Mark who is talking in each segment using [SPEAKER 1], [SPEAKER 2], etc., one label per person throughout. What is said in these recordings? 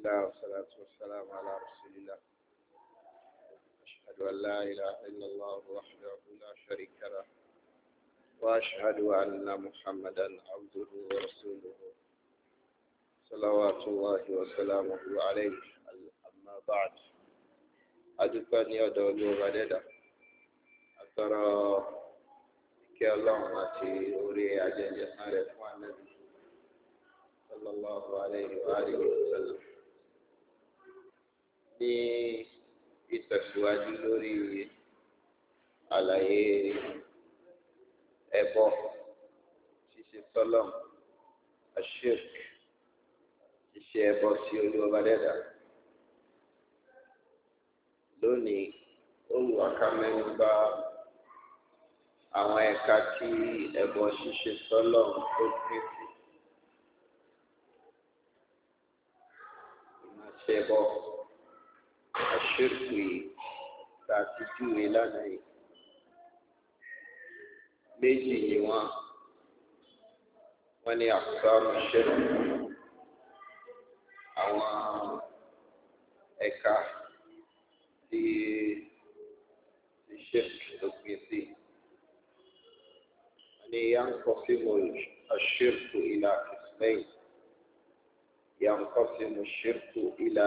[SPEAKER 1] الله والصلاة والسلام على رسول الله. أشهد أن لا إله إلا الله وحده لا شريك له وأشهد أن محمدا عبده ورسوله صلوات الله وسلامه عليه. أما بعد أدفني أدعو غددا أترى كالله أتي أوري أجل جسارة النبي صلى الله عليه وآله وسلم. ní ìtẹ̀síwájú lórí àlàyé ẹbọ ṣíṣe sọ́lọ́m àṣírk ṣíṣe ẹbọ sí Olúwa dẹ́dà. lónìí olùwàká mẹ́nu bà àwọn ẹ̀ka tí ẹbọ ṣíṣe sọ́lọ́m tó pín sí. ìmọ̀ṣẹ́bọ àṣírkù yìí tá a ti júwe lánàá yìí méjì ni wọ́n ní àkùsàmù ṣírkù, àwọn ẹ̀ka tí ṣírkù tó pín sí. wọ́n ní yanqasimu àṣírkù ila qismayn. yanqasimu àṣírkù ila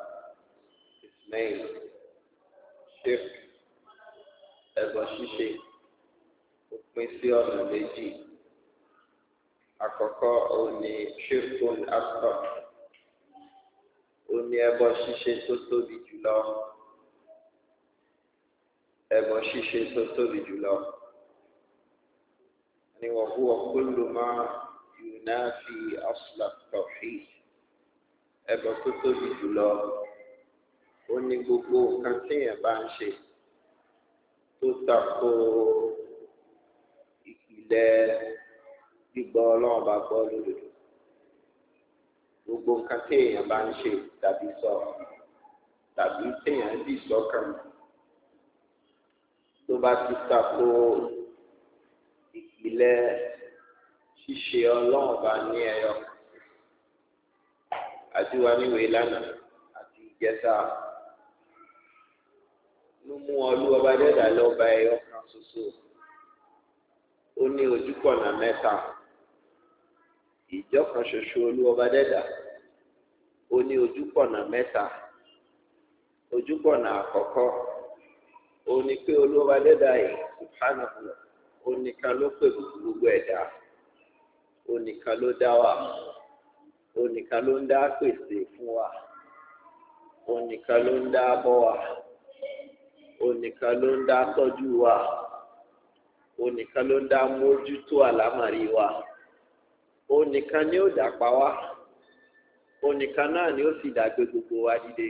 [SPEAKER 1] ṣírk ẹbọ ṣíṣe ó pín sí ọ̀nà méjì. àkọ́kọ́ òní ṣírkun akbar, òní ẹbọ ṣíṣe tó tóbi jùlọ. ẹbọ ṣíṣe tó tóbi jùlọ ni wa huwa kullu ma yunafi asla tawhid. ẹbọ tó tóbi jùlọ ó ní gbogbo nǹkan téèyàn bá ń ṣe tó tako ìpìlẹ̀ gbígbọ́ Ọlọ́run bá gbọ́ lódodo. gbogbo nǹkan téèyàn bá ń ṣe tàbí sọ tàbí téèyàn dì sọ́kàn tó bá ti tako ìpìlẹ̀ ṣíṣe Ọlọ́run bá ní ẹyọ. àdúrà níwèé lánàá àti ìjẹta ló mú Olúwa dẹ́dà lọ́ba ẹyọ kan ṣoṣo. ó ní ojúkọ̀nà mẹ́ta. ìjọ kan ṣoṣo Olúwa dẹ́dà ó ní ojúkọ̀nà mẹ́ta. ojúkọ̀nà àkọ́kọ́ ó ní pé Olúwa dẹ́dà yìí subhanahu ó nìkan ló pè gbogbo ẹ̀dá. ó nìkan ló dá wa. ó nìkan ló ń dá pèsè fún wa. ó nìkan ló ń dá bọ́ wa. onìkan ló ń dá tọ́jú wa. onìkan ló ń dá mójútó àlámàrí wa. onìkan ni ó dá pa wá. onìkan náà ni ó sì dá gbé gbogbo wa dìde.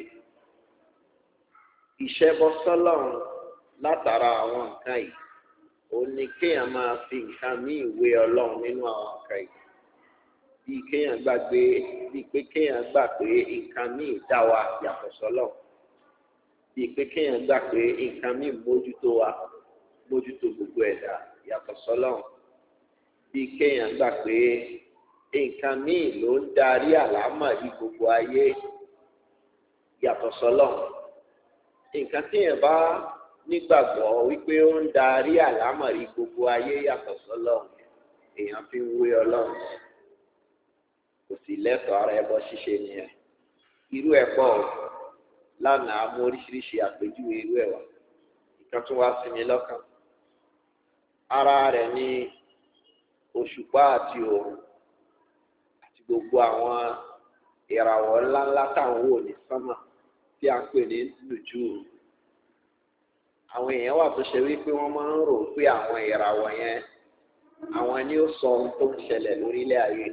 [SPEAKER 1] ìṣẹ́bọ sọ́lọ́run látara àwọn nǹkan yìí ó ní kéèyàn máa fi nǹkan míì wé Ọlọ́run nínú àwọn nǹkan yìí. bíi kéèyàn gbàgbé bíi pé kéèyàn gbà pé nǹkan míì dá wa yàtọ̀ sọ́lọ́run. bíi pé kéèyàn gbà pé nǹkan míì mójútó wa mójútó gbogbo ẹ̀dá yàtọ̀ sọ́lọ́run. bíi kéèyàn gbà pé nǹkan míì ló ń darí àlámọ̀rí gbogbo ayé yàtọ̀ sọ́lọ́run. nǹkan téèyàn bá nígbàgbọ́ wípé ó ń darí àlámọ̀rí gbogbo ayé yàtọ̀ sọ́lọ́run, èèyàn fi ń wé Ọlọ́run. kò sì lẹ́tọ̀ọ́ ara ẹbọ ṣíṣe nìyẹn. irú ẹ̀ pọ̀ lánàá mú oríṣiríṣi àpèjúwe irú ẹ̀ wá. ìkan tún wá sí mi lọ́kàn. ara rẹ̀ ní òṣùpá àti òòrùn àti gbogbo àwọn ìràwọ̀ ńláńlá táwọn wò ní sánmà tí a ń pè ní lùjú. àwọn èèyàn wà tó ṣe wípé wọ́n máa ń rò pé àwọn ìràwọ̀ yẹn àwọn ni ó sọ ohun tó ń ṣẹlẹ̀ lórílẹ̀ ayé.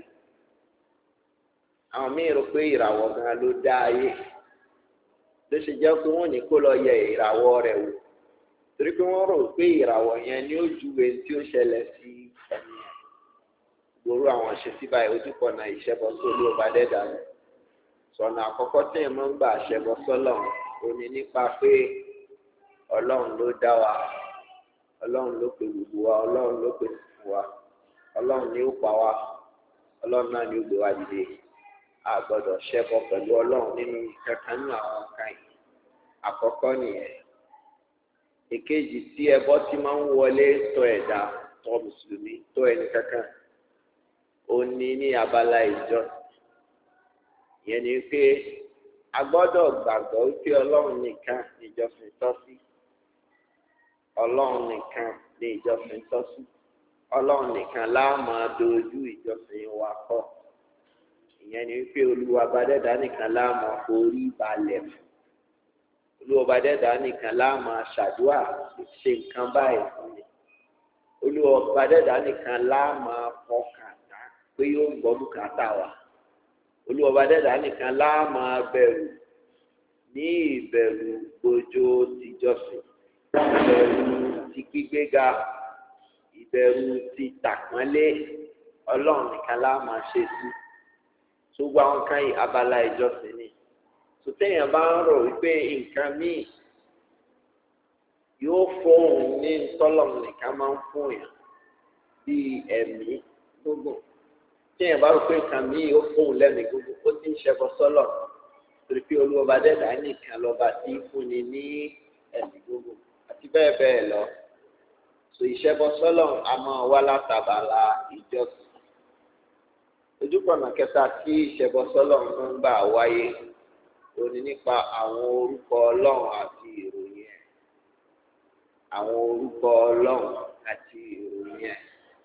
[SPEAKER 1] àwọn míì rò pé ìràwọ̀ gan ló dá ayé. ló ṣe jẹ́ pé wọ́n ní kó lọ yẹ ìràwọ̀ rẹ̀ wò torí pé wọ́n rò pé ìràwọ̀ yẹn ni ó júwe tí ó ṣẹlẹ̀ sí ẹni yẹn. gbòòrò àwọn àṣetí báyìí ojúkọ̀nà ìṣẹ́bọ sí Olúwa dẹ́dà rẹ̀. sọ̀nà àkọ́kọ́ tí èèyàn máa ń gbà ṣẹbọ sọ́lọ́run ó ní nípa pé Ọlọ́run ló dá wa. Ọlọ́run ló pè gbogbo wa. Ọlọ́run ló pè fún wa. Ọlọ́run ni ó pa wá. Ọlọ́run náà ni ó gbé wa dìde. a gbọ́dọ̀ ṣẹbọ pẹ̀lú Ọlọ́run nínú kankan nínú àwọn nǹkan yìí. Àkọ́kọ́ nìyẹn. Èkejì tí ẹbọ ti máa ń wọlé tọ̀ ẹ̀dá tọ̀ mùsùlùmí tọ̀ ẹni kankan ó ní abala ìjọ. Ìyẹn ni pé a gbọ́dọ̀ gbàgbọ́ wípé Ọlọ́run nìkan ni ìjọsìn tọ́ sí. Ọlọ́run nìkan ni ìjọsìn tọ́ sí. Ọlọ́run nìkan la máa dojú ìjọsìn wa kọ. Ìyẹn ni wípé Olúwa ọba dẹ́dàá nìkan la máa forí balẹ̀ fún. Olúwa ọba dẹ́dàá nìkan la máa ṣàdúrà ṣe nǹkan báyìí fún mi. Olúwa ọba dẹ́dàá nìkan la máa fọkàn tán pé yóò gbọ́ bùkátà wa. Olúwa ọba dẹ́dàá nìkan la máa bẹ̀rù ní ìbẹ̀rù gbójó tìjọsìn, ìbẹ̀rù ti gbígbéga, ìbẹ̀rù ti tàpọ́nlé. Ọlọ́run nìkan la máa ṣe sí. Gbogbo àwọn kan yìí abala ìjọsìn ni. Sòtéèyàn bá ń rò wípé nǹkan míì yóò fóun ní ntọ́lọ́run nìkan máa ń fún yàn bíi ẹ̀mí gbogbo. Téèyàn bá rò pé nǹkan míì yóò fóun lẹ́mìí gbogbo, ó ti ń ṣẹbọ sọ́lọ̀. Torí pé Olúwa ọba dẹ́dàá nìkan lọ́ba tí ń fúnni ní ẹ̀mí gbogbo àti bẹ́ẹ̀ bẹ́ẹ̀ lọ. Ìṣẹbọ sọ́lọ̀ a máa wá látàbàlà ìjọsìn. Ojúkọ̀nà kẹta tí ìṣẹbọ sọ́lọ̀ ń gbà wáyé òní nípa àwọn orúkọ Ọlọ́run àti ìròyìn ẹ̀. Àwọn orúkọ Ọlọ́run àti ìròyìn ẹ̀.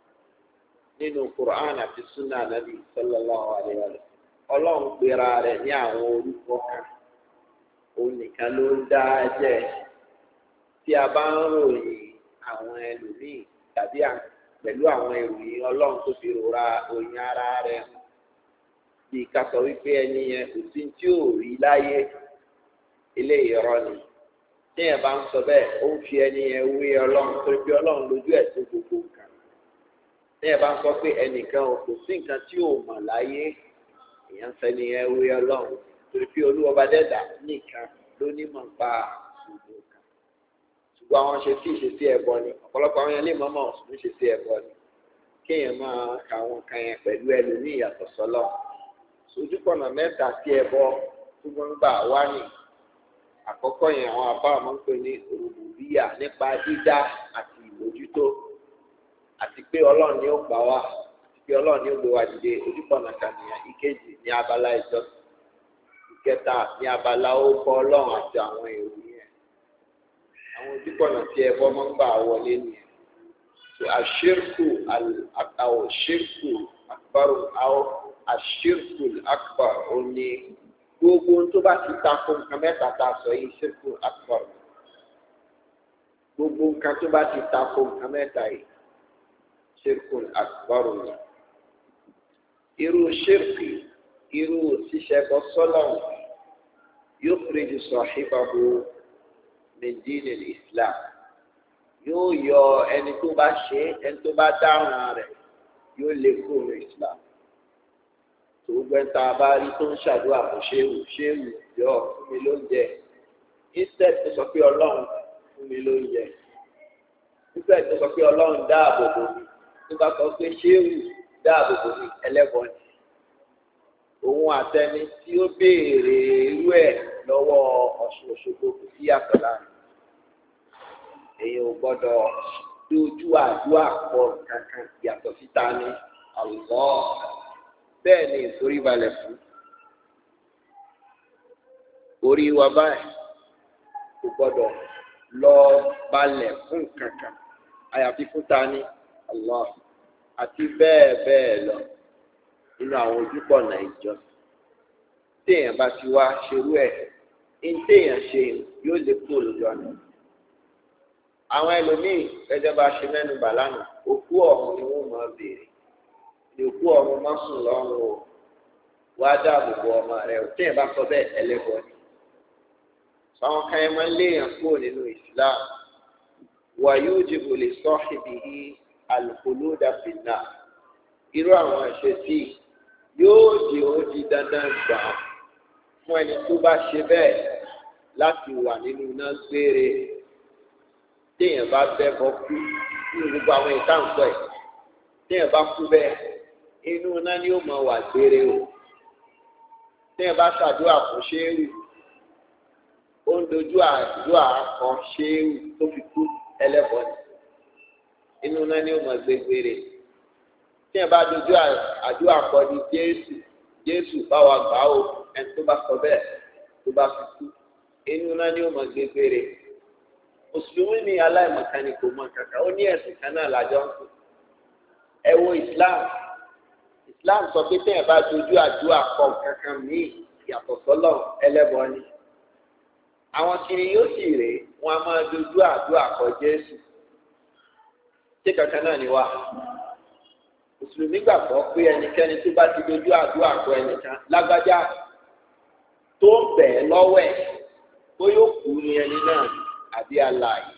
[SPEAKER 1] Nínú Qur'an àti Sunnah Nabi sallallahu alaihi wa sallam, Ọlọ́run pera rẹ̀ ní àwọn orúkọ kan. Òun nìkan ló ń dá jẹ́. Tí a bá ń ròyìn àwọn ẹlòmíì tàbí pẹ̀lú àwọn ìròyìn Ọlọ́run tó fi rora òyìn ara rẹ̀ bí ká sọ wípé ẹni yẹn kò sí tí ò rí láyé, eléyìí irọ́ ni. Tí yẹn bá ń sọ bẹ́ẹ̀ ó ń fi ẹni yẹn wé Ọlọ́run torí pé Ọlọ́run lójú ẹ̀ tó gbogbo nǹkan. Tí yẹn bá ń sọ pé ẹnìkan kò sí nǹkan tí ò mọ̀ láyé, èèyàn fẹ́ni yẹn wé Ọlọ́run torí pé Olúwa ọba dẹ́dàá nìkan ló ní mọ̀ nípa gbogbo nǹkan. Ṣùgbọ́n àwọn ṣe tí ìṣesí ẹbọ ni, ọ̀pọ̀lọpọ̀ àwọn yẹn lè mọ̀ọ́mọ̀ ọ̀sùn ṣe sí ẹbọ ni. Kéèyàn máa ka àwọn kan yẹn pẹ̀lú ẹlòmíì ìyàtọ̀ sọ́lọ̀. Ojúkọ̀nà mẹ́ta tí ẹbọ tó wọ́n ń gbà wá ní. Àkọ́kọ́ yẹn àwọn àbá máa ń pè ní rùbùbíyà nípa dídá àti ìmójútó. Àti pé Ọlọ́run ni ó gbà wá, àti pé Ọlọ́run ni ó gbé wa dìde. Ojúkọ̀nà kànìyàn. Ìkejì ní abala ìjọsìn. Ìkẹta ní abala orúkọ Ọlọ́run àti àwọn ìròyìn ẹ̀. Àwọn ojúkọ̀nà tí ẹbọ máa ń gbà wọlé nìyẹn. Àṣírkù àwọn ṣírkù akbar àwọn àṣírkù akbar ó ní gbogbo tó bá ti tako nǹkan mẹ́ta tá a sọ yìí ṣírkù akbar. Gbogbo nǹkan tó bá ti tako nǹkan mẹ́ta yìí ṣírkù akbar ni. Irú ṣírkù irú ṣíṣẹbọ sọ́lọ̀ yukhriju sahibahu min din al-Islam. Yóò yọ ẹni tó bá ṣe, ẹni tó bá dáràn rẹ̀ yóò lè kúrò ní Islam. Gbogbo ẹni tá a bá rí tó ń ṣàdúrà fún ṣéwù yọ fún mi lóúnjẹ. Instead tó sọ pé Ọlọ́run fún mi lóúnjẹ. Instead tó sọ pé Ọlọ́run dáàbò bò mí. Tó bá sọ pé ṣéwù dáàbò bò mí ẹlẹ́bọ ni. Òun àtẹni tí ó béèrè irú ẹ̀ lọ́wọ́ Ọ̀ṣun Òṣogbo kò sí yàtọ̀ láàrin. Èyí ò gbọ́dọ̀ dojú àdúrà pọ̀ kankan yàtọ̀ síta ní Allah. Bẹ́ẹ̀ ni ìforíbalẹ̀ fún. Orí wa báyìí kò gbọ́dọ̀ lọ balẹ̀ fún kankan àyàfi fún ta ní Allah. Àti bẹ́ẹ̀ bẹ́ẹ̀ lọ nínú àwọn ojúbọ̀nà ìjọsìn. Téèyàn bá ti wá ṣerú ẹ̀, ní téèyàn ṣe yóò lè kúrò lójú ọ̀nà. Àwọn ẹlòmíì gẹ́gẹ́ bá ṣe mẹ́nu bà lánàá, òkú ọ̀run ni wọ́n máa béèrè. Ní òkú ọ̀run má sùn lọ́rùn o, wá dáàbò bo ọmọ rẹ̀ o. Téèyàn bá sọ bẹ́ẹ̀ ẹlẹ́bọ ni. Àwọn kan yẹn máa ń léèyàn kúrò nínú Islam. Wa yujibu li sahibihi al-khuluda fin-nar. Irú àwọn ìṣesí yóò di dandan gbà fún ẹni tó bá ṣe bẹ́ẹ̀ láti wà nínú iná gbére. Téèyàn bá bẹ́ bọ́ kú nínú gbogbo àwọn ìtàǹkọ́ ẹ̀, téèyàn bá kú bẹ́ẹ̀ inú iná ni ó máa wà gbére o. téèyàn bá ṣàdúrà fún ṣéèrù ó ń dojú àdúrà kan ṣéèrù tó fi kú ẹlẹ́bọ ni inú náà ni ó mọ̀ gbé gbére téèyàn bá dojú àdúrà kan ní Jésù bá wa gbà ó ẹni tó bá sọ bẹ́ẹ̀ tó bá fi kú inú náà ni ó mọ̀ gbé gbére mùsùlùmí ni aláìmọ̀kan ni kò mọ̀ kankan ó ní ẹ̀sìn kan náà lájọ ń sùn ẹ wo Islam sọ pé téèyàn bá dojú àdúrà kan kankan míì yàtọ̀ sọ́lọ̀ ẹlẹ́bọ ni àwọn kiri yóò sì rè wọn a máa dojú àdúrà kọ Jésù ṣé kankan náà ni wà mùsùlùmí gbàgbọ́ pé ẹnikẹ́ni tó bá ti dojú àdúrà kọ ẹnìkan lágbájá tó ń bẹ̀ ẹ́ lọ́wọ́ ẹ̀ tó yóò kú ní ẹni náà àbí alààyè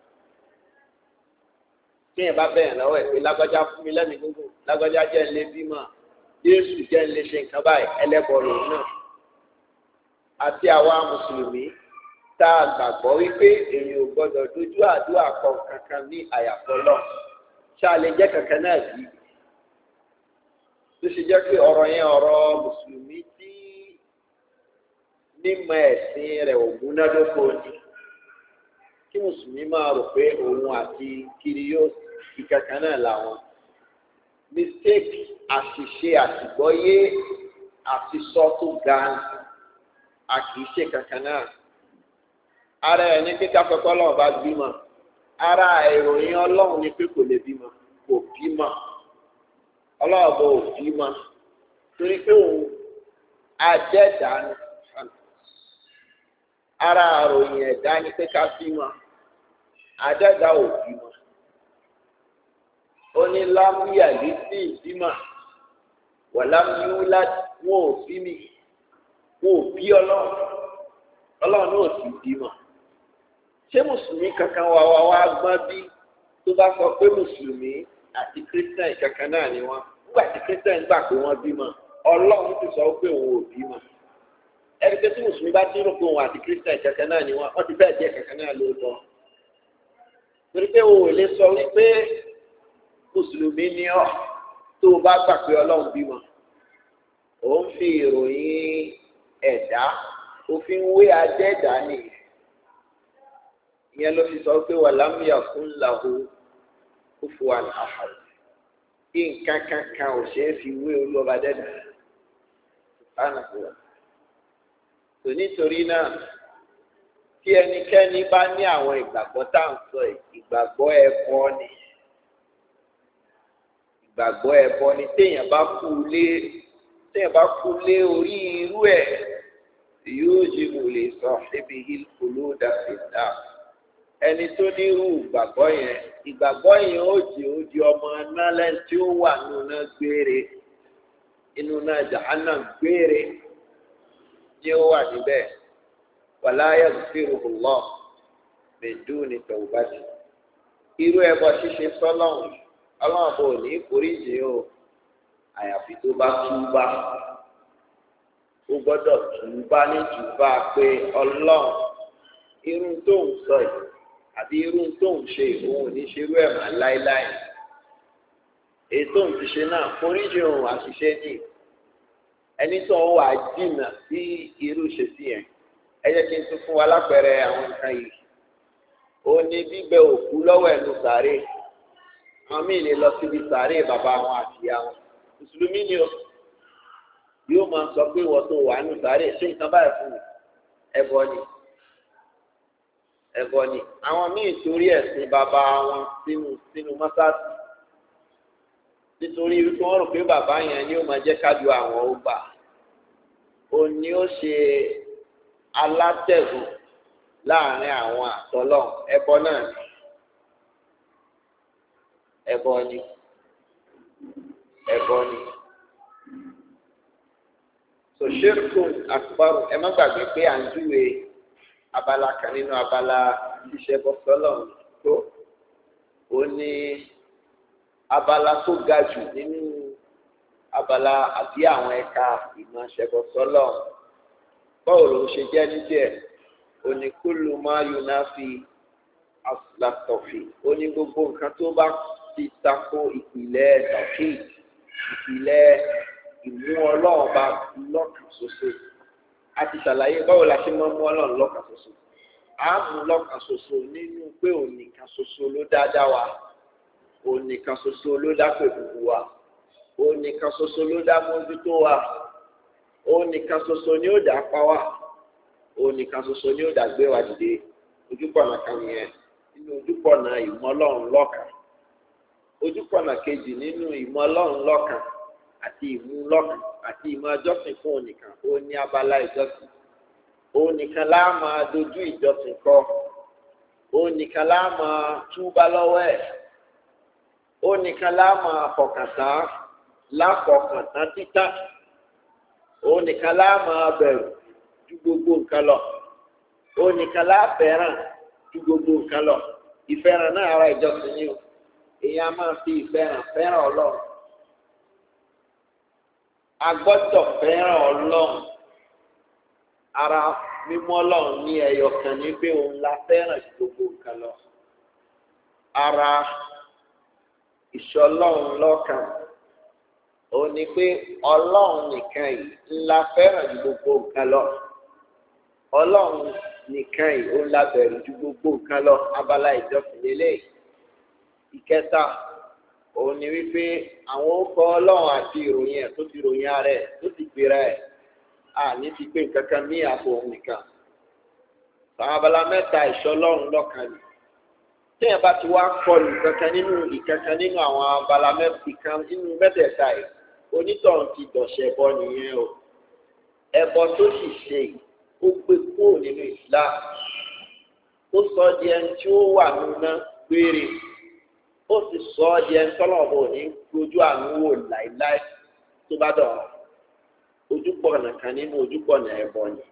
[SPEAKER 1] téèyàn bá bẹ̀ ẹ́ lọ́wọ́ ẹ̀ pé lágbájá fún mi lẹ́nu gbogbo lágbájá jẹ́ ńlẹ́ bímọ Jésù jẹ́ ńlẹ́ ṣe nǹkan báyìí ẹlẹ́bọ lòun náà àti àwa mùsùlùmí tá a gbàgbọ́ wípé èèyàn ò gbọ́dọ̀ dojú àdúrà kọ kankan ní àyàfọ́ lọ ṣáà lè jẹ́ kankan náà bí tó ṣe jẹ́ pé ọ̀rọ̀ yẹn ọ̀rọ̀ mùsùlùmí tí mímọ̀ ẹ̀sìn rẹ̀ ò múnádóko ni kí mùsùlùmí máa rò pé òun àti kiri yóò fi kankan náà làwọn mistake àṣìṣe àtìgbọ́yé àtisọ́ tó ga a kì í ṣe kankan náà ara ẹ̀ ní kíkà fẹ́kọ́ ọlọ́run bá bímọ ara ìròyìn ọlọ́run ni pé kò lè bímọ kò bímọ ọlọ́run bò bímọ torí pé òun àjẹ́dá ni ara ìròyìn ẹ̀dá ni pé ká bímọ àjẹ́dá ò bímọ ó ní lámúyà létí ìbímọ wà lámúyúlá wọn ò bí mi wọn ò bí ọlọ́run náà sì bímọ ṣé mùsùlùmí kankan wá gbọ́n bí tó bá sọ pé mùsùlùmí àti kírísítẹ̀n kankan náà ni wọ́n nígbà tí kírísítẹ̀n gbà pé wọ́n bímọ ọlọ́run ti sọ pé òun ò bímọ ẹni pé tí mùsùlùmí bá ti rò pé òun àti kírísítẹ̀n kankan náà ni wọ́n ti bẹ́ẹ̀ jẹ́ kankan náà lóòótọ́ torí pé òun ò lè sọ wípé mùsùlùmí ni ọ́ tó o bá gbà pé ọlọ́run bímọ òun fi ìròyìn ẹ̀dá òfin wé adẹ́ẹ̀dá nìyẹn ìyẹn ló fi sọ pé wà lámìyà fún làwọ kufuwan ahad kí nǹkan kankan ò ṣeé fi wé olúwa dẹ́dá subhanahu tò nítorí náà tí ẹnikẹ́ni bá ní àwọn ìgbàgbọ́ tá à ń sọ ìgbàgbọ́ ẹbọ ni ìgbàgbọ́ ẹbọ ni téèyàn bá kú lé orí irú ẹ̀ yóò jí mo lè sọ ẹbí olóòdà fìdá ẹni tó ní irú ìgbàgbọ́ yẹn ó di ọmọ nálẹ̀ tí ó wà nínú náà gbére inú náà jahannam gbére tí ó wà níbẹ̀ wala yaghfirullah min duni tawbati irú ẹbọ ṣíṣe sọ́lọ́run ọlọ́run bò ní foríjì o àyàfi tó bá túbá ó gbọ́dọ̀ túbá ní túbá pé ọlọ́run irú tó ń sọ yìí àbí irú tó ń ṣe òun ò ní ṣerú ẹ̀ máa láéláé èyí tó ń ti ṣe náà foríjì òun àṣìṣe ní ẹni tó ń wà jìnnà sí irú ṣe sí yẹn ẹ jẹ́ kí n tún fún wa lápẹẹrẹ àwọn nǹkan yìí ó ní bíbẹ òkú lọ́wọ́ ẹnu sàárè àwọn míì lè lọ síbi sàárè bàbá wọn àti ìyá wọn mùsùlùmí ni o yóò máa sọ pé wọ́n tó wà nù sàárè ṣé nǹkan báyìí fún mi ẹbọ ni àwọn míì torí ẹ̀sìn bàbá wọn sínú mọ́sáàsì nítorí wípé wọ́n rò pé bàbá yẹn ni ó máa jẹ́ kájú àwọn ó gbà òun ni ó ṣe alátẹ̀gùn láàrin àwọn àtọ́lọ́ ẹbọ náà ni ẹbọ ni so ṣírkùn akbar ẹ má gbàgbé pé à ń júwe abala kan nínú abala ṣíṣe bọ́sọ́lọ̀ tó ó ní abala tó ga jù nínú abala àbí àwọn ẹ̀ka ìmọ̀ ṣẹbọ́sọ́lọ̀ báwo ló ń ṣe jẹ́ ní díẹ̀ ó ní kullu ma yunafi aslatọ̀fì ó ní gbogbo nǹkan tó bá ti tako ìpìlẹ̀ tọ̀fì ìpìlẹ̀ ìmú ọlọ́run bá lọ́kàn ṣoṣo àti ṣàlàyé báwo la ṣe máa mú Ọlọ́run lọ́kàn ṣoṣo. A mú lọ́kàn ṣoṣo nínú pé òun nìkan ṣoṣo ló dá wa, òun nìkan ṣoṣo ló dá pẹ̀lú wa, òun nìkan ṣoṣo ló dá mójútó wa, òun nìkan ṣoṣo ni ó dá pa wá, òun nìkan ṣoṣo ni ó dá gbé wa dìde. Ojúpọ̀nà kan nìyẹn nínú ojúpọ̀nà ìmọ̀ Ọlọ́run lọ́kàn. Ojúpọ̀nà kejì nínú ìmọ̀ Ọlọ́run lọ́kàn àti ìmú lọ́kàn àti ìmọ̀ ìjọsìn fún ònìkan, ó ní abala ìjọsìn. Ònìkan lá máa dojú ìjọsìn kọ, ònìkan lá máa túbá lọ́wọ́ ẹ̀, ònìkan lá máa fọkàntán láfọkàntán títà, ònìkan lá máa bẹ̀rù ju gbogbo nǹkan lọ, ònìkan lá fẹ́ràn ju gbogbo nǹkan lọ. Ìfẹ́ràn náà ara ìjọsìn ni o. Èèyàn máa fi fẹ́ràn Ọlọ́run. A gbọ́dọ̀ fẹ́ràn Ọlọ́run. Ara mímọ́ Ọlọ́run ní ẹyọ kan ní pé òun la fẹ́ràn ju gbogbo nǹkan lọ. Ara ìṣọlọ́run lọ́kàn òun ni pé Ọlọ́run nìkan yìí ńlá fẹ́ràn ju gbogbo nǹkan lọ. Ọlọ́run nìkan yìí òun la bẹ̀rù ju gbogbo nǹkan lọ. Abala ìjọsìn lélẹ́yìí. Ìkẹta òun ni wípé àwọn orúkọ Ọlọ́run àti ìròyìn ẹ̀ tó ti ròyìn ara ẹ̀ tó ti gbéra ẹ̀ àní ti pé nǹkan kan ní àpò òun nìkan. Àwọn abala mẹ́ta ìṣọlọ́run lọ́kàn ni. Téèyàn bá ti wá kọlù ìkankan nínú àwọn abala mẹ́kan nínú mẹ́tẹ̀ẹ̀ta yìí, onítọ̀hún ti dọ̀ṣẹ̀ ẹbọ nìyẹn o. Ẹbọ tó sì ṣe yìí ó gbé kúrò nínú Islam. Ó sọ di ẹni tí ó wà nínú náà gbére. Ó sì sọ ọ́ di ẹni tọ́lọ́mọ òní gbójú àánú wò láéláé tó bá dọ̀rọ̀. Ojúpọ̀nà kan nínú ojúpọ̀nà ẹbọ ni.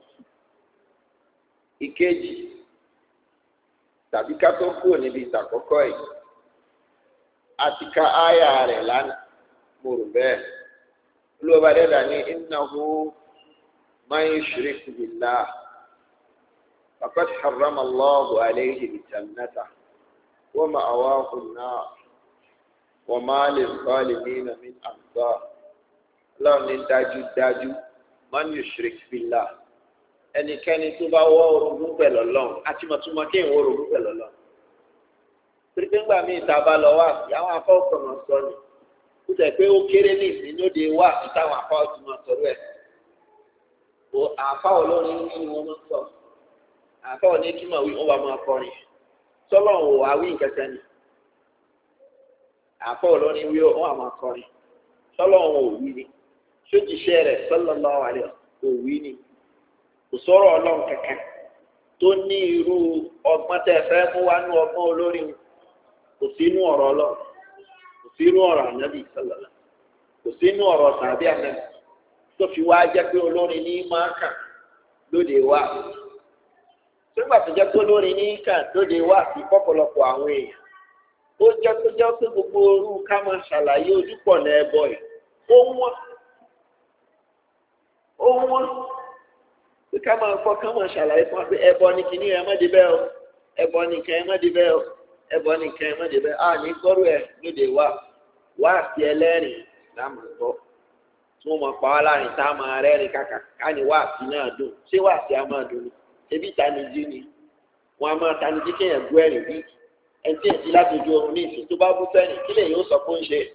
[SPEAKER 1] Ìkejì tàbí ká tó kúrò níbi ìtàkọ́kọ́ yìí, àti ka áyà rẹ̀ lánàá mo rò bẹ́ẹ̀. Olúwa dẹ́dà ní innahu man yushrik billah faqad harrama Allahu alayhi al-jannata wa ma'awahu an-nar wa ma lil-zalimina min ansar. Ọlọ́run ní dájúdájú man yushrik billah, ẹnikẹ́ni tó bá wọ́ orogún pẹ̀lú Ọlọ́run, àti mọ̀túnmọ̀ kí n wọ́ orogún pẹ̀lú Ọlọ́run. Torí pé ńgbà míì tá a bá lọ wá sí àwọn afọ́kànnà sọ ni, ó tẹ̀ pé ó kéré ní ìsìnlóde wá sí táwọn afọ́kànnà sọ̀rọ̀ ẹ̀. Àfa olórin ní wọ́n máa ń sọ, àfa òní túmọ̀ wí wọ́n bá máa kọrin, sọ́lọ́run ò wá wí nkẹ́kẹ́ ni. Àfa olórin wí wọ́n á máa kọrin, sọ́lọ́run ò wí ni. Sójìṣẹ́ rẹ̀ sallallahu alaihi ò wí ni. Kò sọ̀rọ̀ Ọlọ́run kankan tó ní irú ọgbọ́n tẹ́ fẹ́ mú wá ní ọgbọ́n olórin. Kò sí inú ọ̀rọ̀ Ọlọ́run, kò sí inú ọ̀rọ̀ ànábì sallallahu, kò sí inú ọ̀rọ̀ tàbí ànábì tó fi wá jẹ́ pé olórin ní máa kàn lóde wá. Nígbà tó jẹ́ pé olórin ní kàn lóde wá sí pọ̀pọ̀lọpọ̀ àwọn èèyàn, ó jẹ́ pé gbogbo orú ká máa ṣàlàyé ojúpọ̀nà ẹbọ yìí ó wọ́n pé ká máa kọ́ ká máa ṣàlàyé fún wa pé ẹbọ ni kìíní ẹ má débẹ̀ o, ẹbọ nìkan ẹ má débẹ̀ o, ẹbọ nìkan ẹ má débẹ̀. Ní gbọ́rọ̀ ẹ̀ lóde wá sí ẹlẹ́rìn láàmú gbọ́ tí wọ́n máa pa wá láàrin tá a máa rẹ́rìn kàkà ká ní wá sí náà dùn. Ṣé wá sí a máa dùn ni? Ṣébí ìtanijí ni? Wọ́n á máa tanijí kéèyàn gbọ́ ẹ̀rìn bí ẹni tí èsì láti ojú oorun ní ìsìn tó bá bú sẹ́yìn kí lè yóò sọ pé ó ń ṣe.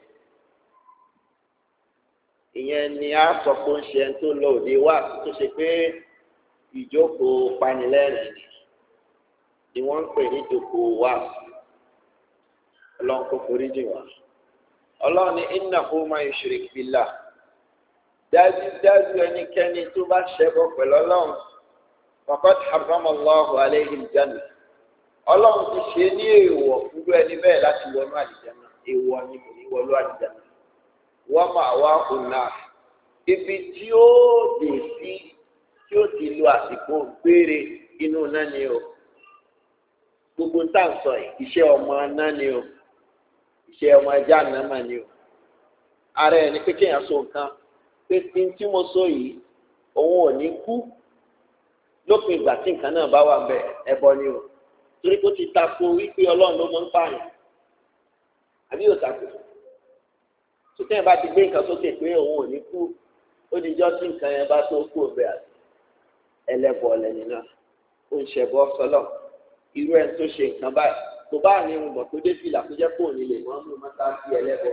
[SPEAKER 1] Ìyẹn ni a sọ pé ó ń ṣe ẹni tó lọ òde wá tó ṣe pé ìjókòó panilẹ́rìn ni wọ́n ń pè ní ìjókòó wá. Ọlọ́run kò forí jì wá. Ọlọ́run ní innahu man yushrik billah, dájúdájú ẹnikẹ́ni tó bá ṣẹbọ pẹ̀lú Ọlọ́run faqad harrama Allahu alayhi al-jannah. Ọlọ́run ti ṣe ní èèwọ̀ fúnrú ẹni bẹ́ẹ̀ láti wọnú àlìjánnà. Èèwọ̀ ni kò ní wọnú àlìjánnà. Wa ma'wahu an-nar, ibi tí ó dé sí tí ó ti lo àsìkò gbére inú náà ni o. Gbogbo ń tà ń sọ yìí iṣẹ́ ọmọ náà ni o, iṣẹ́ ọmọ ẹja nàmà ni o. Ara ẹni pé kéèyàn so nǹkan pé tí mo sọ yìí òun ò ní kú lópin ìgbà tí nǹkan náà bá wà bẹ́ẹ̀, ẹbọ ni o. Torí kó ti tako wípé Ọlọ́run ló mọ̀ ń pààyàn àbí yóò tako. Sọ́kẹ́ bá ti gbé nǹkan sókè pé òun ò ní kú, ó di jọ́ tí nǹkan yẹn bá tó kú òbẹ̀ àti. ẹlẹ́bọ lẹ́ni náà ó ń ṣẹbọ sọ́lọ̀ irú ẹni tó ṣe nǹkan báyìí tó bá ní irun bọ̀ tó dé fìlà tó jẹ́ kóòní lè mọ́ mú mọ́tà sí ẹlẹ́bọ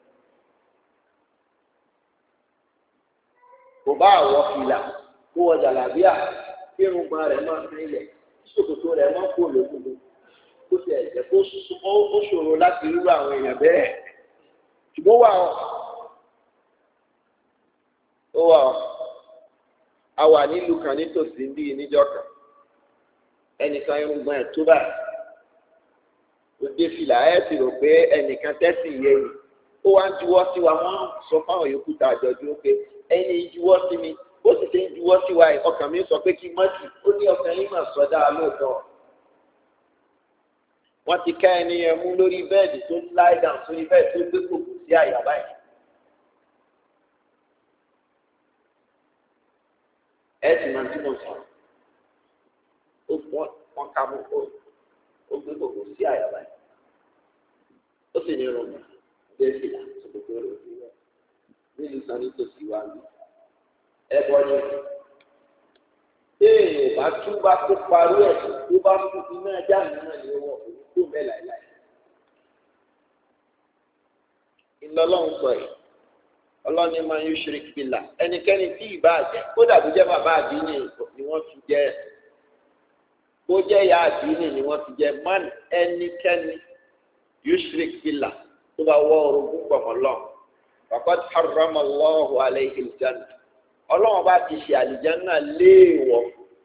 [SPEAKER 1] kò bá àwọ̀ fìlà kó wọ jàlábíà kí irun gbọ́n rẹ̀ máa ń ilẹ̀ kí ṣòkòtò rẹ̀ máa ń kó lókùnkùn kó ti ẹ̀jẹ̀ kó ó ṣòro láti rírú àwọn èèyàn bẹ́ẹ̀ ṣùgbọ́n wà ó a wà nílùú kan nítòsí ń bí níjọ́ kan ẹnìkan irùngbọ̀n ẹ̀ tó báyìí ó dé fìlà ẹ̀ sì rò pé ẹnìkan tẹ́sí yẹ yìí ó wá ń juwọ́ sí wa wọ́n sọ fáwọn yòókù tá a jọ dúró pé ẹni juwọ́ sí mi ó sì ṣe ń juwọ́ sí wa ọkàn mi sọ pé kí mọ́tì ó ní ọkàn yín mà sọ dáa lóòótọ́ wọ́n ti ká ẹni yẹn mú lórí bẹ́ẹ̀dì tó lie down sórí bẹ́ẹ̀dì tó gbé kòkò sí àyà báyìí. ẹ sì máa tí mo sọ ó wọ́n ká mú ó gbé kòkò sí àyà báyìí ó sì ní irun bẹ́ẹ̀ fìlà ṣòkòtò rẹ̀ sí rẹ̀ nílùú kan nítòsí wa ní ẹbọ ni téèyàn bá túbá tó parí ẹ̀ tó bá kú iná ẹja mìíràn ní ọwọ́ òun tó bẹ́ẹ̀ láìláì ìlọlọ́run sọ yìí ọlọ́ni máa ń yún ṣíríkì bílà ẹnikẹ́ni tí ìbá jẹ́ kódà tó jẹ́ bàbá àdínì ni wọ́n ti jẹ́ kó jẹ́ ìyá àdínì ni wọ́n ti jẹ́ man ẹnikẹ́ni yún ṣíríkì bílà tó bá wọ́ orogún pọ̀mọ́ lọ́wọ́ faqad harrama Allahu alayhi al-jannah ọlọ́wọ́n bá ti ṣe àlìjánná léèwọ̀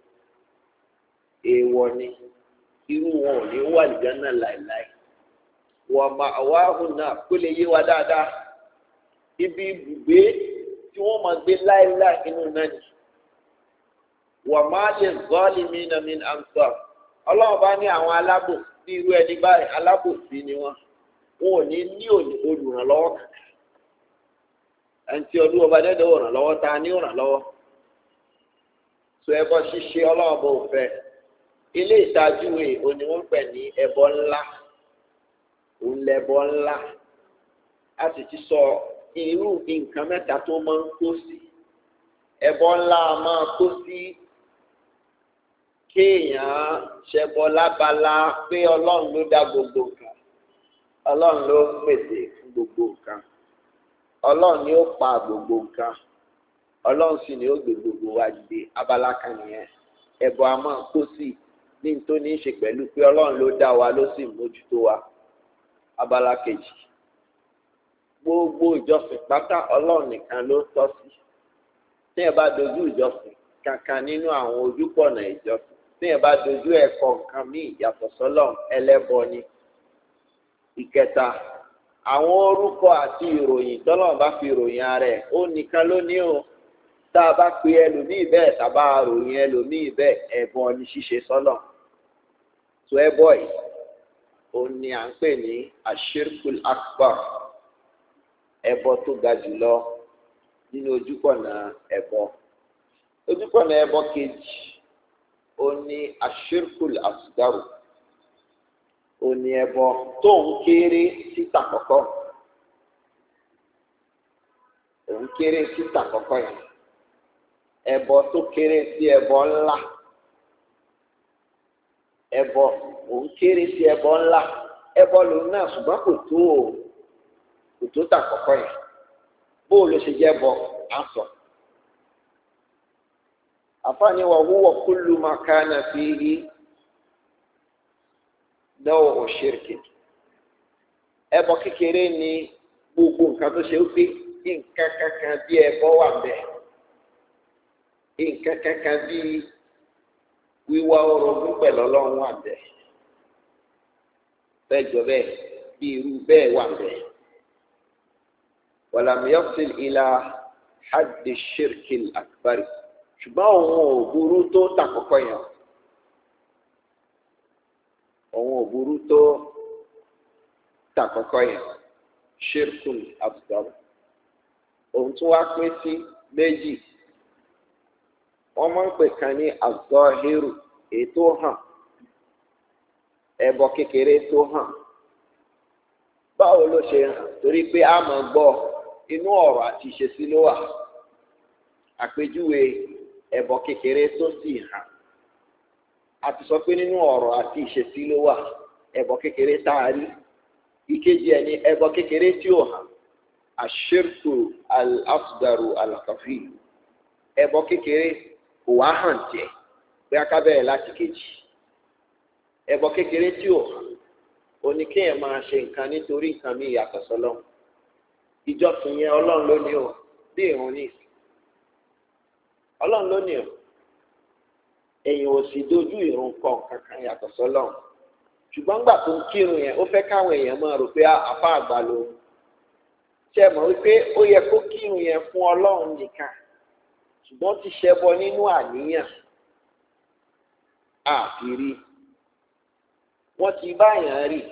[SPEAKER 1] èèwọ̀ ni irú wọn ò ní wọ àlìjánná láìláì wọ́n máa wáhùn náà kó lè yé wa dáadáa ibi ibùgbé tí wọ́n máa gbé láìláì inú náà ni wọ́n máa lè zalimina min ansar ọlọ́wọ́n bá ní àwọn alábòsí bí irú ẹni báyìí alábòsí ni wọ́n ò ní olùrànlọ́wọ́ kankan ẹnití ọdún ọba dẹ́dẹ́ ọ̀ràn lọ́wọ́ ta ní ọ̀ràn lọ́wọ́ so ẹbọ ṣíṣe ọlọ́ọ̀bọ òfẹ́ ilé ìtajúwe òní wọ́n pè ní ẹbọ ńlá òun lẹbọ ńlá a sì ti sọ irú nǹkan mẹ́ta tó máa ń kó sí ẹbọ ńlá máa kó sí kéèyàn ṣẹbọ lábala pé ọlọ́run ló dá gbogbo nǹkan ọlọ́run ló ń pèsè fún gbogbo nǹkan ọlọ́run ni ó pa gbogbo nǹkan ọlọ́run sì ni ó gbé gbogbo wa dìde abala kan nìyẹn ẹbọ a máa kó sí ní tó ní í ṣe pẹ̀lú pé ọlọ́run ló dá wa ló sì mójútó wa abala kejì gbogbo ìjọsìn pátá ọlọ́run nìkan ló tọ́ sí tí ẹ bá dojú ìjọsìn kankan nínú àwọn ojúpọ̀nà ìjọsìn tí ẹ bá dojú ẹ̀kọ́ nǹkan míì yàtọ̀ sọ́lọ́run ẹlẹ́bọ ni ìkẹta àwọn orúkọ àti ìròyìn tọ́lọ́run bá fi ròyìn ara ẹ̀ ó nìkan ló ní o tá a bá pe ẹlòmíì bẹ́ẹ̀ tá a bá ròyìn ẹlòmíì bẹ́ẹ̀ ẹbọ ni ṣíṣe sọ́lọ̀ tó ẹbọ yìí ó ní à ń pè ní ashirkul akbar ẹbọ tó ga jùlọ nínú ojúpọ̀nà ẹbọ kejì ó ní ashirkul asgaru òní ẹbọ tó ń kéré síta kọ́kọ́ òun kéré síta kọ́kọ́ yẹn ẹbọ tó kéré sí ẹbọ ńlá ẹbọ òun kéré sí ẹbọ ńlá ẹbọ lòun náà ṣùgbọ́n kò tó tà kọ́kọ́ yẹn bóò ló ṣe jẹ́ bọ á sọ àfààní wa huwa kullu ma kana fihi lọ́wọ́ òṣèrèké ẹbọ kékeré ni gbogbo nǹkan tó ṣe ó pé nǹkan kankan bí ẹbọ wà bẹ́ẹ̀ nǹkan kankan bí wíwá orogún pẹ̀lú ọlọ́run wà bẹ́ẹ̀ bẹ́ẹ̀ jọ bẹ́ẹ̀ bí irú bẹ́ẹ̀ wà bẹ́ẹ̀ walam yasil ila haddi shirkil akbari ṣùgbọ́n òun ò burú tó tàkọ́kọ́ yẹn. òun ò burú tó tàkọ́kọ́ yẹn ṣírkùn asghar òun tún wá pín sí méjì wọ́n máa ń pè kan ní az-zahiru èyí tó hàn ẹbọ kékeré tó hàn báwo ló ṣe hàn torí pé a máa gbọ́ inú ọ̀rọ̀ àti ìṣesí ló wà àpèjúwe ẹbọ kékeré tó sì hàn. A ti sọ pé nínú ọ̀rọ̀ àti ìṣesí ló wà ẹbọ kékeré tá a rí. Ìkejì ẹ̀ ni ẹbọ kékeré tí ò hàn. Àṣírkù al-asgaru al-khafi. Ẹbọ kékeré kò wá hàn tiẹ̀ bí a ká bẹ̀rẹ̀ láti kejì. Ẹbọ kékeré tí ò hàn òní kéèyàn máa ṣe nǹkan nítorí nǹkan mi yàtọ̀ sọ́lọ́run. Ìjọsìn yẹn Ọlọ́run ló ní o bí ìrun ní ìsìn. Ọlọ́run ló ní o. Èèyàn ò sì dojú ìrun kọ kankan yàtọ̀ sọ́lọ́run. Ṣùgbọ́n gbà tó ń kírun yẹn ó fẹ́ káwọn èèyàn máa rò pé àfa àgbà ló. Ṣé mọ̀ wípé ó yẹ kó kírun yẹn fún Ọlọ́run nìkan. Ṣùgbọ́n ti ṣẹbọ nínú àníyàn. Àfìrí. Wọ́n ti báyàn rí.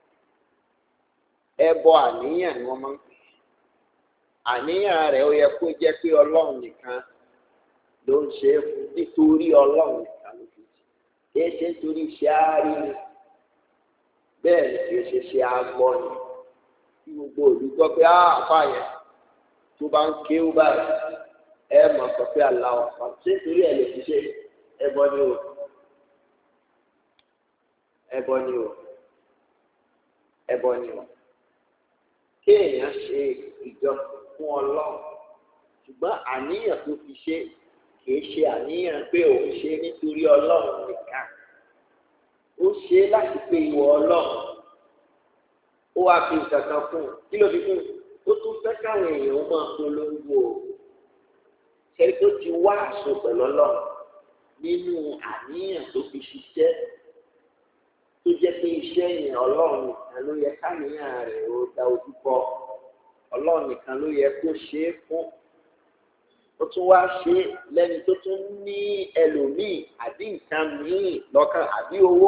[SPEAKER 1] Ẹbọ àníyàn ni wọ́n máa ń pè. Àníyàn rẹ̀ ó yẹ kó jẹ́ pé Ọlọ́run nìkan ló ń ṣe nítorí Ọlọ́run nìkan ló fi ṣe. Kìí ṣe nítorí iṣẹ́ àárí ni. Bẹ́ẹ̀ ni kìí ṣe ṣe àgbọ̀ ni. Tí gbogbo olùgbọ́ pé àfa yẹn tó bá ń ké ó báyìí ẹ mọ̀ sọ pé aláwọ̀ kan ṣé nítorí ẹ̀ lè fi ṣe ẹbọ ni o. Ẹbọ ni o. Ẹbọ ni o. Kéèyàn ṣe ìjọsìn fún Ọlọ́run ṣùgbọ́n àníyàn tó fi ṣe kìí ṣe àníyàn pé òun ṣe nítorí Ọlọ́run nìkan. Ó ṣe láti pé ìwọ Ọlọ́run. Ó wá fi nǹkan kan fún un. Kí ló fi fún un? Ó tún fẹ́ káwọn èèyàn máa polongo o. Ṣé tó ti wá àṣọ pẹ̀lú Ọlọ́run nínú àníyàn tó fi ṣiṣẹ́ tó jẹ́ pé iṣẹ́ yẹn Ọlọ́run nìkan ló yẹ káníyàn rẹ̀ ó dá ojú kọ. Ọlọ́run nìkan ló yẹ kó ṣe é fún. Ó tún wá ṣe lẹ́ni tó tún ní ẹlòmíì àbí nǹkan míì lọ́kàn àbí owó.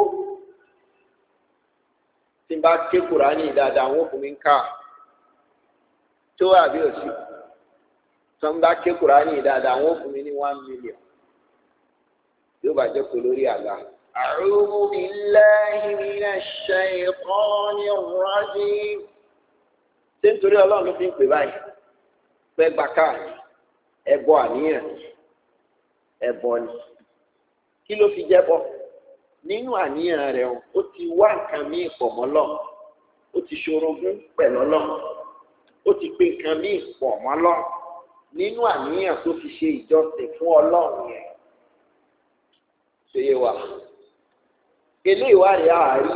[SPEAKER 1] Tí n bá ké Kùránì dáadáa wọ́n fún mi ń kà tó àbí òsì. Tí n bá ké Kùránì dáadáa wọ́n fún mi ní 1 million. Yóò bá jẹ́ kó lórí àga. A'udhu billahi minash shaytanir rajim. Ṣé nítorí Ọlọ́run ló fi ń pè báyìí? Fẹ́ gbà káàdì. Ẹbọ àníyàn. Ẹbọ ni. Kí ló fi jẹ́bọ? Nínú àníyàn rẹ̀ ó ti wá nǹkan míì pọ̀ mọ́ Ọlọ́run. Ó ti ṣorogún pẹ̀lú Ọlọ́run. Ó ti pè nǹkan míì pọ̀ mọ́ Ọlọ́run. Nínú àníyàn tó fi ṣe ìjọsìn fún Ọlọ́run yẹn. Ṣé yé wa? Eléyìí wá rí àárí.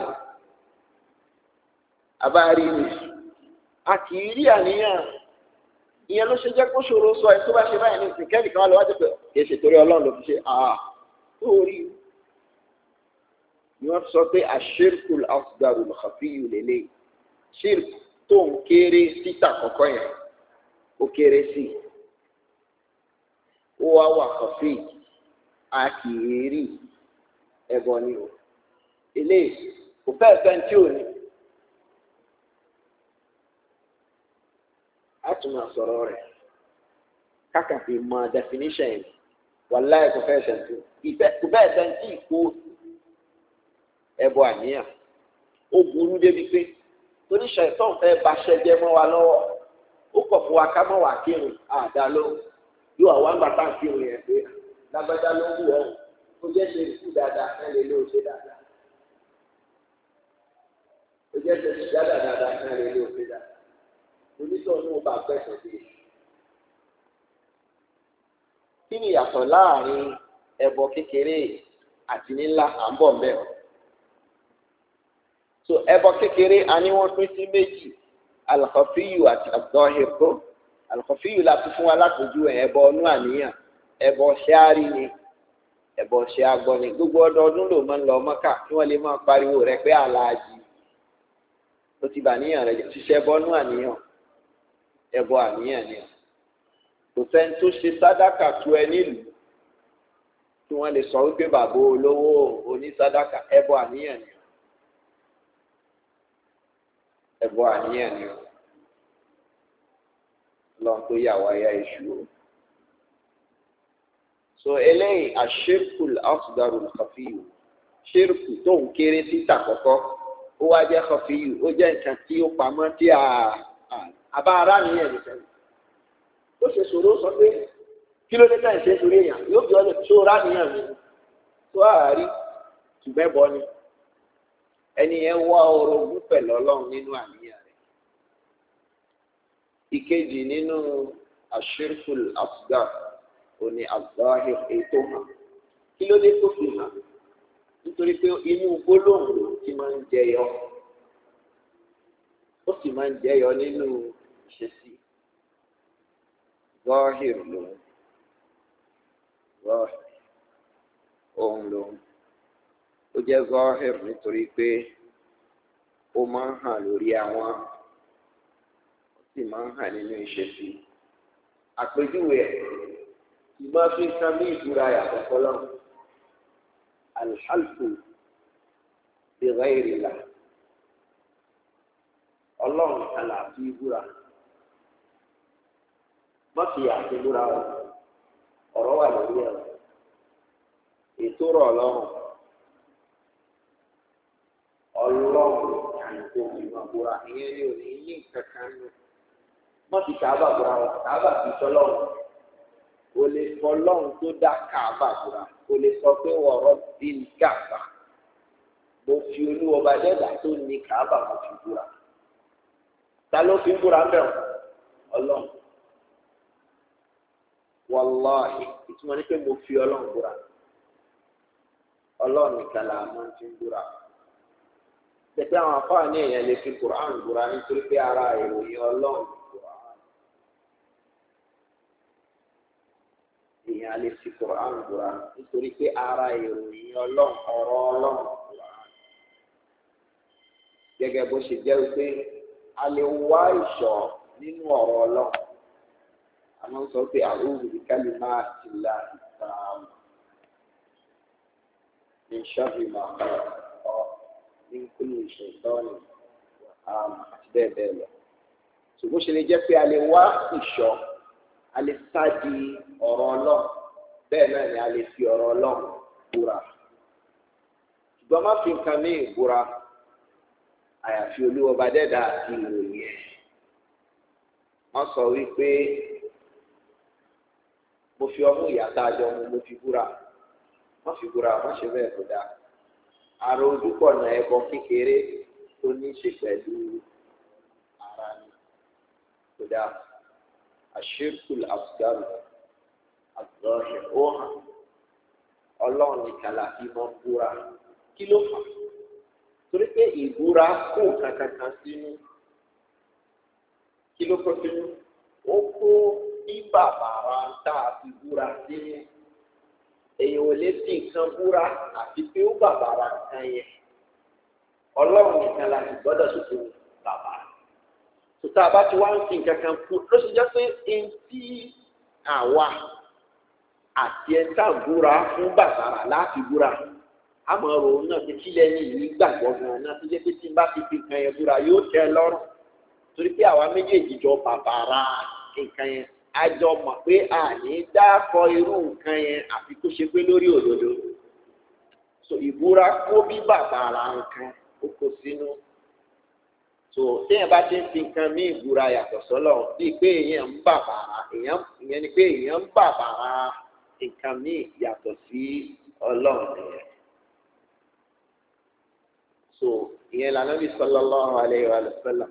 [SPEAKER 1] Àbárí ni. A kì í rí àníyàn. Ìyẹn ló ṣe jẹ́ kó ṣòro sọ ẹ tó bá ṣe báyìí ní ìsìn kẹ́nìkan lọ wájú pé kì í ṣe torí Ọlọ́run ló fi ṣe torí ni wọ́n sọ pé àṣírkù al-asgaru al-khafiyu lélẹ̀ ṣírkù tó ń kéré títà kọ̀kọ́ yẹn ó kéré sí i ó wá wà khafi a kì í rí ẹbọ ni o eléyìí kò fẹ́ fẹ́ tí ò ní. Atuma sọ̀rọ̀ rẹ̀ kákàtí mọ definition yìí wàláyé kò fẹ́ sẹ́ńtì kò fẹ́ sẹ́ńtì ìkó ẹbọ àníyàn ó burú débi pé oníṣẹ́ ìtọ́n fẹ́ baṣẹ́ jẹ́ mọ́ wa lọ́wọ́ ó kọ̀ fún wa ká mọ́ wà kírun àdá ló yóò àwọn àgbà tá à ń kírun yẹn pé lágbájá ló wù ọ́ ó jẹ́ ṣe ìkú dáadáa ẹ̀ lè ló ṣe dáadáa ó jẹ́ ṣe ìjádà dáadáa ẹ̀ lè ló ṣe dáadáa. Onítọ̀ ní ọba àgbẹ̀sọ̀ dé. Kí ni ìyàtọ̀ láàrin ẹbọ kékeré àti nílá à ń bọ̀ mbẹ́? So ẹbọ kékeré a ní wọ́n pín sí méjì al-khafiyu àti az-zahir tó. Al-khafiyu la fi fún wa látòjú ẹbọ ọnú àníyàn ẹbọ ṣáárì ni ẹbọ ṣe agbọ ni gbogbo ọdọọdún ló máa ń lọ Mọ́kà kí wọ́n lè máa pariwo rẹ̀ pé aláàjì ó ti bà níyàn rẹ̀ ṣiṣẹ́ bọ́nú àníyàn. Ẹbọ àníyàn ni kò sẹ́ni tó ṣe sádàkà tó ẹ nílùú tí wọ́n lè sọ wípé bàbá olówó onísádàkà ẹbọ àníyàn ni ẹbọ àníyàn ni lọ́n tó yà wá ya iṣu o. So eléyìí àṣírkùl asgarul khafiyu ṣírkù tó ń kéré títà kọ́kọ́ ó wá jẹ́ khafiyu ó jẹ́ nǹkan tí ó pamọ́ tí àbá ara nìyẹn nìkan ó ṣe ṣòro sọ pé kí ló dé ká ìṣe torí èèyàn yóò bí ọdún tó rà níyàn mi tó àárí ṣùgbẹ́ bọ́ ni ẹni yẹn wá orogún pẹ̀lú ọlọ́run nínú àníyàn rẹ̀. ìkejì nínú ashirkul asghar òní az-zahir ètò hàn kí ló dé tó fi hàn nítorí pé inú gbólóhùn ló ti máa ń jẹyọ ó sì máa ń jẹyọ nínú ìṣesí zahir lòun zahir òun lòun ó jẹ́ zahir nítorí pé ó máa ń hàn lórí àwọn ó sì máa ń hàn nínú ìṣesí àpèjúwe ẹ̀ ìmọ̀ fi ń kan bí ìbúra yàtọ̀ fọlọ́ alḥalfu bi ghayri Allah ọlọ́run kan là fi ìbúra má fi àti ìbúra ọ̀rọ̀ wà lórí ẹ̀ ètò rọ̀ ọlọ́run kan tó ìmọ̀ búra ìyẹn ní òní ní kankan nù má fi kàábà búra kàábà fi sọlọ́run. O lè sọ lọ́run tó dá Káàbà búra o lè sọ pé wọ̀rọ̀ bí ní Káàbà mo fi olúwọba dẹ́gbà tó ní Káàbà mo fi búra ta ló fi búra ń bẹ̀rù ọlọ́run wàláhì ìtumọ̀ ní pé mo fi ọlọ́run búra ọlọ́run nìkan là máa ń fi búra tẹ̀pẹ́ àwọn afáà ní èèyàn lè fi Kùránì búra nítorí pé ara ìròyìn ọlọ́run. èèyàn lè fi Quran búra nítorí pé ara ìròyìn ọlọ́run ọ̀rọ̀ ọlọ́run Quran gẹ́gẹ́ bó ṣe jẹ́ pé a lè wá ìṣọ́ nínú ọ̀rọ̀ ọlọ́run àmọ́ sọ pé a'udhu bi kalimati llahi tammati min sharri ma khalaq min kulli shaytanin àti bẹ́ẹ̀ bẹ́ẹ̀ lọ ṣùgbọ́n ṣe lè jẹ́ pé a lè wá ìṣọ́ a lè sáàdì ọ̀rọ̀ ọlọ́run bẹ́ẹ̀ náà ni a lè fi ọ̀rọ̀ ọlọ́run búra ṣùgbọ́n má fi nǹkan ní ìbúra àyàfi olúwọba dẹ́dà àti ìròyìn ẹ̀ wọ́n sọ wípé mo fi ọmú ìyàtọ̀ àjọ mo fi búra wọ́n fi búra wọ́n ṣe bẹ́ẹ̀ tó dáa àrò ojúkọ̀ náà ẹbọ kékeré tó ní í ṣe pẹ̀lú ara ni tó dáa. Ashirkul asghar az-zahir ó hàn ọlọ́run nìkan la fi máa ń búra kí ló fà torí pé ìbúra kó kankan sínú kí ló kó sínú ó kó bí bàbàrà tá a fi búra sínú èèyàn ò lè fi nǹkan búra àti pé ó bàbàrà nǹkan yẹn ọlọ́run nìkan la fi gbọ́dọ̀ tuntun bàbàrà. Tòtá a bá ti wá ń fi nǹkan kan kú ló ṣe jẹ́ pé etí àwa àti ẹ̀ńtà búra fún bàbàrà láti búra àmọ́ ọ̀rọ̀ náà ti kílẹ̀ ní ìlú gbàgbọ́ gan-an náà tó jẹ́ pé tí n bá fi nǹkan yẹn búra yóò tẹ́ ẹ lọ́rùn torí pé àwa méjèèjì jọ bàbàrà nǹkan yẹn a jọ mọ̀ pé a ní dákọ̀ irú nǹkan yẹn àfi kó ṣe pé lórí òdodo so ìbúra kó bí bàbàrà nǹkan ó kó sínú. So téèyàn bá ti ń fi nǹkan ní ìbúra yàtọ̀ sọ́lọ̀ bíi pé èèyàn ń bàbàrà ìyẹn ni pé èèyàn ń bàbàrà nǹkan ní yàtọ̀ sí ọlọ́run nìyẹn. So ìyẹn lànà bí sallallahu alayhi wa sallam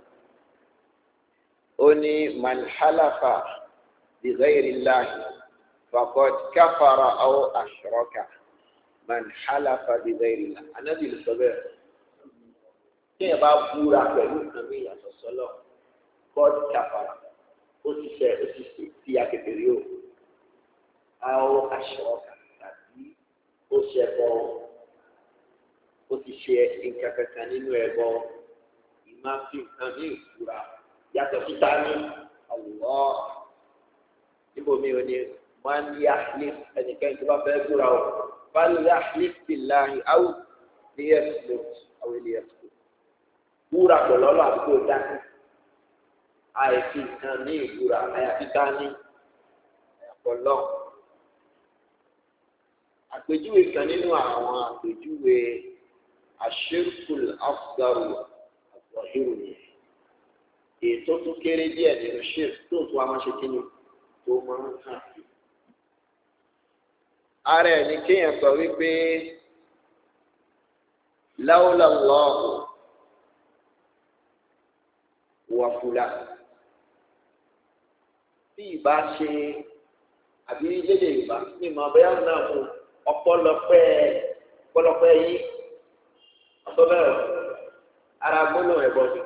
[SPEAKER 1] ó ní man halafa bi ghayri llahi faqad kafara aw ashraka man halafa bi ghayri llahi ànábì ló sọ bẹ́ẹ̀. Téèyàn bá búra pẹ̀lú nǹkan mi yàtọ̀ sọ́lọ̀ kọ́ọ̀dù kàfàrà ó ti ṣe ti akékeré o àwọn aṣọ tàbí ó ṣe bọ́ ó ti ṣe nǹkan kankan nínú ẹ̀bọ ìmáfi nǹkan ní ìbúra yàtọ̀ síta ní àwòrán níbomi ò ní máa ń yá ní ẹnikẹ́ni tó bá fẹ́ búra o bá lè yá ní billahi áwù ní ẹ̀sìn àwọn ènìyàn búra pẹ̀lú ọlọ́ àdúgbò dání àìfi nǹkan ní ìbúra àyàfi dání ọlọ́ àpèjúwe kan nínú àwọn àpèjúwe ashirkul asghar àgbọ̀hírù ni ètò tó kéré díẹ̀ nínú ṣírk tó tún a máa ṣe kíni tó máa ń hàn ara ẹ̀ ní kéèyàn sọ wípé lawla Allahu wa fulan tí ìbá ṣe àbí lédè Yorùbá ní ìmọ̀ abẹ́yà náà fún ọ̀pọ̀lọpọ̀ yìí ọ̀tọ́bẹ̀rẹ̀ ara gbọ́dọ̀ ẹ̀bọ̀ ni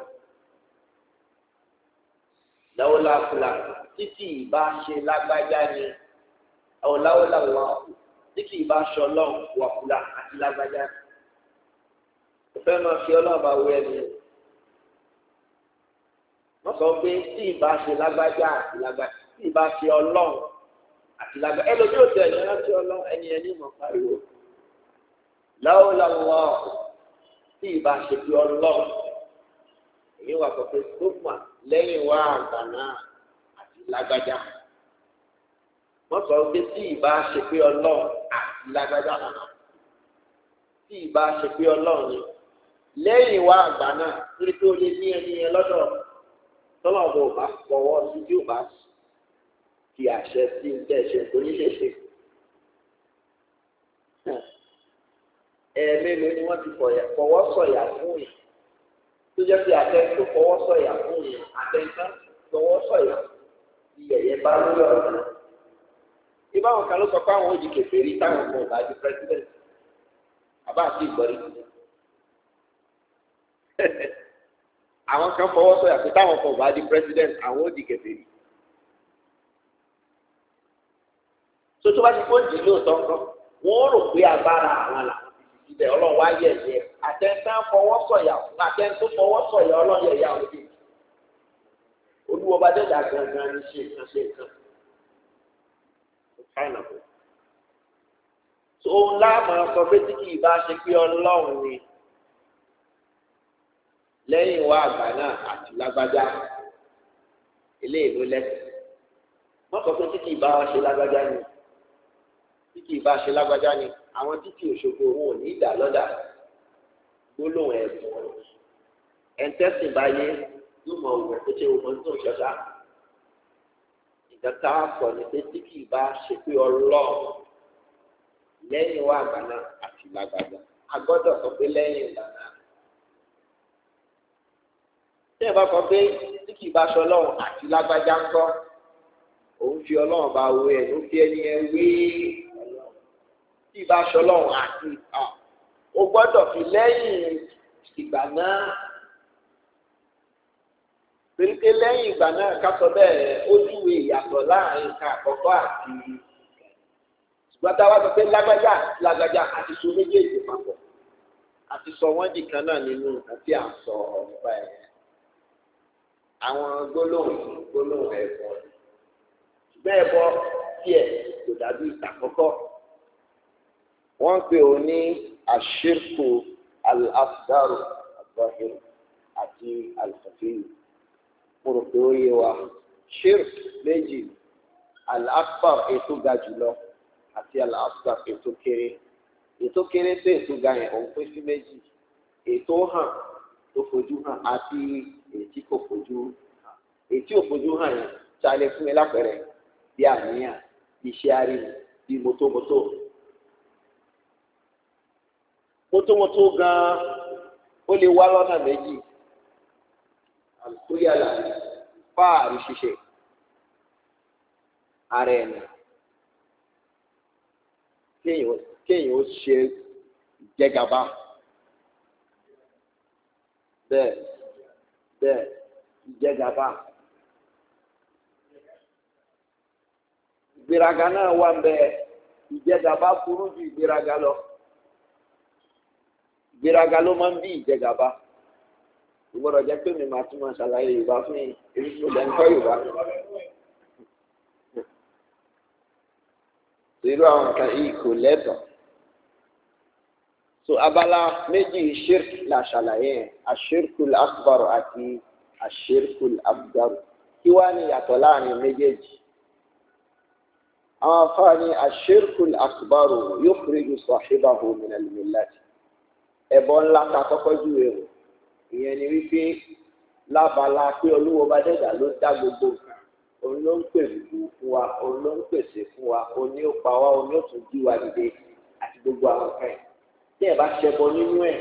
[SPEAKER 1] lawla fulan títí ìbá ṣe lágbájá ni àwọn lawla Allahu títí ìbá ṣe ọlọ́run wa fulan àti lágbájá ni ó fẹ́ máa fi ọlọ́run bá wọ ẹni wọ́n sọ pé tí ìbá ṣe lágbájá àti lágbájá tí ìbá ṣe ọlọ́run àti lágbájá ẹlòmí ò tẹ̀ ẹ̀yìn láti ọlọ́run ẹni mọ̀ pariwo lawla Allahu tí ìbá ṣe pé ọlọ́run èyí wà sọ pé sọ́gbà lẹ́yìn wá àgbà náà àti lágbájá wọ́n sọ pé tí ìbá ṣe pé ọlọ́run àti lágbájá náà tí ìbá ṣe pé ọlọ́run ni lẹ́yìn wá àgbà náà torí pé ó lè ní ẹni yẹn lọ́dọ̀ tọ́lọ̀ bò bá fọwọ́ sí tí ò bá fi àṣẹ sí tẹ̀sẹ̀ tó ní ṣeṣe. Ẹ̀ẹ̀mélòó ni wọ́n ti fọwọ́ sọ̀yà fún yìí tó jẹ́ pé àtẹ̀yìn tó fọwọ́ sọ̀yà fún yìí àtẹ̀yìn tó fọwọ́ sọ̀yà ti yẹ̀yẹ́ bá lórí ọ̀rọ̀. Ìbáwọn kan ló sọ pé àwọn òjì kèfèrí táwọn kan ò bá di president àbá àti ìgbọ́rí. Àwọn kan fọwọ́ sọ̀yà pé táwọn kan ò bá di president àwọn òjì kèfèrí. Tó bá ti kó dì í lóòótọ́ nǹkan wọ́n rò pé agbára àwọn làwọn ibẹ̀ ọlọ́run wá yẹ̀yẹ́ àtẹ̀ntàn fọwọ́ sọ̀yà àtẹ̀ntàn fọwọ́ sọ̀yà ọlọ́run yẹ̀yẹ́ àwọn òbí olúwo bá dẹ́gbà gangan ní ṣe nǹkan fáìnàbù tó láàmú sọ pé tí kì í bá ṣe pé ọlọ́run ni lẹ́yìn wá àgbà náà àti lágbájá eléyìí ló lẹ́sẹ̀ wọ́n sọ pé tí kì í bá wá ṣe lágbájá ni tí kì í bá ṣe lágbájá ni àwọn títí Òṣogbo òun ò ní ìdá lọ́dà gbólóhùn ẹ̀bùn ẹ̀ńtẹ́sìn báyé yóò mọ òwò tó ṣe òun tó ń ṣọṣà ìjọba àpọ̀ ní pé tí kì í bá ṣe pé ọlọ́run lẹ́yìn wá àgbà náà àti lágbájá a gbọ́dọ̀ sọ pé lẹ́yìn ìgbà náà tí ẹ bá sọ pé tí kì í bá ṣe ọlọ́run àti lágbájá ń kọ́ òun fi ọlọ́run bá wé ẹ̀ ló fi ẹni ẹ wé tí ìbá ṣọlọ́run àti o gbọ́dọ̀ fi lẹ́yìn ìgbà náà torí pé lẹ́yìn ìgbà náà ká sọ bẹ́ẹ̀ ó júwe ìyàtọ̀ láàrin nǹkan àkọ́kọ́ àti ṣùgbọ́n táwa sọ pé lágbájá àti so méjèèjì papọ̀ àti sọ wọ́n di kan náà nínú nǹkan tí à ń sọ nípa ẹ̀ àwọn gbólóhùn ẹ̀bọ bẹ́ẹ̀ bọ́ tiẹ̀ kò dàbí ìtàkọ́kọ́ wọ́n pè ó ní àṣírkù al-asghar al-zahir àti al-khafi mo rò pé ó yé wa ṣírk méjì al-akbar ètò ga jùlọ àti al-asghar ètò kéré tó ètò ga yẹn òun pín sí méjì ètò hàn tó fojú hàn àti ètí kò fojú hàn ètí ò fojú hàn yẹn ṣàlẹ̀ fún mi lápẹẹrẹ bí àníyàn bí iṣẹ́ àríwí bí mọ́tòmọ́tò. Mọ́tòmọ́tò gan-an ó lè wá lọ́nà méjì àlùkòyàlà fáàrí ṣíṣe ara ẹ̀nà kéèyàn ó ṣe ìjẹgàba bẹ́ẹ̀ ìjẹgàba ìgbéraga náà wà ń bẹ ìjẹgàba burú ju ìgbéraga lọ. Ìgbéraga ló máa ń bí ìjẹgàba ìgbọ́dọ̀ jẹ́ pé mi máa tún máa ṣàlàyé Yorùbá fún èyí tó lẹ́ ń kọ́ Yorùbá. Irú àwọn nǹkan yìí kò lẹ́tọ̀ọ́. So abala méjì shirk la ṣàlàyé yẹn ashirkul akbar àti ashirkul abdar kí wá ní ìyàtọ̀ láàrin méjèèjì. Àwọn afáàní ashirkul akbar yukhriju sahibahu min al-millati. Ẹbọ ńlá ta kọ́kọ́ júwe rẹ̀ ìyẹn ni wípé lábala pé olúwo bá dẹ́gbà ló dá gbogbo nǹkan òun ló ń pè fún wa, òun ló ń pèsè fún wa, òun ni ó pa wá, òun ni ó tún jí wa dìde àti gbogbo àwọn kan yìí. Tí ẹ bá ṣẹbọ nínú ẹ̀,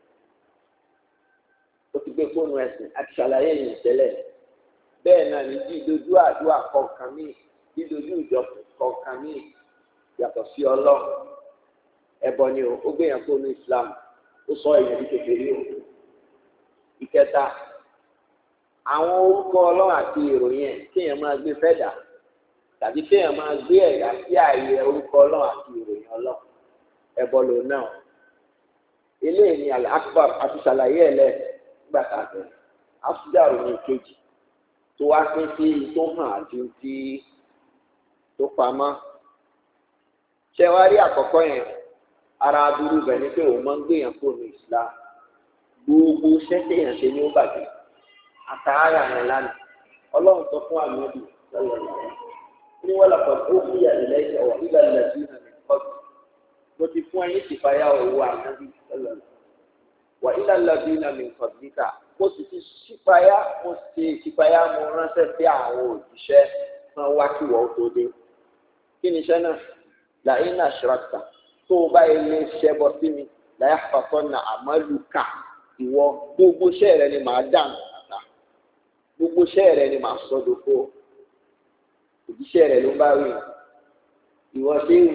[SPEAKER 1] ó ti gbé fóònù ẹ̀sìn àti ṣàlàyé yìí tẹ́lẹ̀. Bẹ́ẹ̀ náà ni dídojú àdúrà kọ̀ọ̀kan míì, dídojú ìjọsìn kọ̀ọ̀kan míì yàtọ̀ sí Ọlọ́run. Ẹbọ ni ó gbé yẹn fóònù Islam, ó sọ èèyàn ní kékeré o. Ìkẹta, àwọn orúkọ Ọlọ́run àti ìròyìn ẹ̀ kéèyàn máa gbé fẹ́dà tàbí kéèyàn máa gbé ẹ̀dá sí ààyè orúkọ Ọlọ́run àti ìròyìn Ọlọ́run. Ẹbọ lò náà. Eléyìí ni Al-Akbar àti ṣàlàyé ẹ̀ lẹ́gbàá tàbí Afdal ní kejì tó wá pín sí tó hàn àti tí tó pamọ́. Ṣé wàá rí àkọ́kọ́ yẹn? Ara aburú bẹ̀ ni pé òun máa ń gbéyàn kó ní Islam. Gbogbo iṣẹ́ téèyàn ṣe ní ó bàjẹ́. Àtàrà yẹn lánàá. Ọlọ́run sọ fún àmọ́bì lọ́wọ́ ní wọ́n lọ́kọ̀ tó fi àlẹ́ ìṣẹ̀wọ̀ nígbà lẹ́sìn náà ní kọ́ọ̀tù. Mo ti fún ẹyin ìṣìpáyà owó àmọ́bì lọ́wọ́ wà ilà lọ́bí náà ní kọ̀ọ̀tù. Mo sì ti ṣípayá, mo ṣe ìṣípayá, mo ránṣẹ́ sí àwọn òjíṣẹ́ kan wá kí wọ́n tó dé. Kí ni iṣẹ́ náà? Làyín náà ṣọ́ọ̀tà. Tó o bá ilé ṣẹbọ sí mi, láyà pàtó na àmàlùkà ìwọ gbogbo iṣẹ́ rẹ ni màá dàn àtà. Gbogbo iṣẹ́ rẹ ni màá sọ dòfo. Òjíṣẹ́ rẹ ló bá rí. Ìwọ ṣé wù.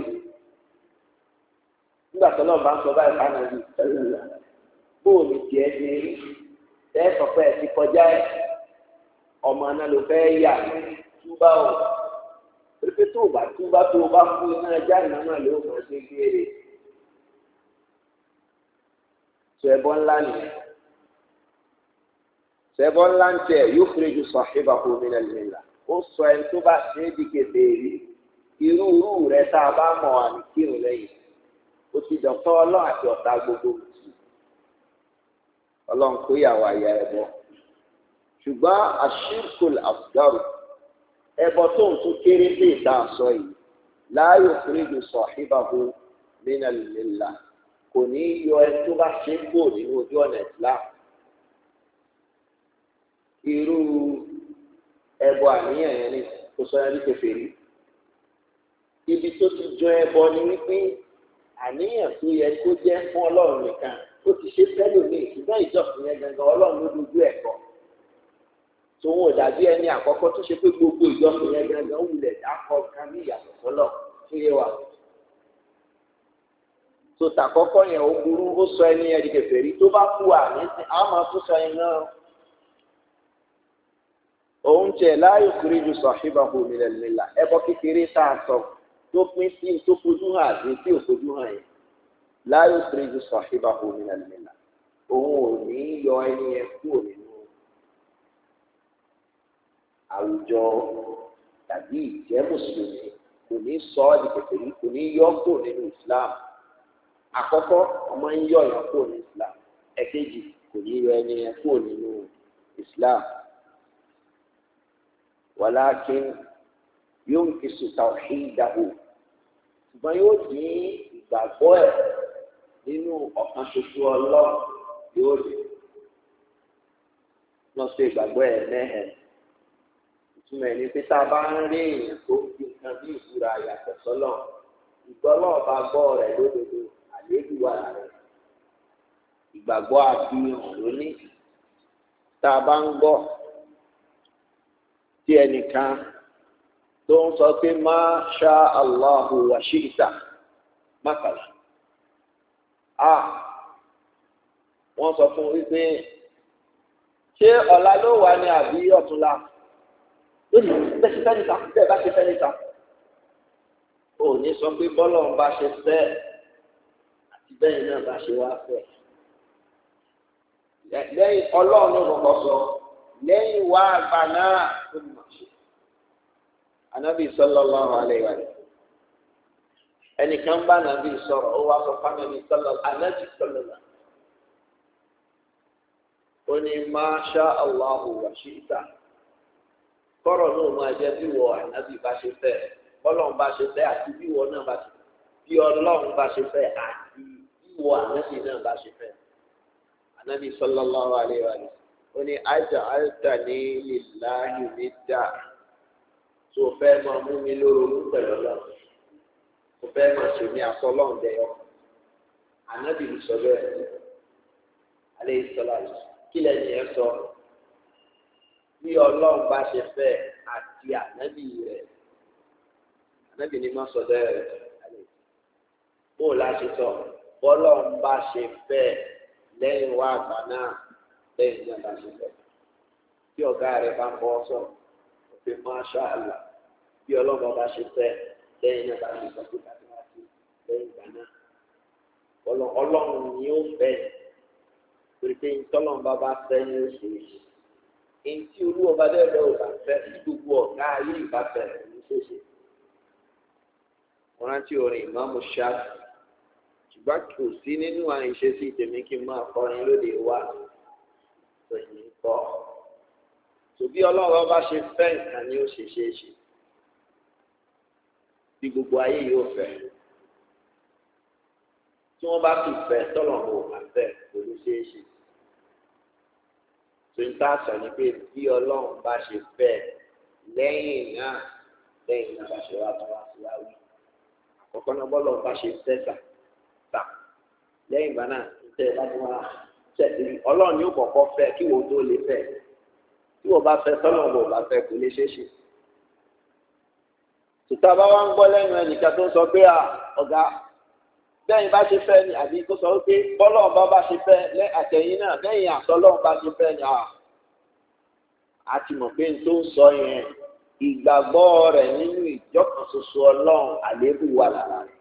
[SPEAKER 1] Nígbà tó náà bá ń sọ báyìí ká náà yìí tẹ́lẹ̀ lọ. Bóòlù tiẹ̀ ṣe rí. Ẹ sọ pé ẹ ti kọjá ẹ ọmọ náà ló fẹ́ yà túbà o pépé tó o bá túbà tó o bá fún iná ẹja iná náà ló mọ̀ ṣe gbére ṣẹbọ ńlá nìyẹn ṣẹbọ ńlá ń tẹ yóò fèrè ju sahibahu min al-millah ó sọ ẹni tó bá ṣe é di kèfèrí irú rẹ tá a bá mọ̀ àmì kírun lẹ́yìn ó ti dọ̀tọ́ Ọlọ́run àti ọ̀tá gbogbo Ọlọ́run kó yàwó àyà ẹbọ ṣùgbọ́n ashirkul asghar ẹbọ tó ń tún kéré sí ìta àṣọ yìí la yukhriju sahibahu min al-millah kò ní yọ ẹni tó bá ṣe ń bò nínú ojú ọ̀nà Islam irú ẹbọ àníyàn yẹn ni kò sọ yẹn ní kèfèrí ibi tó ti jọ ẹbọ ni wípé àníyàn tó yẹ kó jẹ́ fún Ọlọ́run nìkan ó ti ṣe fẹ́lòmíì ṣùgbọ́n ìjọsìn yẹn gangan Ọlọ́run ló dojú ẹ̀ kọ́ tòun ò dàbí ẹni àkọ́kọ́ tó ṣe pé gbogbo ìjọsìn yẹn gangan wulẹ̀ dákọ̀ kan ní ìyàtọ̀ sọ́lọ̀ tó yé wa tó tàkọ́kọ́ yẹn ó burú ó sọ ẹni ẹni kèfèrí tó bá kú àní á máa tún sọ yẹn náà òun tiẹ̀ la yukhriju sahibahu min al-millah ẹbọ kékeré tá a sọ tó pín sí tó fojú hàn àti tí ò fojú hàn yẹn la yukhriju sahibahu min al-millah òun ò ní yọ ẹni yẹn kúrò nínú àwùjọ tàbí ìjẹ́ mùsùlùmí kò ní sọ ọ́ di kèfèrí kò ní yọ kúrò nínú Islam àkọ́kọ́ ọmọ ń yọ ìyàn kúrò ní Islam ẹ̀kejì kò ní yọ ẹni yẹn kúrò nínú Islam walakin yunkisu tawhidahu ṣùgbọ́n yóò dín ìgbàgbọ́ ẹ̀ nínú ọ̀kan ṣoṣo Ọlọ́run yóò rí lọ sí ìgbàgbọ́ ẹ̀ mẹ́hẹ̀ ìtumọ̀ ẹ̀ ní pé tá a bá ń rí èèyàn tó ń fi nǹkan bí ìbúra yàtọ̀ sọ́lọ̀ ìgbọ́lọ́ọ̀bá gbọ́ rẹ̀ lódodo àléébù wà rẹ̀ ìgbàgbọ́ àfihàn lónìí tá a bá ń gbọ́ tí ẹnìkan tó ń sọ pé má ṣá Allahu wa shi'ta mákàlá wọ́n sọ fún wípé ṣé ọ̀la ló wà ní àbí ọ̀túnla lónìí bẹ́ẹ̀ ṣe fẹ́ níta bẹ́ẹ̀ bá ṣe fẹ́ níta ò ní sọ pé bọ́lọ̀ ń bá ṣe fẹ́ àti bẹ́ẹ̀ náà bá ṣe wá fẹ́ lẹ́yìn Ọlọ́run ló kọ́kọ́ sọ lẹ́yìn wá àgbà náà tó mọ̀ ṣe Ànábì sallallahu alaihi wa sallam ẹnìkan bá Ànábì sọ̀rọ̀ ó wá sọ fún Ànábì sallallahu ó ní máa ṣá Allahu wa shi'ta kọ́rọ̀ náà máa jẹ́ bí wọ Ànábì bá ṣe fẹ́ bọ́lọ́run bá ṣe fẹ́ àti bí wọ náà bá ṣe bí Ọlọ́run bá ṣe fẹ́ àti bí wọ Ànábì náà bá ṣe fẹ́ Ànábì sallallahu alaihi wa sallam ó ní aj'altani lillahi nidda tó fẹ́ máa mú mi lórogún pẹ̀lú Ọlọ́run tó fẹ́ máa ṣe ní asọ́lọ́run dẹ̀yọ ànábì ló sọ bẹ́ẹ̀ alẹ́ ìsọlá kí lẹ́yìn ẹ̀ sọ bí Ọlọ́run bá ṣe fẹ́ àti ànábì rẹ̀ ànábì ni má sọ bẹ́ẹ̀ bó o láṣẹ sọ bọ́lọ́run bá ṣe fẹ́ lẹ́yìn wá àgbà náà lẹ́yìn náà bá ṣe fẹ́ tí ọ̀gá rẹ̀ bá ń bọ́ sọ òfin Masha Allah bí Ọlọ́run bá ṣe fẹ́ lẹ́yìn náà bá ṣe sọ pé káàkiri wá sí lẹ́yìn ìgbà náà Ọlọ́run ni ó fẹ́ torí pé ìtọ́lọ́run bá fẹ́ ní oṣù yìí èyí tí olúwọba dẹ́rẹ́ ò bá fẹ́ tí gbogbo ọ̀gá ayé ìbá fẹ́ ní ṣèṣe wọn rántí orin ìmáàmù Ṣáfì ṣùgbọ́n kò sí nínú àwọn ìṣesí tèmi kí n máa kọrin lóde wá lóyìn kọ́ tòbí Ọlọ́run bá ṣe fẹ́ nǹkan ni ó ṣe ṣe é ṣe bí gbogbo ayé yóò fẹ́ tí wọ́n bá fi fẹ́ tọ́lọ́run ò bá fẹ́ kò ní ṣe é ṣe tó ń tà sọ ni pé bí Ọlọ́run bá ṣe fẹ́ lẹ́yìn náà bá ṣe wá tó wá sí wá wí àkọ́kọ́ náà bọ́lọ̀ bá ṣe fẹ́ tà lẹ́yìn ìgbà náà tẹ́ bá tó wá tẹ̀lé Ọlọ́run yóò kọ́kọ́ fẹ́ kí wọ́n tó lè fẹ́ tí wọ́n bá fẹ́ tọ́lọ́run ò bá fẹ́ kò lè ṣe é ṣe. tìta bá wá ń gbọ́ lẹ́nu ẹnìkan tó ń sọ pé ọ̀gá bẹ́ẹ̀ bá ṣe fẹ́ ni àbí tó sọ pé bọ́lọ́run bá ṣe fẹ́ àtẹ̀yìn náà lẹ́yìn àtọ́lọ́run bá ṣe fẹ́ ni a ti mọ̀ pé n tó ń sọ yẹn ìgbàgbọ́ rẹ̀ nínú ìjọkan ṣoṣo Ọlọ́run àléébù wà lára rẹ̀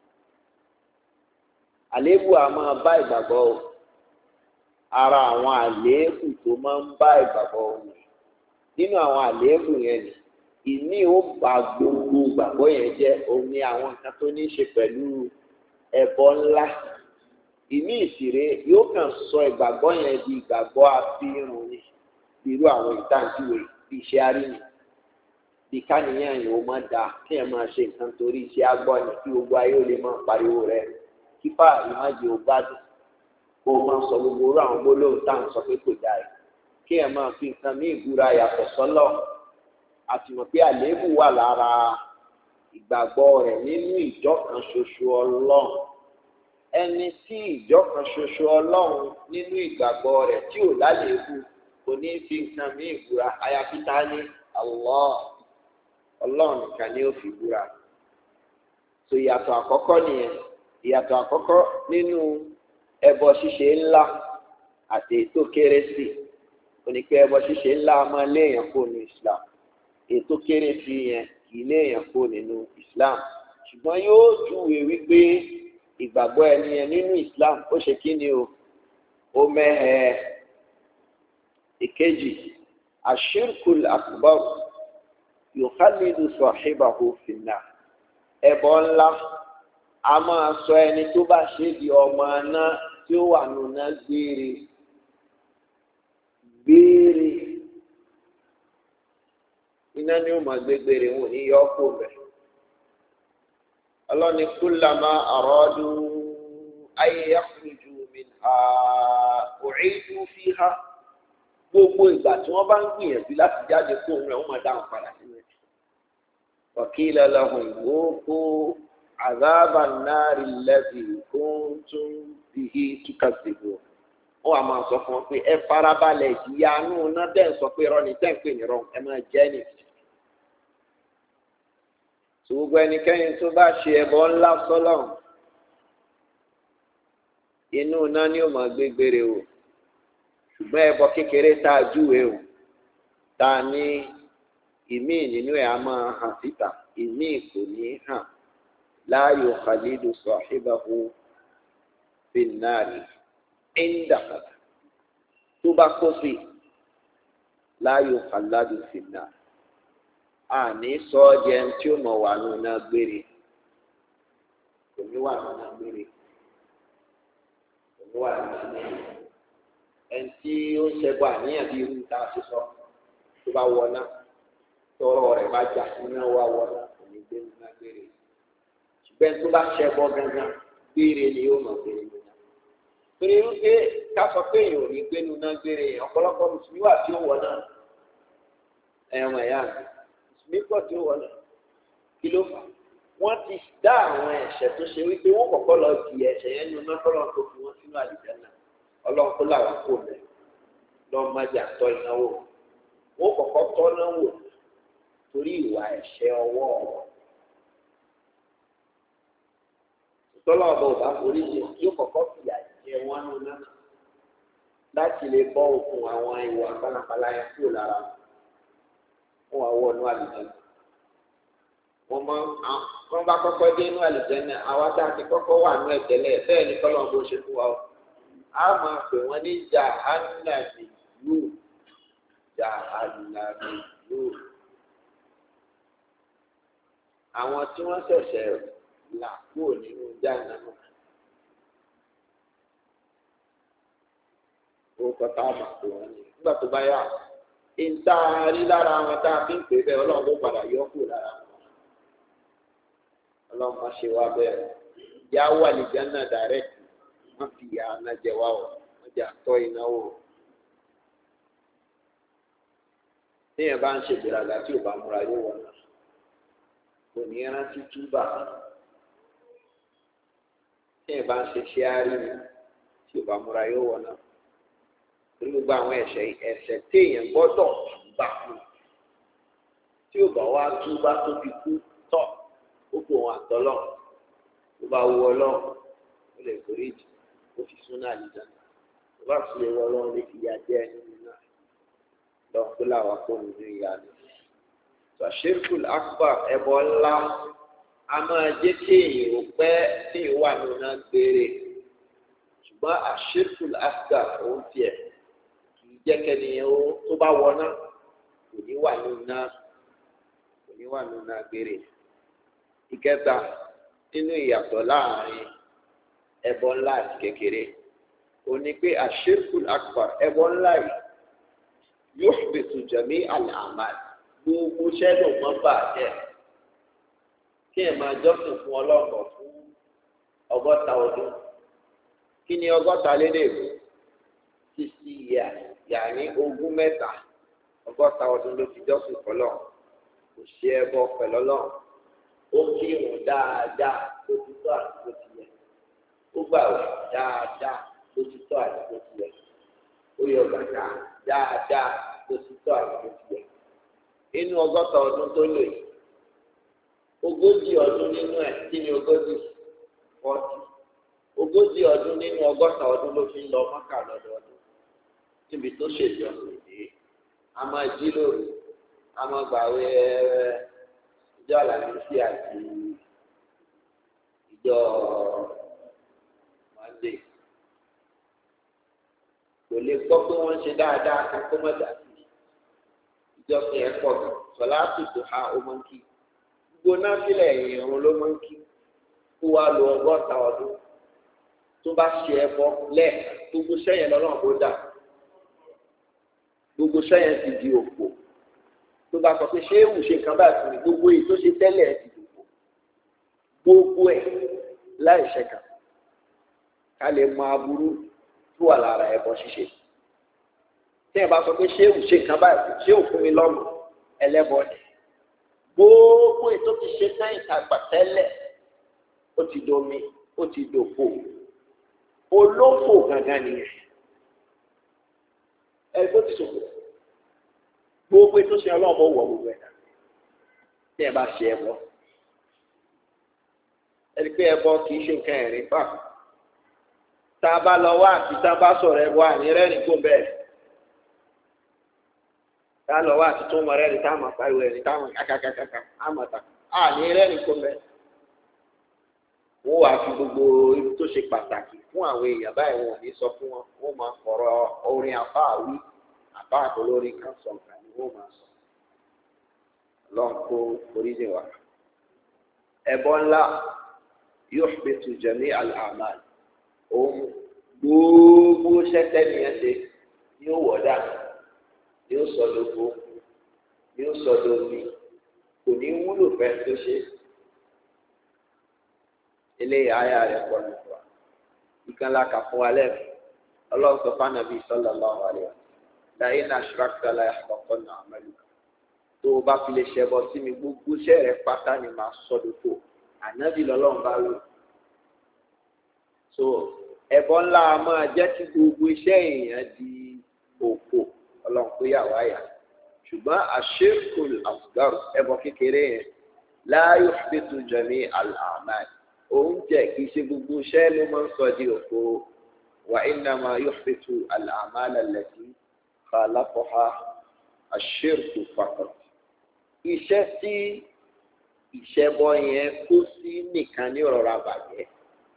[SPEAKER 1] àléébù a máa bá ìgbàgbọ́ o ara àwọn àléébù tó máa ń bá ìgbàgbọ́ o nínú àwọn àléébù yẹn ni ìní ó bá gbogbo ìgbàgbọ́ yẹn jẹ́ òun ni àwọn nǹkan tó ní í ṣe pẹ̀lú ẹbọ ńlá ìní ìsìrè yóò kàn sọ ìgbàgbọ́ yẹn di ìgbàgbọ́ àfihàn ní irú àwọn ìtàǹtìwé bíi iṣẹ́ àríyìn bí káníyàn yìí ó máa da kí ẹ máa ṣe nǹkan torí iṣẹ́ agbọ́ni kí gbogbo ayé ó lè máa pariwo rẹ kí fáàrí má jẹ́ ó gbádùn kó o máa sọ gbogbo orú àwọn gbólóhùn tá à ń sọ pé kò dáa yìí kí ẹ máa fi nǹkan ní ìbúra yàtọ̀ sọ́lọ̀ àtìmọ̀ pé àléébù wà lára ìgbàgbọ́ rẹ̀ nínú ìjọ kan ṣoṣo Ọlọ́run ẹni tí ìjọ kan ṣoṣo Ọlọ́run nínú ìgbàgbọ́ rẹ̀ tí ò láléébù kò ní fi nǹkan ní ìbúra àyàfi tá ní Allah Ọlọ́run nìkan ni ó fi búra so ìyàtọ̀ àkọ́kọ́ nìyẹn ìyàtọ̀ àkọ́kọ́ nínú ẹbọ ṣíṣe ńlá àti ètò kéré sí onípe ẹbọ ṣíṣe ńlá máa léèyàn kó nínú Islam ètò kéré sí yẹn kì í léèyàn kó nínú Islam ṣùgbọ́n yóò júwe wípé ìgbàgbọ́ ẹni yẹn nínú Islam ó ṣe kí ni ó mẹ́hẹ̀ẹ́ ìkejì ashirkul akbar yukhalidu sahibahu finna ẹbọ ńlá a máa sọ ẹni tó bá ṣe di ọmọ náà tí ó wà nùnà gbére iná ni ó máa gbégbére wọn ní yọ kó bẹ ọlọ́ni kullama aradu ay yakhruju minha u'idu fiha gbogbo ìgbà tí wọ́n bá ń gbìyànjú láti jáde kó òun rẹ̀ wọ́n máa dáhùn padà sínú ẹ̀. وقيل لهم ذوقوا عذاب النار الذي كنتم به تكذبون ó wà máa sọ fún wọn pé ẹ farabalẹ̀ ìyá inú náà dẹ́n sọ pé rọ́ọ̀nì tẹ́ ń pè ní rọ́ọ̀n ẹ máa jẹ́ ní. gbogbo ẹnikẹ́ni tó bá ṣe ẹbọ ńlá sọ́lọ́run inú náà ni ó máa gbégbére o ṣùgbọ́n ẹbọ kékeré tá a júwe o tá a ní ìmí nínú ẹ̀ á máa hàn síta ìmí kò ní hàn la yukhalidu sahibahu fin-nari indakala tó bá kó sí la yukhalladu fin-nar àní sọ ọ́ jẹ́ tí ó mọ̀ wà nínú náà gbére kò ní wà nínú náà gbére kò ní wà nínú náà gbére ẹni tí ó ń ṣẹgbọ́ àníyàn bí irú ta ṣe sọ tó bá wọ náà tọrọ rẹ̀ bá jà nínú wa wọ náà kò ní gbé nínú náà gbére ṣùgbọ́n tó bá ṣẹgbọ́ gángan gbére ni yóò mọ̀ gbére nínú náà torí wípé ká sọ pé èèyàn ò ní gbé nínú náà gbére ọ̀pọ̀lọpọ̀ mùsùlùmí wà tí ó wọ náà ẹ̀wọ̀n ẹ̀yà mùsùlùmí pọ̀ tí ó wọlé kí ló fà wọ́n ti dá àwọn ẹ̀ṣẹ̀ tó ṣe wípé wọ́n kọ́kọ́ lọ di ẹ̀ṣẹ̀ yẹn nínú náà kọ́lọ́n tó fi wọ́n sínú àlùjánnà ọlọ́run kó làwọn kò mẹ́ lọ́ọ́ má jà tọ́ ìnáwó wọ́n kọ́kọ́ tọ́ náà wò torí ìwà ẹ̀ṣẹ̀ ọwọ́ tọ́lá ọba ọba forí jẹ yóò kọ́kọ́ fìyà jẹ wọ́n nínú náà láti lè bọ́ òkun àwọn ìwà pálapàla yẹn kúrò lára wọn wà wọnú àlùjánnà wọ́n bá kọ́kọ́ dé inú àlùjánnà àwa tá a ti kọ́kọ́ wà nú ẹ̀tẹ́lẹ̀ bẹ́ẹ̀ ni kọ́lọ́n bó ṣe fún wa o a máa pè wọ́n ní jahannamiyu àwọn tí wọ́n ṣẹ̀ṣẹ̀ là kúrò nínú jahannama orúkọ tá a máa pè wọ́n ní nígbà tó bá yà ìta rí lára wọn tá a fi ń pè bẹ́ẹ̀ ọlọ́run ló padà yọ kúrò lára wọn ọlọ́run máa ṣe wá bẹ́ẹ̀ ìyá wà ní Jánnà direct wọ́n fi ìyá náà jẹ wá o wọ́n jà tọ́ ìnáwó téèyàn bá ń ṣe ìgbéraga tí ò bá múra yóò wọ̀ náà kò ní rántí túbà téèyàn bá ń ṣe ṣíárì tí ò bá múra yóò wọ̀ náà torí gbogbo àwọn ẹ̀ṣẹ̀ téèyàn gbọ́dọ̀ túbà fún tí ò bá wá túbà tó fi kú tọ̀ ó kò wọn àtọ́lọ́ tó bá wù Ọlọ́run ó lè forí jù ó fi súnà àlùjánnà tó bá fi lè wọ Ọlọ́run lè fi yà jẹ́ nínú náà lọ́n kó làwọn kó nínú ìyá ni. Ṣàṣírkùl akbar ẹbọ ńlá a máa jẹ́ kéèyàn ò pẹ́ kéèyàn wà nínú náà gbére ṣùgbọ́n àṣírkùl asghar òun tiẹ̀ kì í jẹ́ kẹ́niyàn ó tó bá wọ náà kò ní wà nínú náà gbére. Ìkẹta nínú ìyàtọ̀ láàrin ẹbọ ńlá àti kékeré ó ní pé àṣírkùl akbar ẹbọ ńlá yìí yuhbitu jami al-a'mal gbogbo sẹ́dùn mọ́ bàjẹ́ kí ẹ máa jọ́sìn fún ọlọ́pàá fún 100 ọdún kí ni 100 lédè fún 60 years yàní 13 100 ọdún ló fi jọ́sìn fọlọ́ kò ṣe ẹbọ pẹ̀lú Ọlọ́run ó kírun dáadáa tó ti tọ́ àti tó ti yẹ ó gbààwẹ̀ dáadáa tó ti tọ́ àti tó ti yẹ ó yọ gbàgbà dáadáa tó ti tọ́ àti tó ti yẹ inú 100 ọdún tó lò yìí 40 ọdún nínú ẹ̀ kí ni 40 ọdún nínú 100 ọdún ló fi ń lọ Mọ́kà lọ́dọọdún níbi tó ṣèjọsìn dé a máa jí lóru a máa gbààwẹ̀ ìjọ àlàmísì àti ìjọ mọ́ndé kò lè gbọ́ pé wọ́n ń ṣe dáadáa kó mọ̀ dà sí ìjọ fi ẹ̀ pọ̀ gan sọlá àtúntò ha ó máa ń kí gbogbo náà sílẹ̀ ìrún ló máa ń kí kó wá lo 100 ọdún tó bá ṣe ẹbọ lẹ́ẹ̀ gbogbo sẹ́yìn lọ́nà kó dà gbogbo sẹ́yìn ti di òpó tó bá sọ pé ṣé èwù ṣe nǹkan báyìí fún mi gbogbo èyí tó ṣe tẹ́lẹ̀ ti dòpò gbogbo ẹ̀ láì ṣẹ̀kà ká lè mọ aburú tó wà lára ẹbọ ṣíṣe tí ẹ bá sọ pé ṣé èwù ṣe nǹkan báyìí ṣé ò fún mi lọ́mọ ẹlẹ́bọ ni gbogbo èyí tó ti ṣe sẹ́yìn tàgbà tẹ́lẹ̀ ó ti domi ó ti dòpò olófò gangan nìyẹn ẹ tó ti sòkò gbogbo ètò ṣe ọlọ́run bó wọ gbogbo ẹ̀dá tí ẹ bá ṣe ẹbọ ẹni pé ẹbọ kì í ṣe nǹkan ẹ̀rín fà tá a bá lọ wá àti tá a bá sọ̀rọ̀ ẹbọ àní rẹ́rìn kó bẹ́ẹ̀ tá a lọ wá àti tó mọ rẹ́rìn tá a mọ̀ pariwo ẹ̀rín tá a mọ̀ kàkàkàkà á mọ̀ tà àní rẹ́rìn kó bẹ́ẹ̀ wọ́n wàá fi gbogbo ibi tó ṣe pàtàkì fún àwọn èèyàn báyìí wọn ò ní sọ fún wọn wọ́n máa fọ̀rọ̀ orin àfáàwí àfáàkó lórí kan sọ nǹkan ni wọ́n máa sọ lọ́n kó orílẹ̀ wa ẹbọ ńlá yuhbitu jami al-a'mal òun gbogbo ṣẹ́tẹ́ nìyẹn ṣe ni ó wọ̀ dà ni ó sọ lóko ni ó sọ lómi kò ní wúlò fẹ́ tó ṣe eléyìí ayé rẹ̀ pọ̀ nípa ìkànnì kà fún wa lẹ́nu ọlọ́run sọ fún Ànábì sallallahu alaihi wasallam la in ashrakta la yahbatanna 'amaluka tó o bá fi lè ṣẹbọ sí mi gbogbo iṣẹ́ rẹ pátá ni màá sọ dòfo ànábì lọ́lọ́run bá wí. so ẹbọ ńlá máa jẹ́ kí gbogbo iṣẹ́ èèyàn di òfò ọlọ́run pé yà wáyà ṣùgbọ́n àṣírkùl asghar ẹbọ kékeré yẹn la yuhbitu jami al-a'mal oúnjẹ kì í ṣe gbogbo iṣẹ́ ló máa ń sọ di òfò wa innama yuhbitu al-a'mal allati khalaqaha àṣírkù faqat iṣẹ́ tí ìṣẹ́bọ yẹn kó sí nìkan ní ọ̀rọ̀ àbàjẹ́.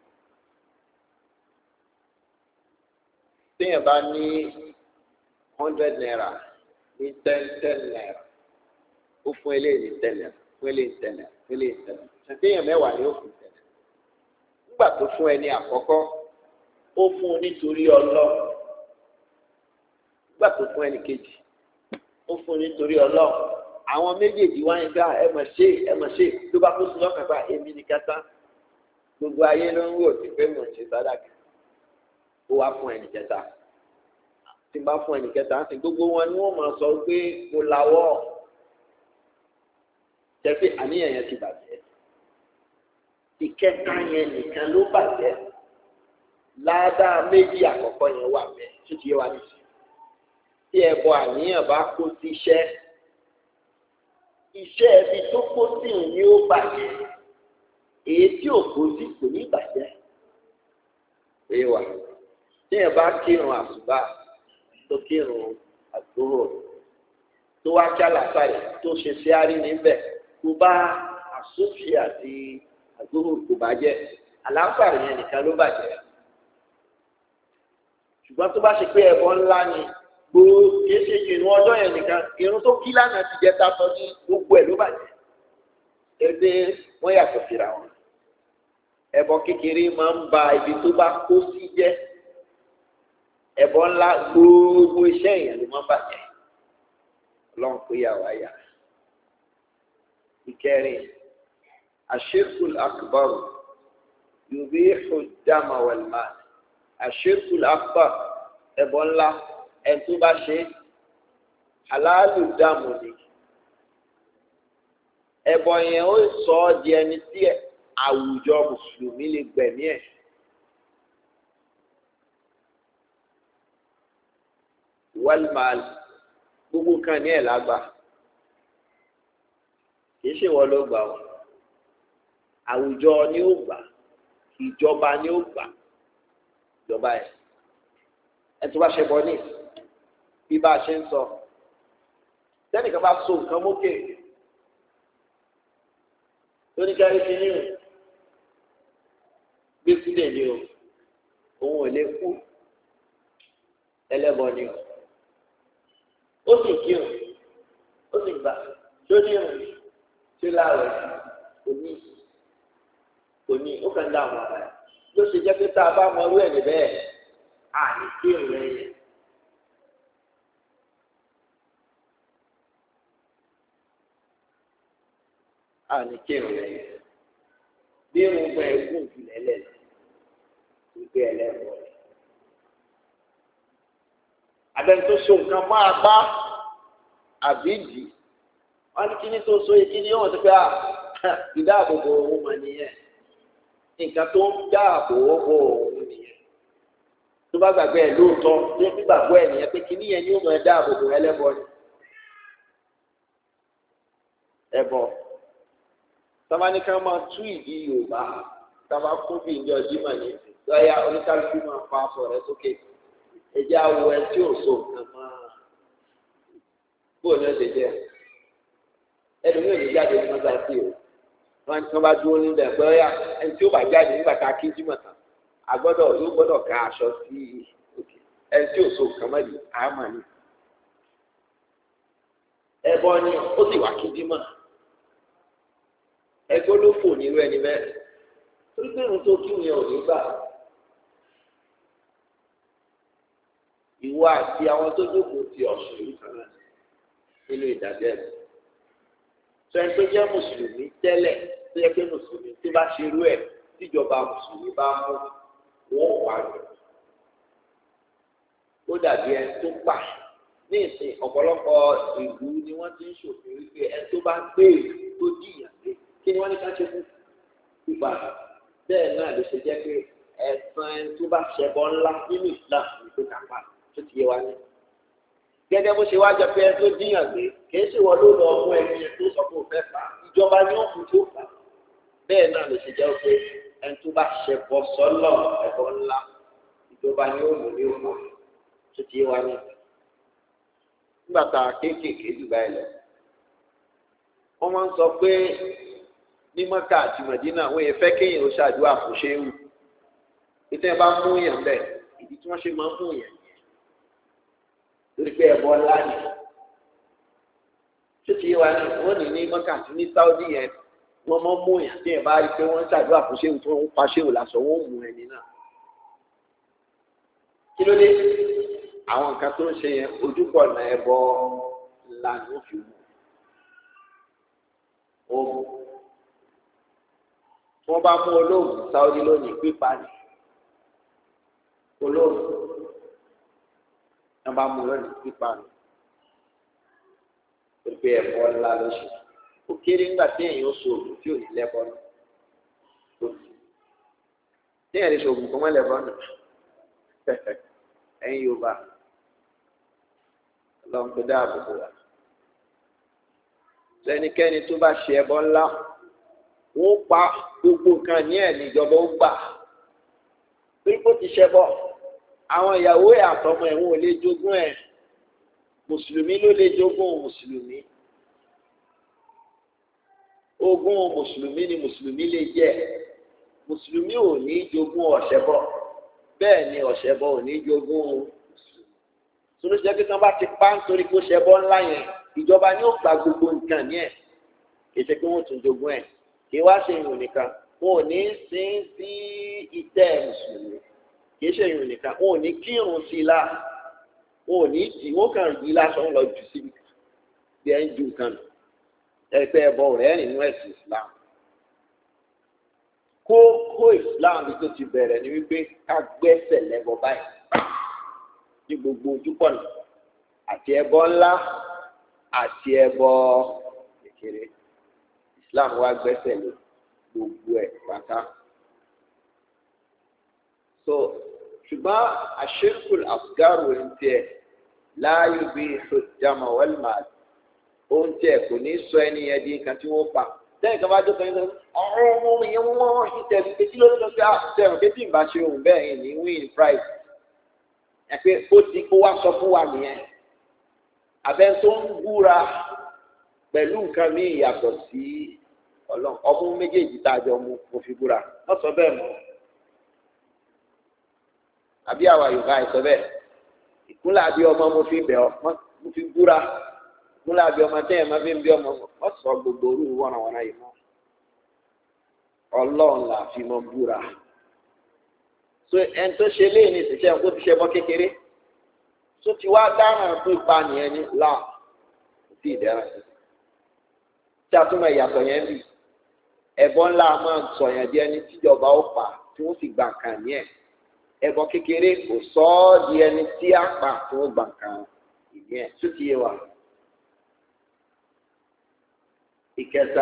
[SPEAKER 1] téèyàn bá ní 100 naira ní 10 naira ó fún eléyìí ní 10 naira fún eléyìí 10 naira fún eléyìí 10 naira ṣàtẹ́yàn mẹ́wàá ni ó fún 10 naira. nígbà tó fún ẹni àkọ́kọ́ ó fún un nítorí Ọlọ́run nígbà tó fún ẹni kejì ó fún un nítorí Ọlọ́run àwọn méjèèjì wáyé gbá ẹ mọ̀ ṣe ló bá kó sí lọ́kàn gbà èmi ní kẹta gbogbo ayé ló ń wò sí pé mò ń ṣe sádàkà ó wá fún ẹnì kẹta tí n bá fún ẹnì kẹta àti gbogbo wọn ni wọn máa sọ pé mo lawọ́ jẹ́ pé àníyàn yẹn ti bàjẹ́ ìkẹta yẹn nìkan ló bàjẹ́ ládàá méjì àkọ́kọ́ yẹn wà bẹ́ẹ̀ tó ti yé wa ní sí tí ẹbọ àníyàn bá kó sí iṣẹ́ ẹbí tó kó sí ni ó bàjẹ́ èyí tí ò kó sí kò ní bàjẹ́ èyí wà tí ẹ bá kírun àsùbá tó kírun àdúrò tó wá kí àlàfàì tó ṣe sí àárí níbẹ̀ kó bá àsòfì àti àdúrò kò bàjẹ́ àlàfàì yẹn nìkan ló bàjẹ́ ṣùgbọ́n tó bá ṣe pé ẹbọ ńlá ni gbòó kìí ṣe ìrun ọjọ́ yẹn nìkan ìrun tó kí lánàá ti jẹ tatọ ní gbogbo ẹ̀ ló bàjẹ́ ẹgbẹ́ wọ́n yàtọ̀ síra wọn ẹbọ kékeré máa ń ba ibi tó bá kó sí jẹ́ ẹbọ ńlá gbogbo iṣẹ́ èèyàn ló máa ń bàjẹ́ ọlọ́run pé yà wá yà. ìkẹrin ashirkul akbar yubihu dama wal mal ashirkul akbar ẹbọ ńlá ẹni tó bá ṣe halalu dàmú ni ẹbọ yẹn ó sọ ọ́ di ẹni tí àwùjọ mùsùlùmí lè gbẹ̀mí ẹ̀. wàlmáàlì gbogbo kan ní ẹ̀ lágbà kìí ṣe wọ́n ló gbà wọ́n àwùjọ ni ó gbà ìjọba ni ó gbà ìjọba ẹ̀ ẹ̀ tó bá ṣe bọ́ ní bí bá a ṣe ń sọ tẹ́nìkan bá so nǹkan mókè tó ní kárí fi ní gbé sílẹ̀ ni o òun ò lè kú ẹlẹ́bọ ni o ó sì kírun ó sì gbà tó ní ìrìn tó láwẹ̀ kò ní ó kàn dá àwọn ará ẹ̀ ló ṣe jẹ́ pé tá a bá mọ irú ẹ̀ níbẹ̀ à ní kírun rẹ̀ yẹn. àní kírun rẹ̀ yẹn bí irun gbọ́ ẹ̀gún ìfilẹ̀ lẹ́nu ìgbé ẹlẹ́wọ̀n rẹ̀. abẹ́ni tó so nǹkan máa bá àbíjì wọ́n ní kíní tó so ìkíní yóò ti pẹ́ ìdáàbòbò òun mọ̀ nìyẹn nǹkan tó ń dáàbò bò òun nìyẹn tó bá gbàgbé ẹ̀ lóòótọ́ tó ń gbàgbọ́ ẹ̀ nìyẹn pé kíní yẹn ni ó mọ̀ ẹ́ dáàbòbò ẹlẹ́bọ ni ẹbọ tọ́mání ká máa tú ìdí Yorùbá tábà kún bí ìjọ jimá ní lọ́yà oníkálukú máa fa aṣọ rẹ̀ sókè ẹjẹ́ awọ ẹ tí ò so nǹkan máa bó ní ọ̀sẹ̀ jẹ́ ẹlòmíì ò ní jáde ní mọ́tà sí o wọ́n bá dúró níbẹ̀ pé ọ̀yà ẹni tí ó bá jáde nígbà tá a kí jimá tán yóò gbọ́dọ̀ ká aṣọ sí òkè ẹni tí ò so nǹkan mọ́ yìí àmà ni ẹbọ ni ó sì wá kí jimá ẹgbẹ́ ló fò nínú ẹni bẹ́ẹ̀ torí pé irun tó kí yẹn ò ní gbà ìwọ àti àwọn tó jókòó ti ọ̀sùn yìí kan náà nínú ìdájọ́ ẹ̀ sọ ẹni tó jẹ́ mùsùlùmí tẹ́lẹ̀ tó yẹ pé mùsùlùmí tó bá ṣe irú ẹ̀ tíjọba mùsùlùmí bá mú wọn wà ní ó dàbí ẹni tó pàṣẹ ní ìsìn ọ̀pọ̀lọpọ̀ ìlú ni wọ́n ti ń ṣòfin wípé ẹni tó bá gbé tó jìyàn gbé kí ni wọ́n ní ká ṣe fún pípa bẹ́ẹ̀ náà ló ṣe jẹ́ pé ẹ̀san ẹni tó bá ṣẹbọ ńlá nínú Islam ní pé kápá tó ti yé wa ní. gẹ́gẹ́ bó ṣe wá jẹ́ pé ẹni tó jìyàn gbé kì í ṣe wọ́n ló lọ mú ẹni tó sọ pé òun fẹ́ fà á ìjọba ni ó kù tó fà á bẹ́ẹ̀ náà ló ṣe jẹ́ pé ẹni tó bá ṣẹbọ sọ́lọ̀ ẹbọ ńlá ìjọba ni ó mú ní òkú tó ti yé wa ní. nígbà tá a kéékèèké jù báyìí lọ wọ́n máa ń sọ pé ní Mọ́kà àti Mẹdínà wọ́n yẹ fẹ́ kéèyàn ó ṣàdúrà fún ṣéwù ìtẹ́ bá mú yàn bẹ́ẹ̀ ìdí tí wọ́n ṣe máa ń mú yàn lórí pé ẹbọ ńlá ni tó ti yé wa ní wọ́n ní Mọ́kà àti ní Sáúdì yẹn wọ́n máa ń mú yàn tí ẹ̀ bá rí i pé wọ́n ń ṣàdúrà fún ṣéwù tí wọ́n ń pa ṣéwù lásán wọ́n ń mú ẹni náà kí ló dé àwọn nǹkan tó ń ṣe yẹn ojúbọ náà ẹbọ ńlá ni ó fi mú oògùn tí wọ́n bá mú olóògùn Sáúdì lónìí pípa ni olóògùn tí wọ́n bá mú lónìí pípa ni pépé ẹbọ ńlá ló ṣe ó kéré ńgbà tí èèyàn ó so oògùn tí ò ní lẹ́bọ náà tí èèyàn lè so oògùn kó má lẹ́bọ náà ẹ̀yin Yorùbá Ọlọ́run tó dáàbò bò wá lẹ́nikẹ́ni tó bá ṣe ẹbọ ńlá wọ́n pa gbogbo nǹkan ní ẹ̀ níjọba ó gbà pé kó ti ṣẹbọ àwọn ìyàwó ẹ̀ àtọmọ ẹ̀ wọn ò lè jogún ẹ̀ mùsùlùmí ló lè jogún mùsùlùmí ogún mùsùlùmí ni mùsùlùmí lè jẹ mùsùlùmí ò ní jogún ọ̀ṣẹbọ bẹ́ẹ̀ ni ọ̀ṣẹbọ ò ní jogún mùsùlùmí tó ló ṣe pé tí wọ́n bá ti pa nítorí kó ṣẹbọ ńlá yẹn ìjọba ni ó gba gbogbo nǹkan ní ẹ̀ kì í ṣe pé wọ́n tún jogún ẹ̀ kì í wá ṣe ìrùn nìkan wọn ò ní sin sí ìtẹ́ mùsùlùmí kì í ṣe ìrùn nìkan wọn ò ní kírun sí i lá wọn ò ní tì wọn kàn yí lásán lọ jù síbi bí ẹ ń ju nǹkan nù ẹgbẹ́ ẹbọ rẹ̀ nínú ẹ̀sìn Islam kókó Islam bí tó ti bẹ̀rẹ̀ ni wípé ká gbẹ́sẹ̀ lẹ́bọ báyìí ní gbogbo ojúpọ̀nà àti ẹbọ ńlá àti ẹbọ kékeré Islam wá gbẹ́sẹ̀ lé gbogbo ẹ̀ pátá so ṣùgbọ́n àṣírkùl afgaru ń tiẹ̀ láàyò bí ìṣòjàmọ wẹlmàd ohun tiẹ̀ kò ní sọ ẹni yẹn di nǹkan tí wọ́n pa lẹ́yìn kan bá jókòó yẹn sọ ọ̀rọ̀ ọmọ yẹn wọ́n ń tẹ̀lé pé kí ló ń lọ sí àtẹ̀wọ̀n pé tí n bá ṣe òun bẹ́ẹ̀ yẹn ní win prize ẹ pé ó ti kó wá sọ fún wa nìyẹn abẹ́ tó ń búra pẹ̀lú nǹkan ní ìyàtọ̀ sí ọmú méjèèjì tá a jọ mú mo fi búra wọ́n sọ bẹ́ẹ̀ mọ́ àbí àwa Yorùbá àìsọ bẹ́ẹ̀ ìkúnlẹ̀ àbí ọmọ mo fi bẹ̀ ọ́ mo fi búra ìkúnlẹ̀ àbí ọmọ tẹ́yẹ̀ máa fi ń bí ọmọ wọ́n sọ gbogbo orú wọ̀nàwọ̀nà yìí mọ́ Ọlọ́run là fi mọ́ búra so ẹni tó ṣe léyìn ní ìṣiṣẹ́ kó ti ṣe bọ́ kékeré tó ti wá dáràn tó ipa nìyẹn ní là kò tí ì dẹ́ràn sí tí a tún mọ ìyàtọ̀ yẹn bì ẹbọ ńlá máa sọ yẹn di ẹni tíjọba ó pa tí wọ́n sì gbà kàn ní ẹ̀ ẹbọ kékeré kò sọ ọ́ di ẹni tí a pa tí wọ́n gbà kàn ìyẹn tó ti yé wa. ìkẹta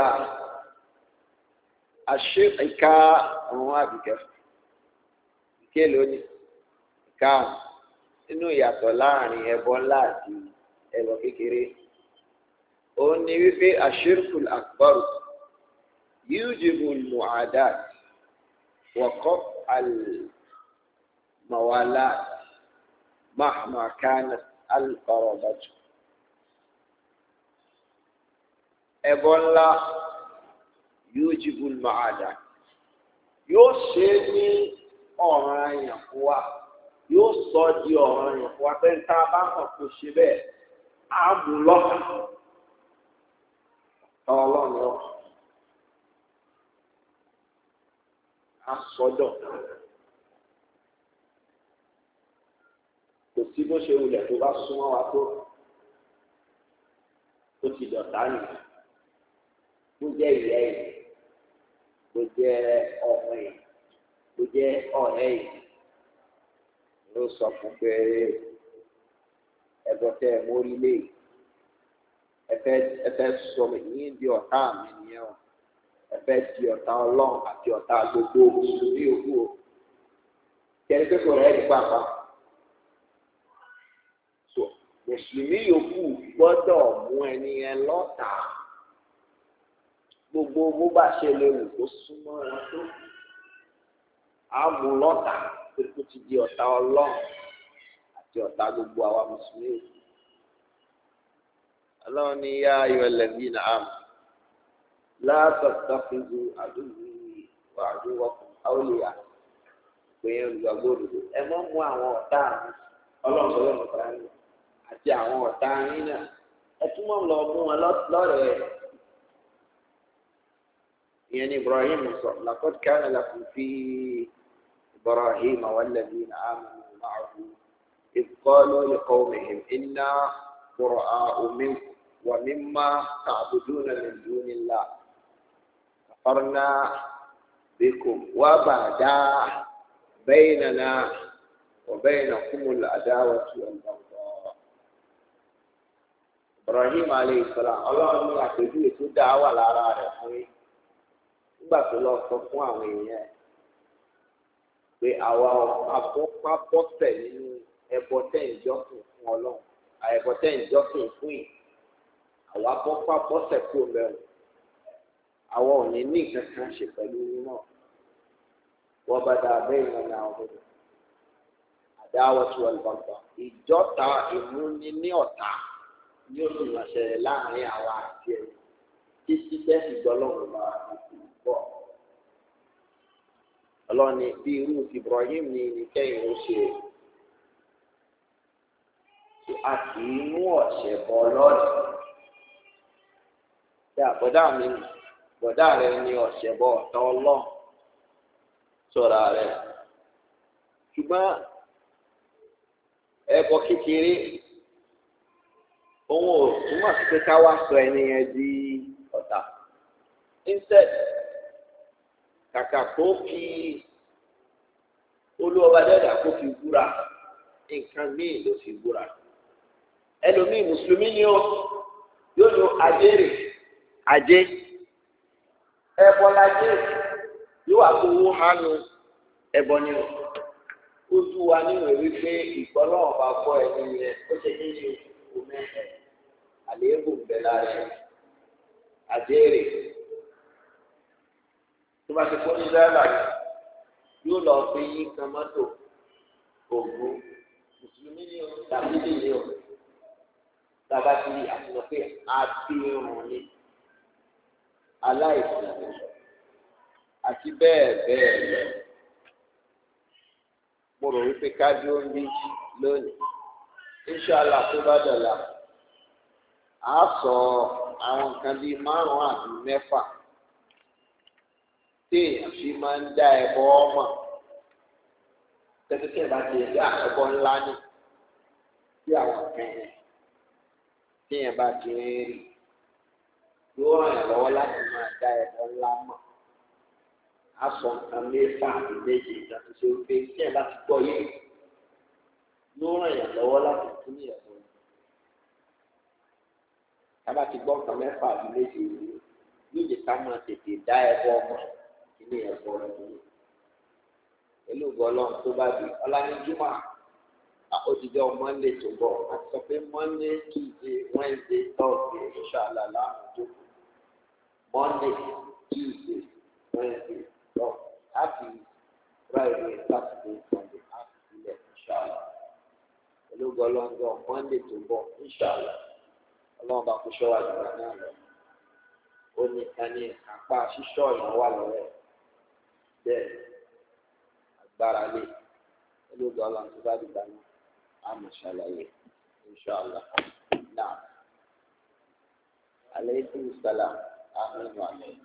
[SPEAKER 1] àṣẹ ìka àwọn àbíkẹ́ ìké lónìí ìka nínú ìyàtọ̀ láàrin ẹbọ ńlá àti ẹbọ kékeré òun ni wípé àṣírkùl akbar yujibu al-mu'adat wa qat' al-mawalat mahma kanat al-qarabatu. ẹbọ ńlá yujibu al-mu'adat yóò ṣe ní ọ̀ranyàn fún wa yóò sọ di ọ̀ranyàn fún wa pé ń tá a bá mọ̀ kó ṣe bẹ́ẹ̀ á mú lọ́kàn ọlọ́run asọ́dọ̀ kò sí bó ṣe wulẹ̀ tó bá súnmọ́ wa tó ó ti dọ̀tá nìyẹn kó jẹ́ ìyá yìí kó jẹ́ ọmọ yìí kó jẹ́ ọ̀rẹ́ yìí ló sọ fún pé ẹ̀gbọ́n tẹ ẹ̀ mórí lé ẹ̀fẹ́ sọ yín di ọ̀tá mi nìyẹn o ẹ̀fẹ́ di ọ̀tá ọlọ́run àti ọ̀tá gbogbo mùsùlùmí òkú o kẹ́ni pé kò rẹ̀ ẹ́ nípa pa so mùsùlùmí yòókù gbọ́dọ̀ mú ẹni yẹn lọ́tà gbogbo bó bá ṣe lè wù kó súnmọ́ wọn tó á mú lọ́tà pé kó ti di ọ̀tá ọlọ́run àti ọ̀tá gbogbo àwa mùsùlùmí òkú. Allah ni ya ayyuhalladhina amanu la tattakhidhu aduwwi wa aduwwakum awliya pé olùgbàgbọ́ òdodo ẹ mọ́ mú àwọn ọ̀tá mi ọlọ́sọ̀rọ̀ ọ̀tá mi àti àwọn ọ̀tá yín náà ẹ tún mọ́ lọ mú wọn lọ́rẹ̀ẹ́ ìyẹn ní Ibrahim sọ laqad kana lakum fi Ibrahim walladhina amanu ma'ahu idh qalu liqawmihim inna bura'a'u minkum wa mimma ta'buduna min dunillah kafarna bikum wa ba'da baynana wa baynakumul adawatu wal baghdha. Ibrahim alayhi salam Ọlọ́run ní àpèjúwe tó dáa wà lára rẹ̀ fún yín nígbà tó lọ sọ fún àwọn èèyàn pé àwa àbọ̀pá bọ́sẹ̀ nínú ẹbọ tẹ̀ ń jọ́sìn fún Ọlọ́run àyẹ̀bọ̀ tẹ̀ ń jọ́sìn fún yìí àwa bọ́pá bọ́sẹ̀ kú mẹ́rin àwa ò ní ní kankan ṣe pẹ̀lú yín náà wọ́n bá dáa bẹ́ẹ̀ ní ọ̀nà àwọn ọmọdé àdáwọ̀tú ọ̀lùbọ̀gbà ìjọta ìmúni ní ọ̀tá ní oṣù ìrànṣẹ́ láàrin àwa àti ẹ̀ títí tẹ́sí gbọ́lọ́run bá bọ̀. ọlọ́ni bí irú Ibrahim ní ìkẹyìn ó ṣe a kì í mú ọ̀ṣẹ̀ bọ̀ lọ́dún. Ṣé àbọ̀dá mi bọ̀dá rẹ ní ọ̀ṣẹ̀ bọ̀ ọ̀tá ọlọ́run sọ̀rọ̀ rẹ̀ ṣùgbọ́n ẹbọ kékeré òun ò túmọ̀ sí pé ká wá sọ ẹni yẹn di ọ̀tá instead kàkà kó fi olúwọba dẹ́dà kó fi búra nǹkan míì ló fi búra ẹlòmíì mùsùlùmí ni ó yóò lo ajé ẹbọ lajé yóò wá gbowó hánu ẹbọ ni o ojú wa nínú ìwé pé ìgbọ́lọ́wọ́ bá gbọ́ ẹni yẹn ó ṣe ní ní oṣù mẹ́rin àléébù bẹ́ẹ̀ lára ẹ̀ àjẹrè tó bá ti kó ní dáìbà yóò lọ fi yín kan mọ́tò ògùn mùsùlùmí ni o tàbí lè ní o tàbá ti rí àtúnṣe pé abirùn ni aláìsàn àti bẹ́ẹ̀ bẹ́ẹ̀ lọ. Mo rò wípé kájú ń bí lónìí. Inṣàlá tó bá dọ̀la, a sọ àwọn nǹkan bíi 5 àbí 6 tí èèyàn fi máa ń dá ẹbọ ọmọ. Tẹ́tẹ́tẹ́ bá ti ẹgbẹ́ ẹbọ ńlá ní sí àwọn nǹkan yẹn. Tí èèyàn bá ti ń rí, yóò ràn yàn lọ́wọ́ láti máa dá ẹbọ ńlá mọ̀. Aṣọ nǹkan 6 àbí 7 ìdájọ́ ṣe wípé tí ẹ bá ti gbọ́ yé ló ràn yàn lọ́wọ́ láti tún ní ẹ̀kọ́ yìí. Tá bá ti gbọ́ nǹkan 6 àbí 7 yìí yóò jẹ́ ká máa tètè dá ẹbọ ọmọ ní ẹ̀kọ́ rẹ̀ yìí. Elúgbọ́ ọlọ́run tó bá di ọlánìjúmọ̀ òdìjọ́ Monday tó bọ̀ a ti sọ pé Monday, Tuesday, Wednesday, Thursday inshallah láàmúdó Monday, Tuesday, Wednesday. Happy Friday, Saturday, Sunday, happy Sunday, inshallah. Olúgbọ́lọ́ngọ́ Monday tó bọ̀, inshallah. Ọlọ́run bá kó ṣọ́wá ìgbà náà lọ. Ó ní ẹni àpá ṣíṣọ́ ìyàn wà lọ́wọ́ ẹ̀. Bẹ́ẹ̀ agbára lé. Olúgbọ́lọ́ngọ́ tó bá dìgbà náà, á mọ̀ ṣàlàyé, inshallah. Náà, alaykum salam, aminu alaykum.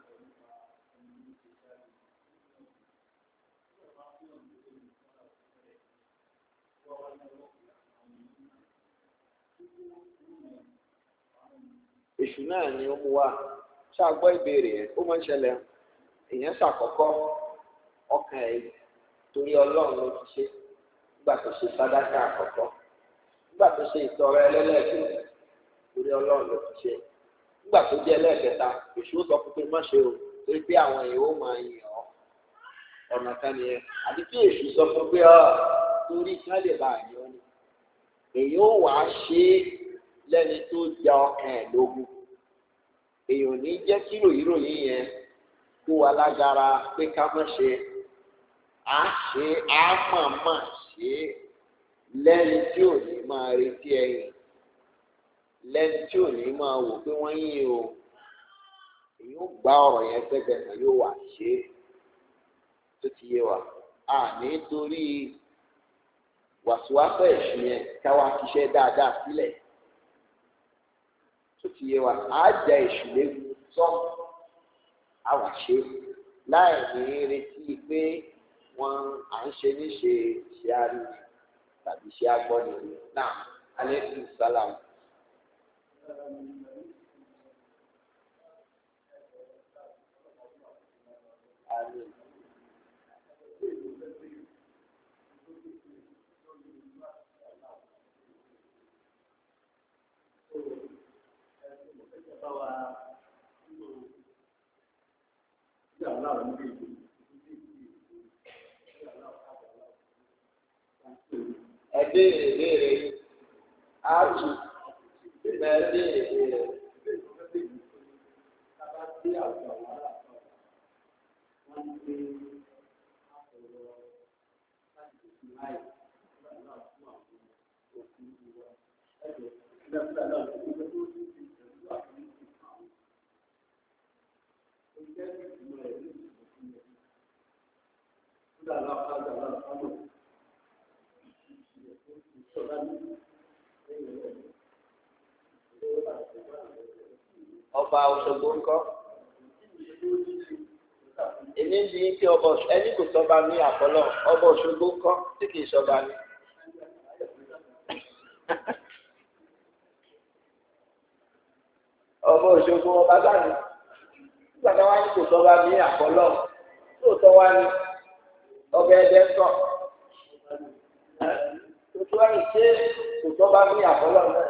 [SPEAKER 1] Èṣù náà ni ó mú wá ṣàgbọ́ ìbéèrè ẹ̀ ó máa ń ṣẹlẹ̀ èèyàn ṣàkọ́kọ́ ọkàn ẹ̀ torí ọlọ́run ló ti ṣe nígbà tó ṣe sàdákà àkọ́kọ́ nígbà tó ṣe ìtọrọ ẹlẹ́lẹ́kẹ̀ẹ́ torí ọlọ́run ló ti ṣe nígbà tó jẹ́ ẹlẹ́ẹ̀kẹta èṣù sọ fún pé má ṣe o torí pé àwọn èèyàn ó máa yìn ọ́ ọ̀nà kan nìyẹn àti tí èṣù sọ fún pé torí kí wọ́n lè bá àyàn ọ́ ni èyí ó wàá ṣe é lẹ́ni tó ja ọkàn ẹ̀ lógún èèyàn ò ní jẹ́ kí ròyìnròyìn yẹn kó wa lágara pé ká má ṣe á mọ̀ọ́mọ̀ ṣe é lẹ́ni tí ò ní máa retí ẹ̀yìn lẹ́ni tí ò ní máa wò pé wọ́n yín o èyí ó gbá ọ̀rọ̀ yẹn gbẹ́gbẹ́ kan yóò wà ṣe é tó ti yé wa nítorí wàsíwàsọ èṣù yẹn káwa ṣiṣẹ́ dáadáa sílẹ̀ tó ti yé wa jẹ èṣù léwu sọ́n àwà ṣe láì ní retí pé wọ́n à ń ṣe níṣe ṣe àríwí tàbí ṣe agbọ́ni náà aleykum salaam. Ìbéèrè áàtù ìbéèrè. Ọba Òṣogbo ńkọ́ èmi ń bí kí ọba ẹni kò sọba ní àpọlọ ọba Òṣogbo ńkọ́ tí kì í sọba ní. ọba Òṣogbo ọba báyìí nígbà tí wọn kò sọba ní àpọlọ lóòótọ́ wá ní ọba ẹdẹ ńkọ́ tuntun wá ní ṣé kò sọba ní àpọlọ náà.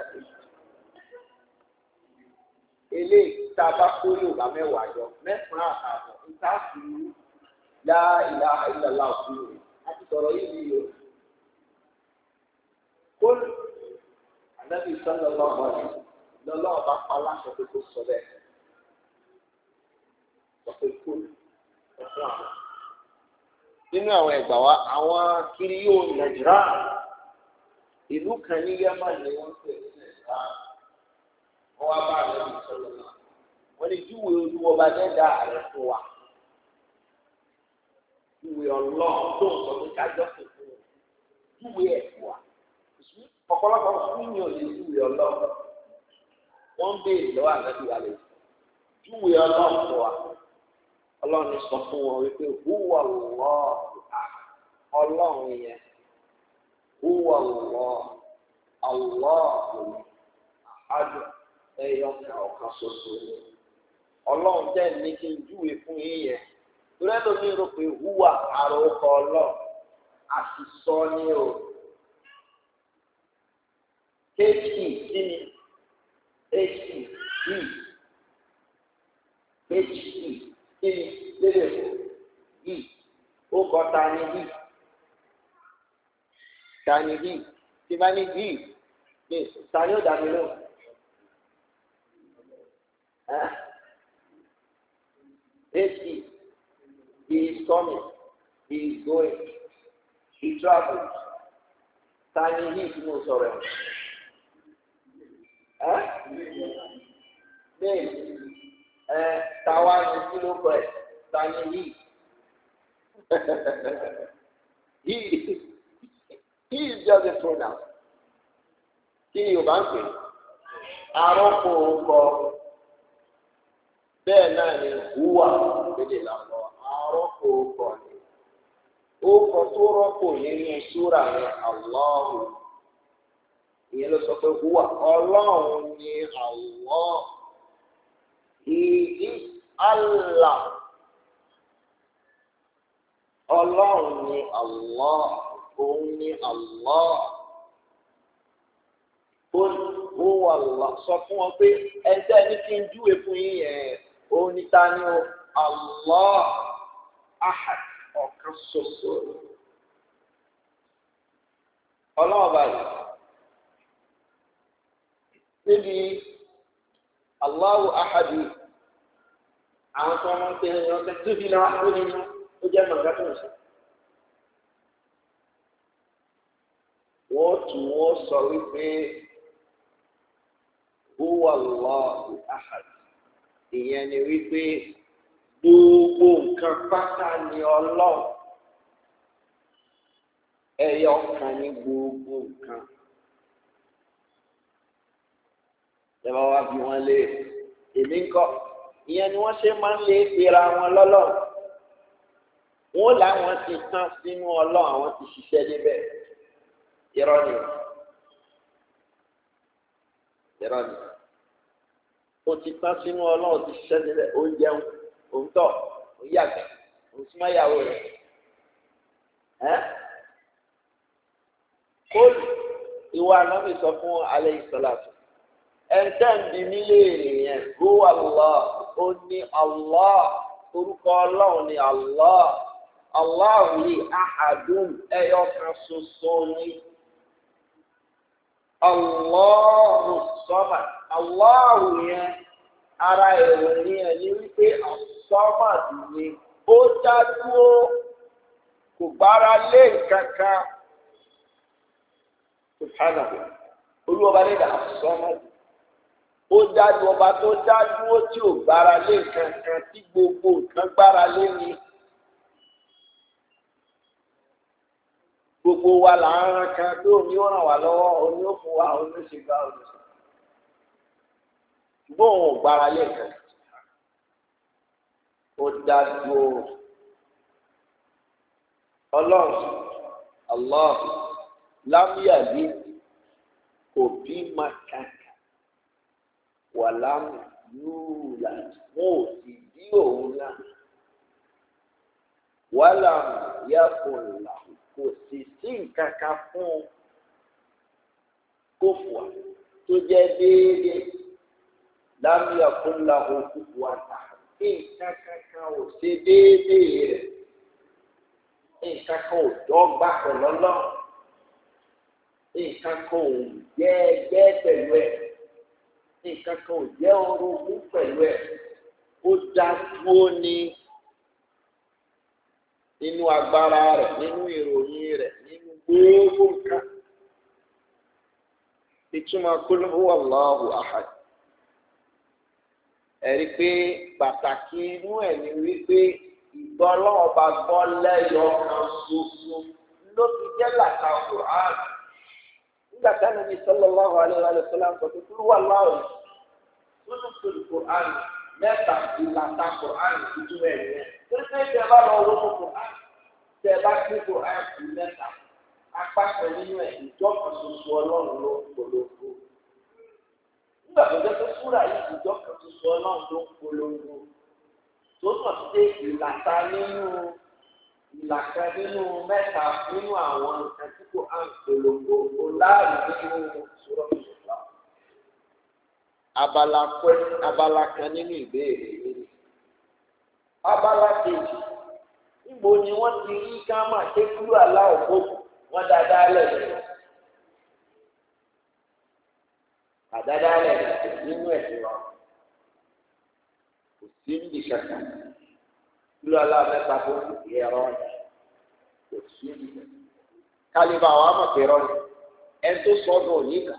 [SPEAKER 1] Eléyìí tá a bá kó Yorùbá mẹ́wàá jọ mẹ́sàn-án àtààbọ̀ níta sí lá ìlà ìlàlá òfin rẹ̀ láti sọ̀rọ̀ yìí ni o. Kólú ànábì sọ́nà lọ́wọ́ rẹ̀ lọ́lọ́wọ́ bá pa aláṣọ pé kó sọ bẹ́ẹ̀. Sọ pé kólú ọ̀fun àwọn. Nínú àwọn ẹ̀gbà wa àwọn kiri yóò Nàìjíríà ìlú kan ní Yẹ́mà ni wọ́n pè ní Nàìjíríà. Wọ́n wá bá àlẹ́ mi sọ̀rọ̀ náà. Wọ́n ní júwe olúwọ́ bá dẹ́dá rẹ̀ fún wa. Júwe ọlọ́run tó ń sọ pé kájọ́ fún un. Júwe ẹ̀ fún wa. Ọ̀pọ̀lọpọ̀ fún mi ò lè júwe ọlọ́run. Wọ́n ń béèrè lọ́wọ́ àgbẹ̀bí wa lè. Júwe ọlọ́run fún wa. Ọlọ́run sọ fún wọn wípé húwà ọlọ́run yẹn. Húwà ọlọ́run àjọ ẹyọ ọ̀kan ṣoṣo ọlọ́run jẹ́ ní kí n júwe fún yín yẹn torí ẹlòmí rò pé húwà àrò ọkọ̀ ọlọ́run àṣìṣọ ni o kéèkì kí ni hì kí ni lédè hì ó kọ ta ni hì tí bá ní hì ta ni ó dà mí lóhùn. He is coming, he is going, he travels. Tani he tí mo sọ̀rọ̀ ẹ̀? Tawa ni kí ló kọ ẹ̀? Tani he is just a pronoun. Kí ni Yorùbá ń pè? Arọ́pò orúkọ. Bẹ́ẹ̀ náà ni hùwà lédè làwọn arọ́pò orúkọ ni. Orúkọ tó rọ́pò nínú súrà ní Allahu. Ìyẹn ló sọ pé hùwà ọlọ́run ni Allah. He is Allah. Ọlọ́run ni Allah. Òun ni Allah. ó wà lọ sọ fún wọn pé ẹ̀ńtẹ́ ní kí n júwe fún yín yẹn òun ní ta ni o Allah ahad ọ̀kan ṣoṣo ọlọ́run báyìí níbi Allahu ahad àwọn tí wọ́n máa ń pè é ọ̀sẹ̀ tó fi náà ó nínú ó jẹ́ mọ̀gá tó ń sọ. wọ́n sọ wípé huwa Allahu ahad ìyẹn ni wípé gbogbo nǹkan pátá ni Ọlọ́run ẹyọ kan ní gbogbo nǹkan. ìjọba wa bí wọ́n lé èmi ń kọ́ ìyẹn ni wọ́n ṣe máa ń lé pera wọn lọ́lọ́run wọ́n làwọn ti tán sínú Ọlọ́run àwọn ti ṣiṣẹ́ níbẹ̀. Irọ́ ni o ti tán sínú Ọlọ́run ti ṣiṣẹ́ nílẹ̀ ó ń jẹun ó ń tọ̀ ó ń yàgbẹ́ ó ń súnmọ́ ìyàwó rẹ̀ kóòlù ìwà ànábì sọ fún alẹ́ ìsọ̀làtù ẹ̀ńtẹ́ǹdì nílé ènìyàn huwa Allah ó ní Allah orúkọ Ọlọ́run ní Allah Allah yìí ahadun ẹyọ kan ṣoṣo ní. Allahu Samad. Allahu yẹn ara ìròyìn ẹ̀ ní wípé Samad ni ó dá dúró kò gbára lé nǹkankan. Subhanahu olúwọba nígbà Samad ó dá dúró ọba tó dá dúró tí ò gbára lé nǹkankan tí gbogbo nǹkan gbára lé ni. Gbogbo wa là ń ran kan tó ní ó ràn wá lọ́wọ́ oní ó fún wa oní ó ṣe gbá oní sọ. Ṣùgbọ́n òun ò gbára lé nǹkan. Ó dájú Ọlọ́run Allah lámúyàlí kò bí màkàkà wà lámúyúlà wọn ò sì bí òun náà. Wàhálà yà kò là kò sì sí nǹkan kan fún kófùà tó jẹ́ déédéé lámìyà kó la òkúfu àtà nǹkan kankan ò ṣe déédéé rẹ̀ nǹkan kan ò dọ́gba pẹ̀lú Ọlọ́run nǹkan kan ò jẹ́ ẹgbẹ́ pẹ̀lú ẹ̀ nǹkan kan ò jẹ́ orogún pẹ̀lú ẹ̀ ó dá dúró ní. Nínú agbára rẹ̀ nínú ìròyìn rẹ̀ nínú gbogbo nǹkan ìtumọ̀ kul huwa Allahu ahad ẹ̀rí pé pàtàkì inú ẹ̀ ní wípé ìgbọ́ Ọlọ́run bá gbọ́ lẹ́yọ kan ṣoṣo ló ti jẹ́ làkà Qur'an nígbà tí Ànábì sallallahu alaihi wa sallam sọ pé kul huwa Allahu nínú Qur'an mẹ́ta ìlàkà Qur'an tuntun ẹ̀ yẹn. Tẹ́lifíṣẹ́ ìjọba bá lọ wọ́n mọ̀ Qur'an tẹ́ bá kí Qur'an kù mẹ́ta apá kan nínú ẹ̀ ìjọ kan ṣoṣo Ọlọ́run ló ń polongo. Nígbà tó jẹ́ pé súrà yìí ìjọ kan ṣoṣo Ọlọ́run ló ń polongo. Tó mọ̀ sí ìlàkà nínú mẹ́ta nínú àwọn nǹkan tí Qur'an polongo ó láàrin nínú sura ìṣẹ̀lá. Abala kan nínú ìbéèrè yìí. Abala kejì níbo ni wọ́n ti rí kámà kékeré aláwọ̀ gbogbo wọ́n dáadáa lẹ̀ àdáadáa lẹ̀ nínú ẹ̀sìn wa kò sí níbi kankan kékeré aláwọ̀ mẹ́ta tó kù sí ẹ̀rọ kò sí níbi kálíbà àwọn amọ̀kẹ́rọ ni ẹ̀ tó sọ́dọ̀ òyìnbá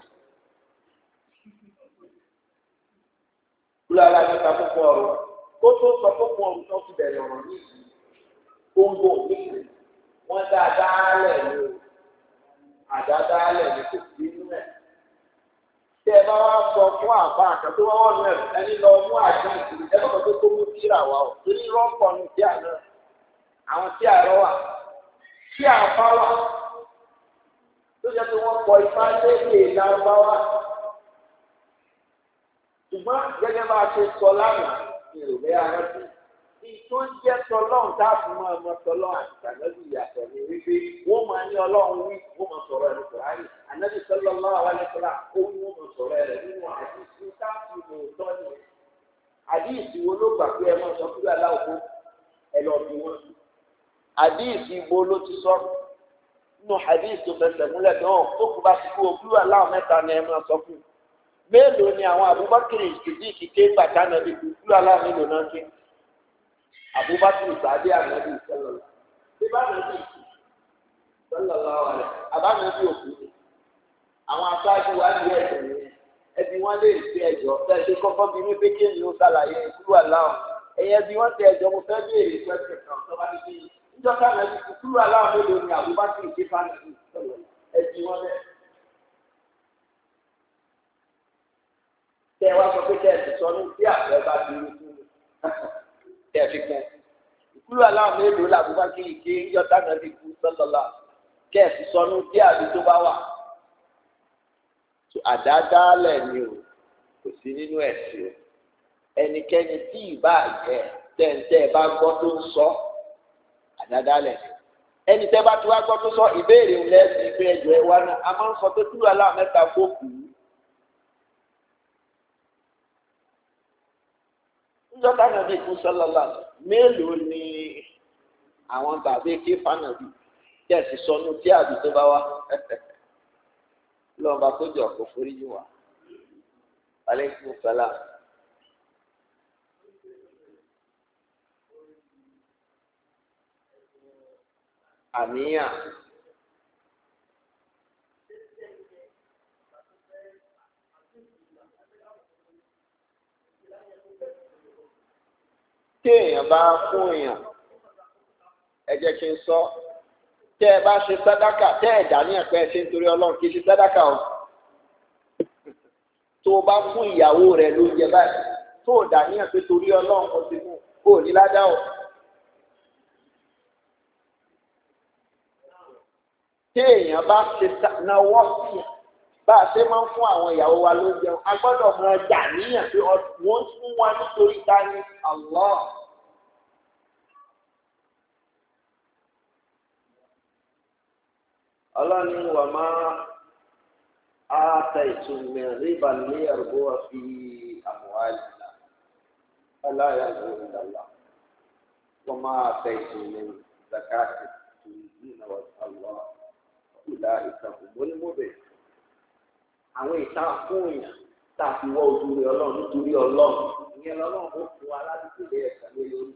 [SPEAKER 1] kékeré aláwọ̀ mẹ́ta tó kọ̀ ọ̀rọ̀ kó tó sọ fún ọ̀run tó ti bẹ̀rẹ̀ ọ̀rọ̀ ní ìlú kóńgò nípò wọ́n dáadáa lẹ̀ ní o àdáadáa lẹ̀ ní kò sí inú ẹ̀. Tẹ́ ẹ bá wá sọ fún àbá àkàn tó wá wọ́n nù ẹ̀ ẹni lọ mú àjọ ìṣèlú ẹ bọ́kọ̀ tó mú kíra wa o torí rọ́pọ̀ ní tí àná àwọn tí àrọ́ wà tí àbá wa tó jẹ́ pé wọ́n kọ ipá léde ìlànà wa. Ṣùgbọ́n gẹ́gẹ́ bá a ṣe sọ lánàá ìròlẹ́ arántí tó ń jẹ́ tọ́lọ́run táàbù máa mọ tọ́lọ́run àti ànábì ìyàtọ̀ ní wípé wọ́n máa ní ọlọ́run wí wọ́n máa sọ̀rọ̀ ẹ̀rọ kùránì ànábì sallallahu alaihi wasallam ó ní wọ́n máa sọ̀rọ̀ ẹ̀rọ nínú àdìsí táàbù mòótọ́ ni àdìsí wo ló gbà pé ẹ máa sọ kúrò aláwọ̀ ẹ lọ bí wọn àdìsí wo ló ti sọ nínú àdìsí tó fẹsẹ̀ múlẹ̀ náà tó kú bá ti kú kúrò aláwọ̀ mẹ́ta ni ẹ máa sọ fún mélòó ni àwọn Abubakar Siddiq ké gbàtà náà bí kúrò aláwọ̀ mélòó náà ké Abubakar sàdé ànábì sọlọlá ṣé bá nàbí sọlọlá wà lẹ àbánábì òkú ni àwọn aṣáájú wa ní ẹsẹ nìyẹn ẹbí wọn lè ṣe ẹjọ́ fẹsẹ kọ́kọ́ bí wípé kéèmí ó ṣàlàyé kúrò aláwọ̀ ẹyẹ bí wọn tẹ ẹjọ́ mo fẹ́ béèrè pẹsẹ kan tó bá dé níjọ́ ká nàbí kúrò aláwọ̀ mélòó ni Abubakar ṣe fánàbì sọlọlá ẹbí wọn bẹ. tẹ wá sọ pé tẹ ẹ ti sọ ní bí àpẹ bá ti rí fún mi kẹfìkan ìkúrò aláwọ̀ mélòó làbúbá kí ike yọta náà ti kú sọlọlá kẹfì sọnù tí àbí tó bá wà àdádálẹ̀ ni o kò sí nínú ẹ̀sìn o ẹnikẹ́ni tí ìbá jẹ tẹ̀ǹtẹ̀ bá gbọ́ tó ń sọ àdádálẹ̀ ni ẹni tẹ́ bá ti wá gbọ́ tó sọ ìbéèrè ńlẹ́sìn pé ẹjọ́ ẹ wá náà a máa ń sọ pé kúrò aláwọ̀ mẹ́ta fókù níjọba nàbí kú sọlọlá mélòó ni àwọn bàbá ké fànàbí tẹ̀sí sọnù tí àbí tó bá wá lọ́ba tó jọ kó forí jù wá aleykum salaam. àníyàn tí èèyàn bá fún èèyàn ẹ jẹ́ kí n sọ tẹ́ ẹ bá ṣe sàdákà tẹ́ ẹ dá ní ẹ̀pẹ́ ẹ ṣe nítorí Ọlọ́run kì í ṣe sàdákà o tó o bá fún ìyàwó rẹ lóúnjẹ báyìí tó o dá ní ẹ̀pẹ́ torí Ọlọ́run kò sí fún o ní ládàá o tí èèyàn bá ṣe náwó sí bá a ṣe máa ń fún àwọn ìyàwó wa lóúnjẹ a gbọ́dọ̀ máa dá níyàn pé wọ́n fún wa nítorí dání Allah. ọlọ́ni wà máa آتيتم من ربا ليربو في أموالنا فلا يربو عند الله وما آتيتم من زكاة تريدون وجه الله أولئك هم المضيفون àwọn ìta fún èèyàn tá a fi wọ ojú rẹ Ọlọ́run nítorí Ọlọ́run ìyẹn lọ́lọ́run ó fún wa ládùúgbò lé ẹ̀ka lé lórí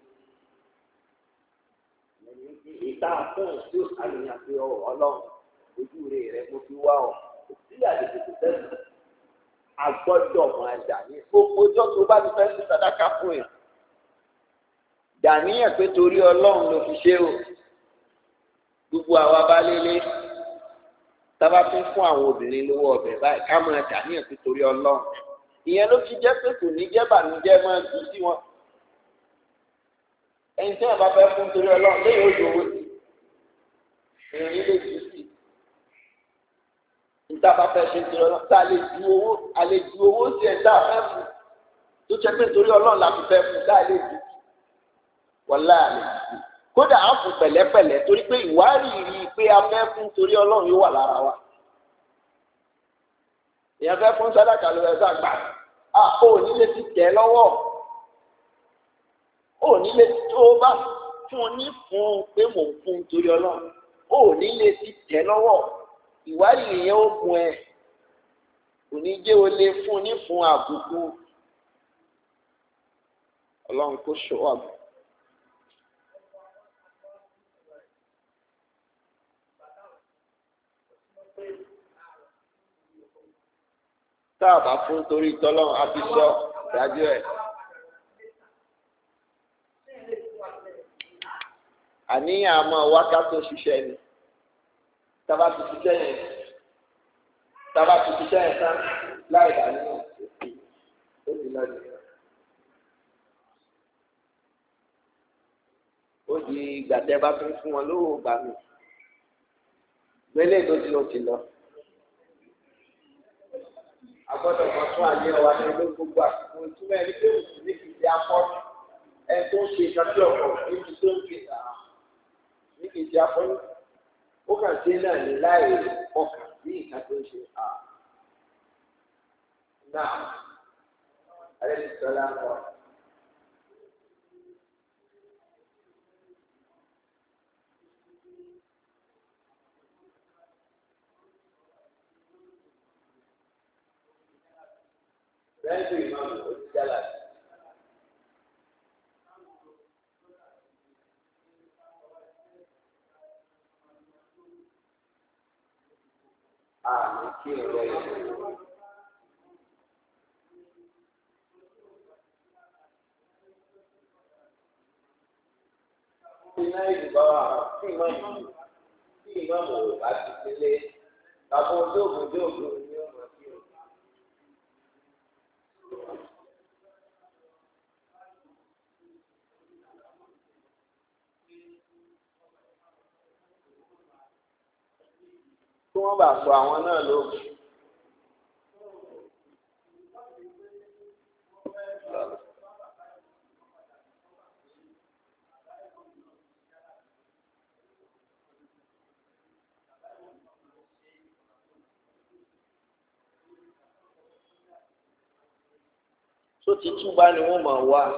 [SPEAKER 1] ìta fún tí ó sàlùyàn pé Ọlọ́run ojú rẹ mo fi wá ọ sílẹ̀ àdìgbò tó tẹ̀sán a gbọ́dọ̀ máa dà ní gbogbo ọjọ́ tó bá ti fẹ́ sí sàdákà fún yàn dàníyàn pé torí Ọlọ́run ló fi ṣe o gbogbo àwa bá lélẹ̀ tábà tún fún àwọn obìnrin lówó ọbẹ̀ báyìí ká máa dàníyàn pé torí Ọlọ́run ìyẹn ló fi jẹ́ pé kò ní jẹ́ bànújẹ́ máa dùn sí wọn ẹni tí wọn bá fẹ́ fún torí Ọlọ́run lẹ́yìn ojú owó sí èèyàn nílé jù sí níta bá fẹ́ ṣe torí Ọlọ́run tá a lè ju owó sí ẹ̀ tá a fẹ́ fún tó jẹ́ pé torí Ọlọ́run la fi fẹ́ fún tá a lè ju wọlé àlè kódà á fún pẹ̀lẹ́pẹ̀lẹ́ torí pé ìwárìrì pé a fẹ́ fún torí Ọlọ́run yóò wà lára wa èèyàn fẹ́ fún sàdákà ló fẹ́ sàgbà ó nílé ti tẹ̀ lọ́wọ́ ó nílé tó bá fún un ní fún un pé mò ń fún un torí Ọlọ́run ó nílé ti tẹ̀ lọ́wọ́ ìwárìrì yẹn ó gun ẹ kò ní jẹ́ o lè fún un ní fún àbùkù Ọlọ́run kò ṣọ́ àbùkù. tá a bá fún torí tọ́lọ́run àti sọ ìdájọ́ ẹ̀. àníyàn àmọ́ wákàtí ṣiṣẹ́ ni tábà ti ṣiṣẹ́ yẹn tán láì dání ó ti lọ́dún. ó di gbàtẹ́ bá tún fún wọn lówó gbà mí gbélé tó ti lọ. agbọ́dọ̀ kan tún àyè wa ní olóògbé gbogbo àsìkò ìtumọ̀ ẹni pé òsì ní kìí ṣe afọ́jú ẹ tó ń ṣe ìkájọ ọkọ̀ níbi tó ń fi ní kì í ṣe afọ́nú ó kàn ṣe náà ní láì ọkàn sí ìka tó ń ṣe náà alẹ́ ní sọ́lá ń kọ́. Lẹ́yìn tó ìmáàmù ó ti jálà sí. Àmì kí n lọ yẹ. Iná ìdìbò tí ìmáàmù ò bá ti délé, bàbá ojóògùn ni ó mọ̀ sí o. Kí wọ́n bá sọ àwọn náà lóògùn. Tó ti túbá ni wọ́n máa wá.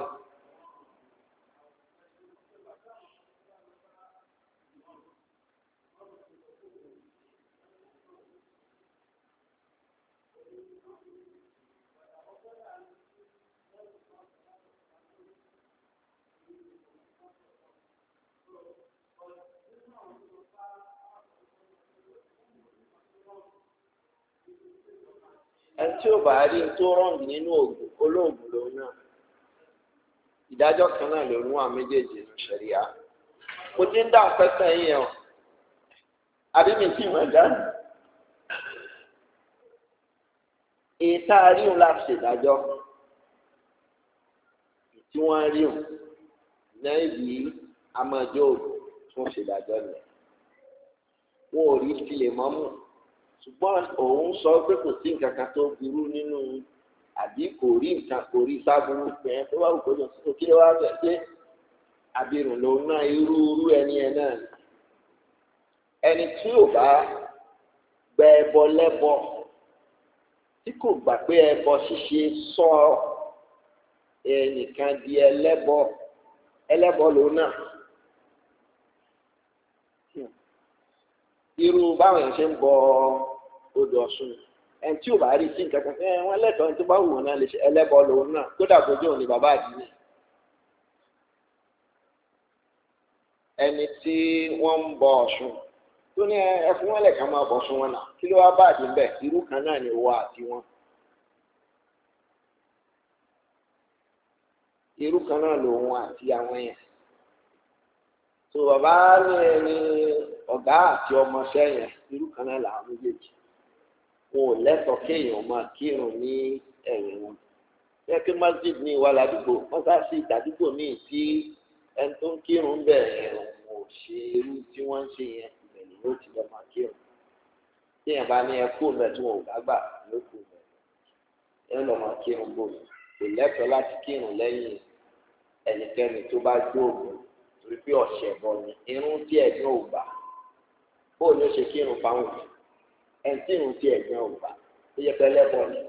[SPEAKER 1] Ẹni tí ò bá rí tó rọ̀ǹgì nínú olóògùn lòun náà ìdájọ́ kan náà ló ń wà méjèèjì ní ṣẹ̀ríà mo ti ń dá pẹ́sẹ̀ yìí hàn àbí mi tí mo dá èyí tá a rí òun láti ṣèdájọ́ tí wọ́n rí òun lẹ́yìn amájọ́ tún ṣèdájọ́ nìyẹn wọn ò rí tilẹ̀ mọ́mú ṣùgbọ́n òun sọ pé kò sí nǹkan kan tó burú nínú àbí kò rí nǹkan kò rí sábúrú pé tó bá wù kó lọ sí òkè wá bẹ̀ pé àbírùn lòun náà irú ẹni ẹ náà ẹni tí ò bá gbẹ ẹbọ lẹ́bọ tí kò gbà pé ẹbọ ṣíṣe sọ ẹnìkan di ẹlẹ́bọ lòun náà irú báwọn yẹn ṣe ń bọ odò Ọ̀ṣun ẹni tí ò bá rí sí nǹkan kan wọn lẹ́tọ̀ọ́ ẹni tó bá wù wọn náà lè ṣe ẹlẹ́bọ lòun náà kódà bójú òun ni bàbá àdínì ẹni tí wọ́n ń bọ Ọ̀ṣun tó ní ẹ fún wọn lẹ́ẹ̀kan máa bọ̀ Ọ̀ṣun wọn náà kí ló wá bá àdín bẹ́ẹ̀ irú kan náà ni wọ́n àti wọn irú kan náà lòun àti àwọn yẹn tó bàbá ní ẹni ọ̀gá àti ọmọọṣẹ́ yẹn irú kan náà làwọn méjèèjì wọn ò lẹ́tọ̀ọ́ kéèyàn máa kírun ní ẹ̀yìn wọn bẹ́ẹ̀ kí masjid ní ìwà ládùúgbò mọ́sáàsì ìdádúgbò míì tí ẹni tó ń kírun bẹ̀rẹ̀ wọn ò ṣe irú tí wọ́n ń ṣe yẹn ìbẹ̀lẹ̀ ló ti lọ́ máa kírun téèyàn bá ní ẹkú mẹ́ tí wọn ò bá gbà ló kù mẹ́ ẹ lọ́ máa kírun bòmí kò lẹ́tọ̀ọ́ láti kírun lẹ́yìn ẹnikẹ́ni tó bá gbóògùn torí pé ọ̀sẹ̀ bọ̀ ni irun tí ẹ̀gbọ́n ò gbà bóò ni ó ṣe kírun fáwọn ẹni tí irun tí ẹ̀gbọ́n ò gbà ó yẹ pé ẹlẹ́bọ ni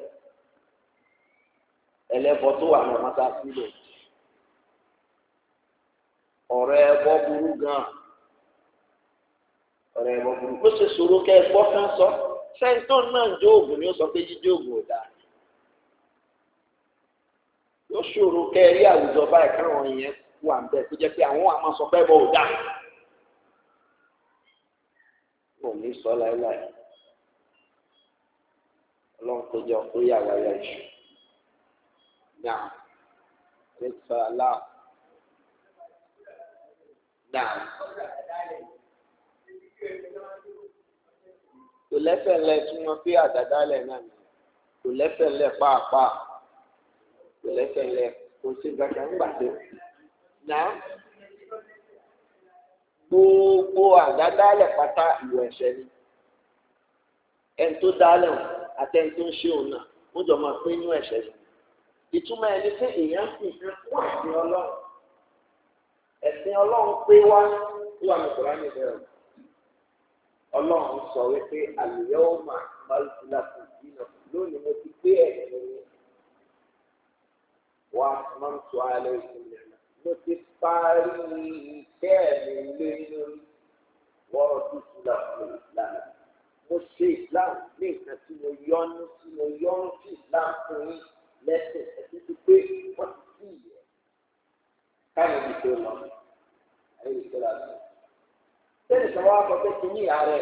[SPEAKER 1] ẹlẹ́bọ tó wà ní mọ́sáàsì lò ọ̀rọ̀ ẹbọ burú gan ọ̀rọ̀ ẹbọ burú ló ṣe ṣòro kẹ́ ẹ gbọ́ kán sọ sẹ́ńtọ́n náà jó oògùn ni ó sọ pé jíjó oògùn ò dáa yóò ṣòro kẹ́ ẹ rí àwùjọ báyìí káwọn yẹn wà ń bẹ tó jẹ́ pé àwọn àmọ́ sọ pé ẹbọ ò dáa wọn ò ní sọ láéláé ọlọ́run tó jẹ́ ọkọ yà wáyà ìṣù náà lè sọ aláà náà kò lẹ́sẹ̀ ńlẹ̀ tí wọ́n fi àdádálẹ̀ náà ní kò lẹ́sẹ̀ ńlẹ̀ pàápàá kò lẹ́sẹ̀ ńlẹ̀ kò sí gbàgbà ńgbà tó náà gbogbo àdádálẹ̀ pátá ìwọ̀ ẹ̀ṣẹ̀ ni ẹni tó dálẹ̀ wọn àtẹni tó ń ṣe òun náà wọ́n jọ máa pín inú ẹ̀ṣẹ̀ ni ìtumọ̀ ẹni pé èèyàn sì fún àti ọlọ́run ẹ̀sìn ọlọ́run pé wá wà ní Kùránì bẹ́ẹ̀ ọlọ́run sọ wípé al-yawma akmaltu lakum dinakum lónìí mo ti pé ẹ̀sìn mi wa atmamtu alaykum ni'mati mo ti parí ìkẹ́ mi lé lórí wa raditu lakum al-islam mo ṣe Islam ní nǹkan tí mo yọ́nú sí Islam fún yín lẹ́sìn ẹ̀sìn ti pé wọ́n ti sí ìyẹn káyọ̀ ní tó lọ ayé ìṣẹ́lá sí. Sẹ́yìn kan wá sọ pé kí ní ààrẹ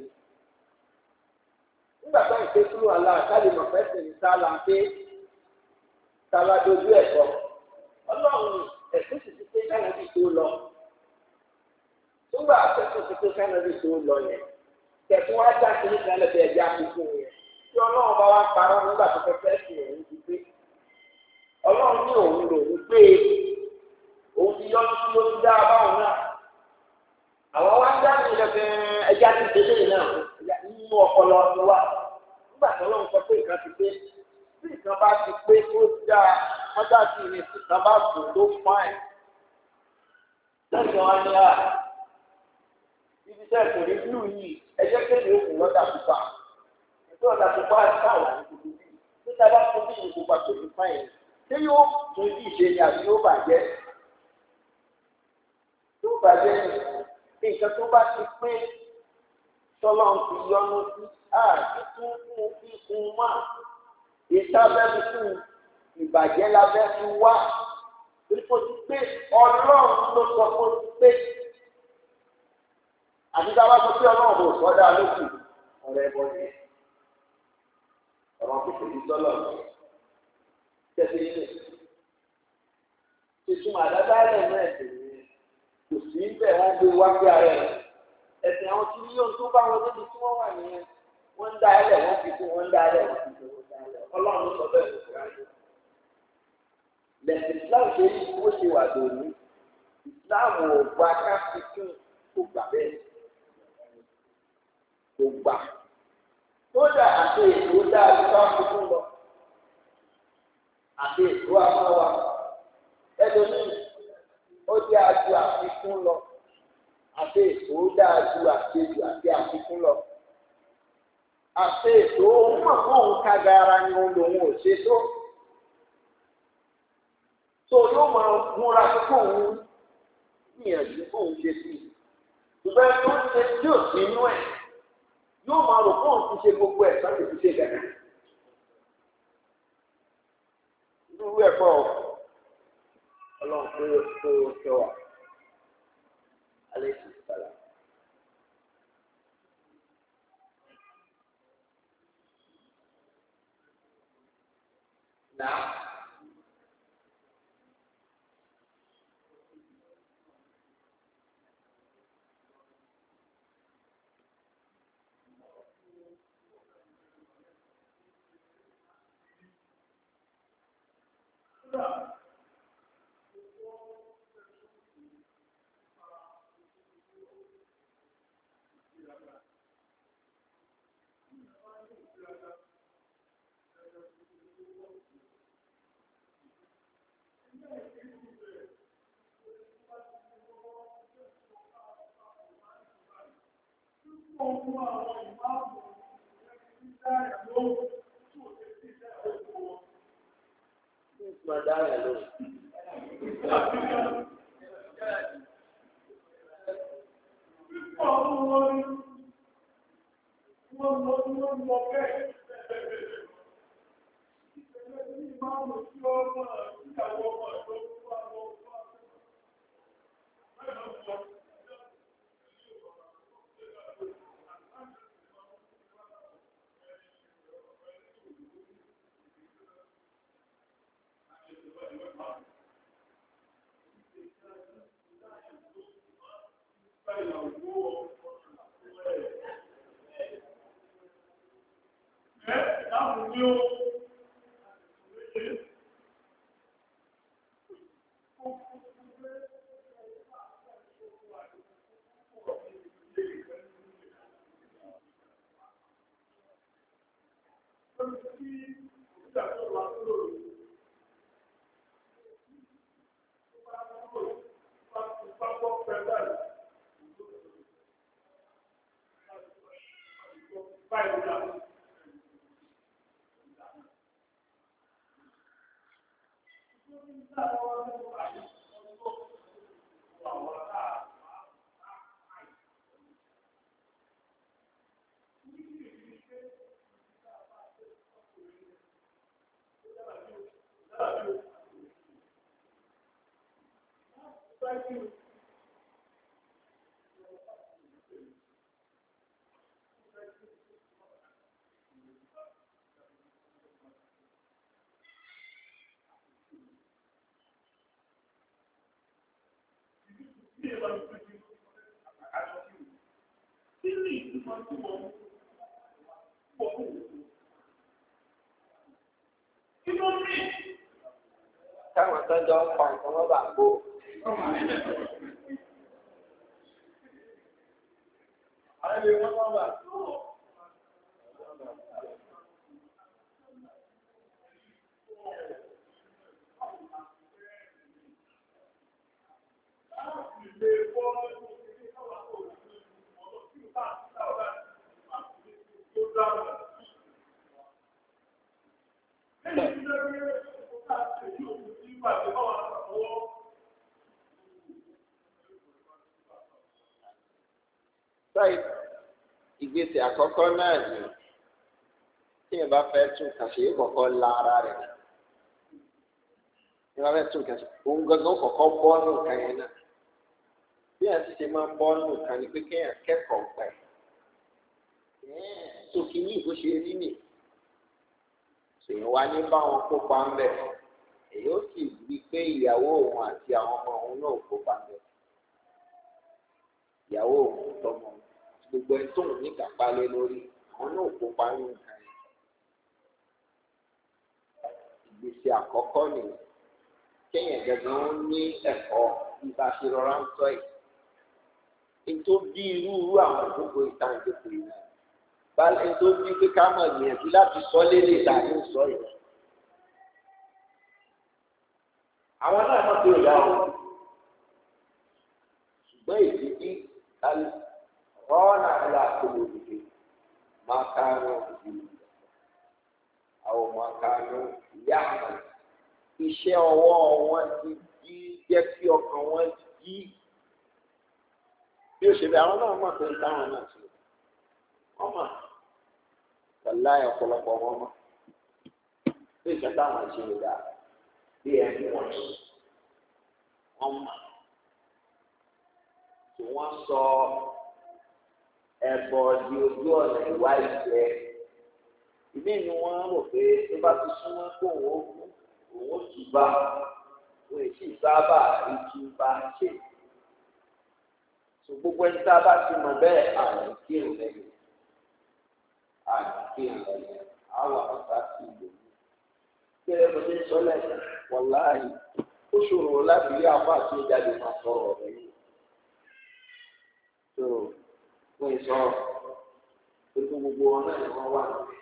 [SPEAKER 1] nígbà tó ń ṣe kúrò àlá àtàlè mọ̀ fẹ́ sìn ní sálà ń pé sálà dojú ẹ̀kọ́ ọlọ́run ẹ̀sìn sì ti pé káyọ̀ ní tó lọ. Nígbà àtẹ̀sùn ti pé káyọ̀ ní tó lọ yẹn kẹ̀kún wá já sí nípa ẹlẹ́bẹ̀ẹ́ ẹ̀já tuntun yẹn tí ọlọ́run bá wá parọ́ nígbà tó fẹ́ sìn òun ti pé ọlọ́run ní òun lòun pé òun ti yọ́ sí ló ń dá báwọn náà àwọn wá dá ní ìlẹ̀fẹ̀ ẹja tí tẹ́lẹ̀ náà nínú ọpọlọ ọdún wa nígbà tí ọlọ́run sọ pé nǹkan ti pé tí nǹkan bá ti pé tó dáa wọ́n dá sí ní tí nǹkan bá kù tó fáìn lẹ́yìn wọn ni ibi tẹ́ kò ní bílù yìí ẹjẹ́ kéde òkú lọ́dà pupa ètò ọ̀dà pupa táwọn ní gbogbo bíi nígbà bá fún bí ìlú pupa tó ní fáìn ṣé yóò tún bí ìṣe ni àbí yóò bàjẹ́ yóò bàjẹ́ ni nǹkan tó bá ti pé tọ́lọ́ ń fi yọnu sí títún fún fífún wá ìsábẹ́bí fún ìbàjẹ́ lábẹ́ fún wá ipò ti pé ọlọ́run ló sọ pé ó ti pé àti tá a bá sọ pé ọlọ́run kò sọ́dá lókù ọ̀rọ̀ ẹ̀bọ ni ọ̀rọ̀ kò tèmi sọ́lọ̀ ní tẹ̀sí ilé tuntun àdáda ẹ̀ náà ẹ̀sìn kò sí bẹ́ẹ̀ wọ́n gbé wá sí ara ẹ̀ ẹ̀sìn àwọn tí yíyó tó bá wọn débi tí wọ́n wà nìyẹn wọ́n ń dá ẹlẹ̀ wọ́n fi kún wọ́n ń dá ẹlẹ̀ wọ́n fi kún wọ́n ń dá ẹlẹ̀ ọlọ́run ló sọ bẹ́ẹ̀ ló kúrò ayé lẹ́sìn Islam ṣe yí bó ṣe wà lónìí Islam ò gba ká fi kún kò gbà bẹ́ẹ̀ kò gbà kódà àti ètò dáadé bá fi kún lọ àti ètò àmọ́wà ẹlòmíì ó jẹ́ àjò àfikún lọ àti ètò dáadé àṣejù àti àfikún lọ àti ètò òun mọ̀ fún òun kágara ni òun lòun ò ṣe tó yóò máa múra fún òun gbìyànjú fún òun ṣe sí ṣùgbọ́n tó ń ṣe tí ò sí inú ẹ̀ yóò máa rò fún òun ti ṣe gbogbo ẹ̀ sáà ti ṣe gàgà irú ẹ̀fọ́ ọlọ́run tó tẹ wà alẹ́ sì sàlà. Now, Táwọn tọ́jọ́ ń pa nǹkan wọ́n bá gbó. Ìgbésẹ̀ àkọ́kọ́ náà ni tí ẹ bá fẹ́ tún kàn ṣe é kọ́kọ́ la ara rẹ̀ tí ẹ bá fẹ́ tún kàn ṣe òun gangan kọ́kọ́ bọ́ nù kan yẹn náà bí ẹ ti ṣe máa ń bọ́ nù kan ni pé kéèyàn kẹ́kọ̀ọ́ pẹ̀ sókè ní ìbò ṣe rí nì ṣèyàn wá ní báwọn kópa ń bẹ̀ èyí ó sì rí i pé ìyàwó òun àti àwọn ọmọ òun náà kópa ń bẹ̀ ìyàwó òun tọmọ gbogbo ẹni tó ń ní kápá lé lórí àwọn náà kópa ní nǹkan yẹn ìgbésẹ̀ àkọ́kọ́ nìyẹn kéèyàn gẹ́gẹ́ ó ní ẹ̀kọ́ ìbá ṣe rọra ń sọ yìí ètò bí irú àwọn gbogbo ìtàǹdẹ̀kọ yìí náà báyìí ètò bí pé ká mọ̀ gbìyànjú láti sọ lélẹ̀ ìtàǹdẹ̀ ń sọ yìí àwọn náà mọ̀ pé ò dá o ṣùgbọ́n èdè bí rọ́ọ̀nà aláàkóló ìdè máa kánú ìdè àwọn máa kánú ìyá àmà iṣẹ́ ọwọ́ wọn ti jí jẹ́ kí ọkàn wọn jí bí ó ṣe bẹ àwọn náà mọ̀ pé táwọn náà ṣe wọ́n mọ̀ pẹ̀lú ọ̀pọ̀lọpọ̀ wọn mọ̀ bí ìṣẹ́ táwọn ṣe lè dá bí ẹni wọ́n mọ̀ tí wọ́n sọ ẹbọ di ojú ọ̀nà ìwà ìjẹ́ ìmí ni wọ́n rò pé tó bá ti súnmọ́ kó òun tù bá òun èsì sábà rí tù bá ṣe so gbogbo ẹni tá a bá ti mọ̀ bẹ́ẹ̀ àrùn kí n lẹ́yìn àwọn àgbà ti lò ní kí ẹ bọ́ sí sọ́lẹ̀ wọ̀láhì ó ṣòro láti rí àwọn àti ìjáde máa sọ̀rọ̀ ọ̀rọ̀ yìí so wọ́n sọ pé gbogbo wọn náà ni wọ́n wà níbẹ̀.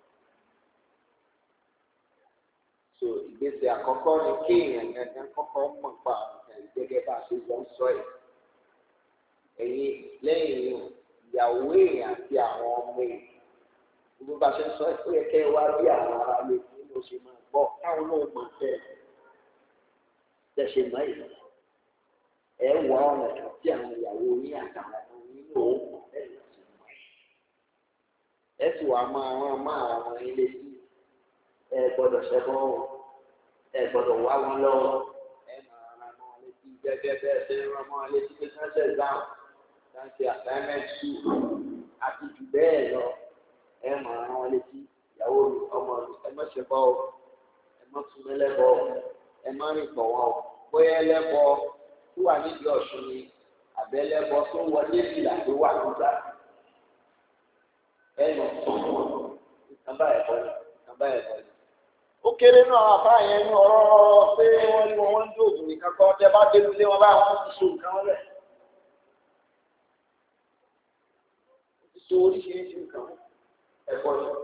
[SPEAKER 1] So ìgbésẹ̀ àkọ́kọ́ ni kéèyàn gangan kọ́kọ́ mọ̀ pa gẹ́gẹ́ bá a ṣe lọ sọ ẹ̀. Ẹ̀yin lẹ́yìn ìyàwó èèyàn àti àwọn ọmọ èèyàn gbogbo bá a ṣe sọ ẹ̀ ó yẹ kẹ́ ẹ wá bí àwọn ará lè fi ní oṣù máa gbọ́ káwọn náà mọ̀ bẹ́ẹ̀ tẹ̀sẹ̀ mọ́ ìlú. Ẹ wà ọ̀nà tí àwọn ìyàwó yín àtàwọn ọmọ yín ló ń mọ̀ bẹ́ẹ̀ lọ sí mọ́ ẹ̀. Ẹ sì wà máa ilé sí ẹ gbọ́dọ̀ ṣẹbọ ẹ gbọ́dọ̀ wá wọn lọ́wọ́ ẹ máa rán wọn létí gẹ́gẹ́ bẹ́ẹ̀ ṣe ń rán wọn létí pé ká ṣe dáhùn ká ṣe assignment school àti jù bẹ́ẹ̀ lọ ẹ máa rán wọn létí ìyàwó mi ọmọ mi ẹ má ṣẹbọ ẹ má tún mẹlẹbọ ẹ má rìn pọ̀ wọn bóyá ẹlẹ́bọ tó wà nídìí Ọ̀ṣun ni àbẹ́lẹ́bọ tó wọlé ìlà tó wà nígbà ẹ yàn sọ̀rọ̀ nǹkan báyìí bọ̀ nǹkan báyìí bọ̀ ó kéré náà àbá yẹn ní ọ̀rọ̀ pé wọ́n ní wọ́n ń dòògùn nìkan kọ́ tẹ́ bá dénú lé wọn báyìí wọ́n ti so nǹkan wọn lẹ̀. ó ti so oríṣiríṣi nǹkan ẹ̀kọ́ yìí.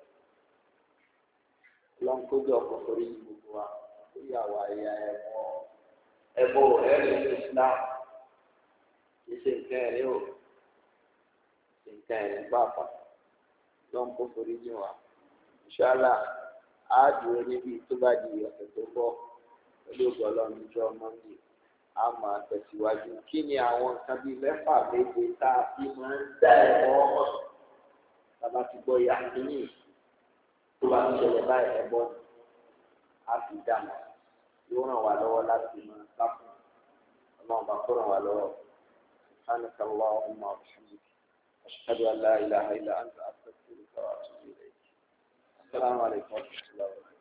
[SPEAKER 1] lọ́n kójú ọkọ̀ sórí gbogbo wa lórí àwa ẹ̀yà ẹ̀bọ ẹ̀rí Islam kì í ṣe nǹkan ẹ̀rí o ṣe nǹkan ẹ̀rí pàápàá lọ́n kó sórí ní wa. Inshallah. Dúró níbi tó bá di ọ̀sẹ̀ tó bọ̀ pẹ̀lú pẹ̀lú ọgọ́lọ́run ìjọ mọ́ndé a máa tẹ̀síwájú kí ni àwọn nǹkan bíi mẹ́fà méje tá a fi máa ń dá ẹ̀kọ́ ọmọ bàbá ti gbọ́ ya kínní tó bá ń ṣẹlẹ̀ báyìí ẹ̀bọ ni a fi dá mọ́ yóò ràn wá lọ́wọ́ láti máa sáfún ọlọ́run bá kó ràn wá lọ́wọ́ سبحانك اللهم وبحمدك أشهد أن لا إله إلا أنت أستغفرك وأتوب إليك السلام عليكم ورحمة الله وبركاته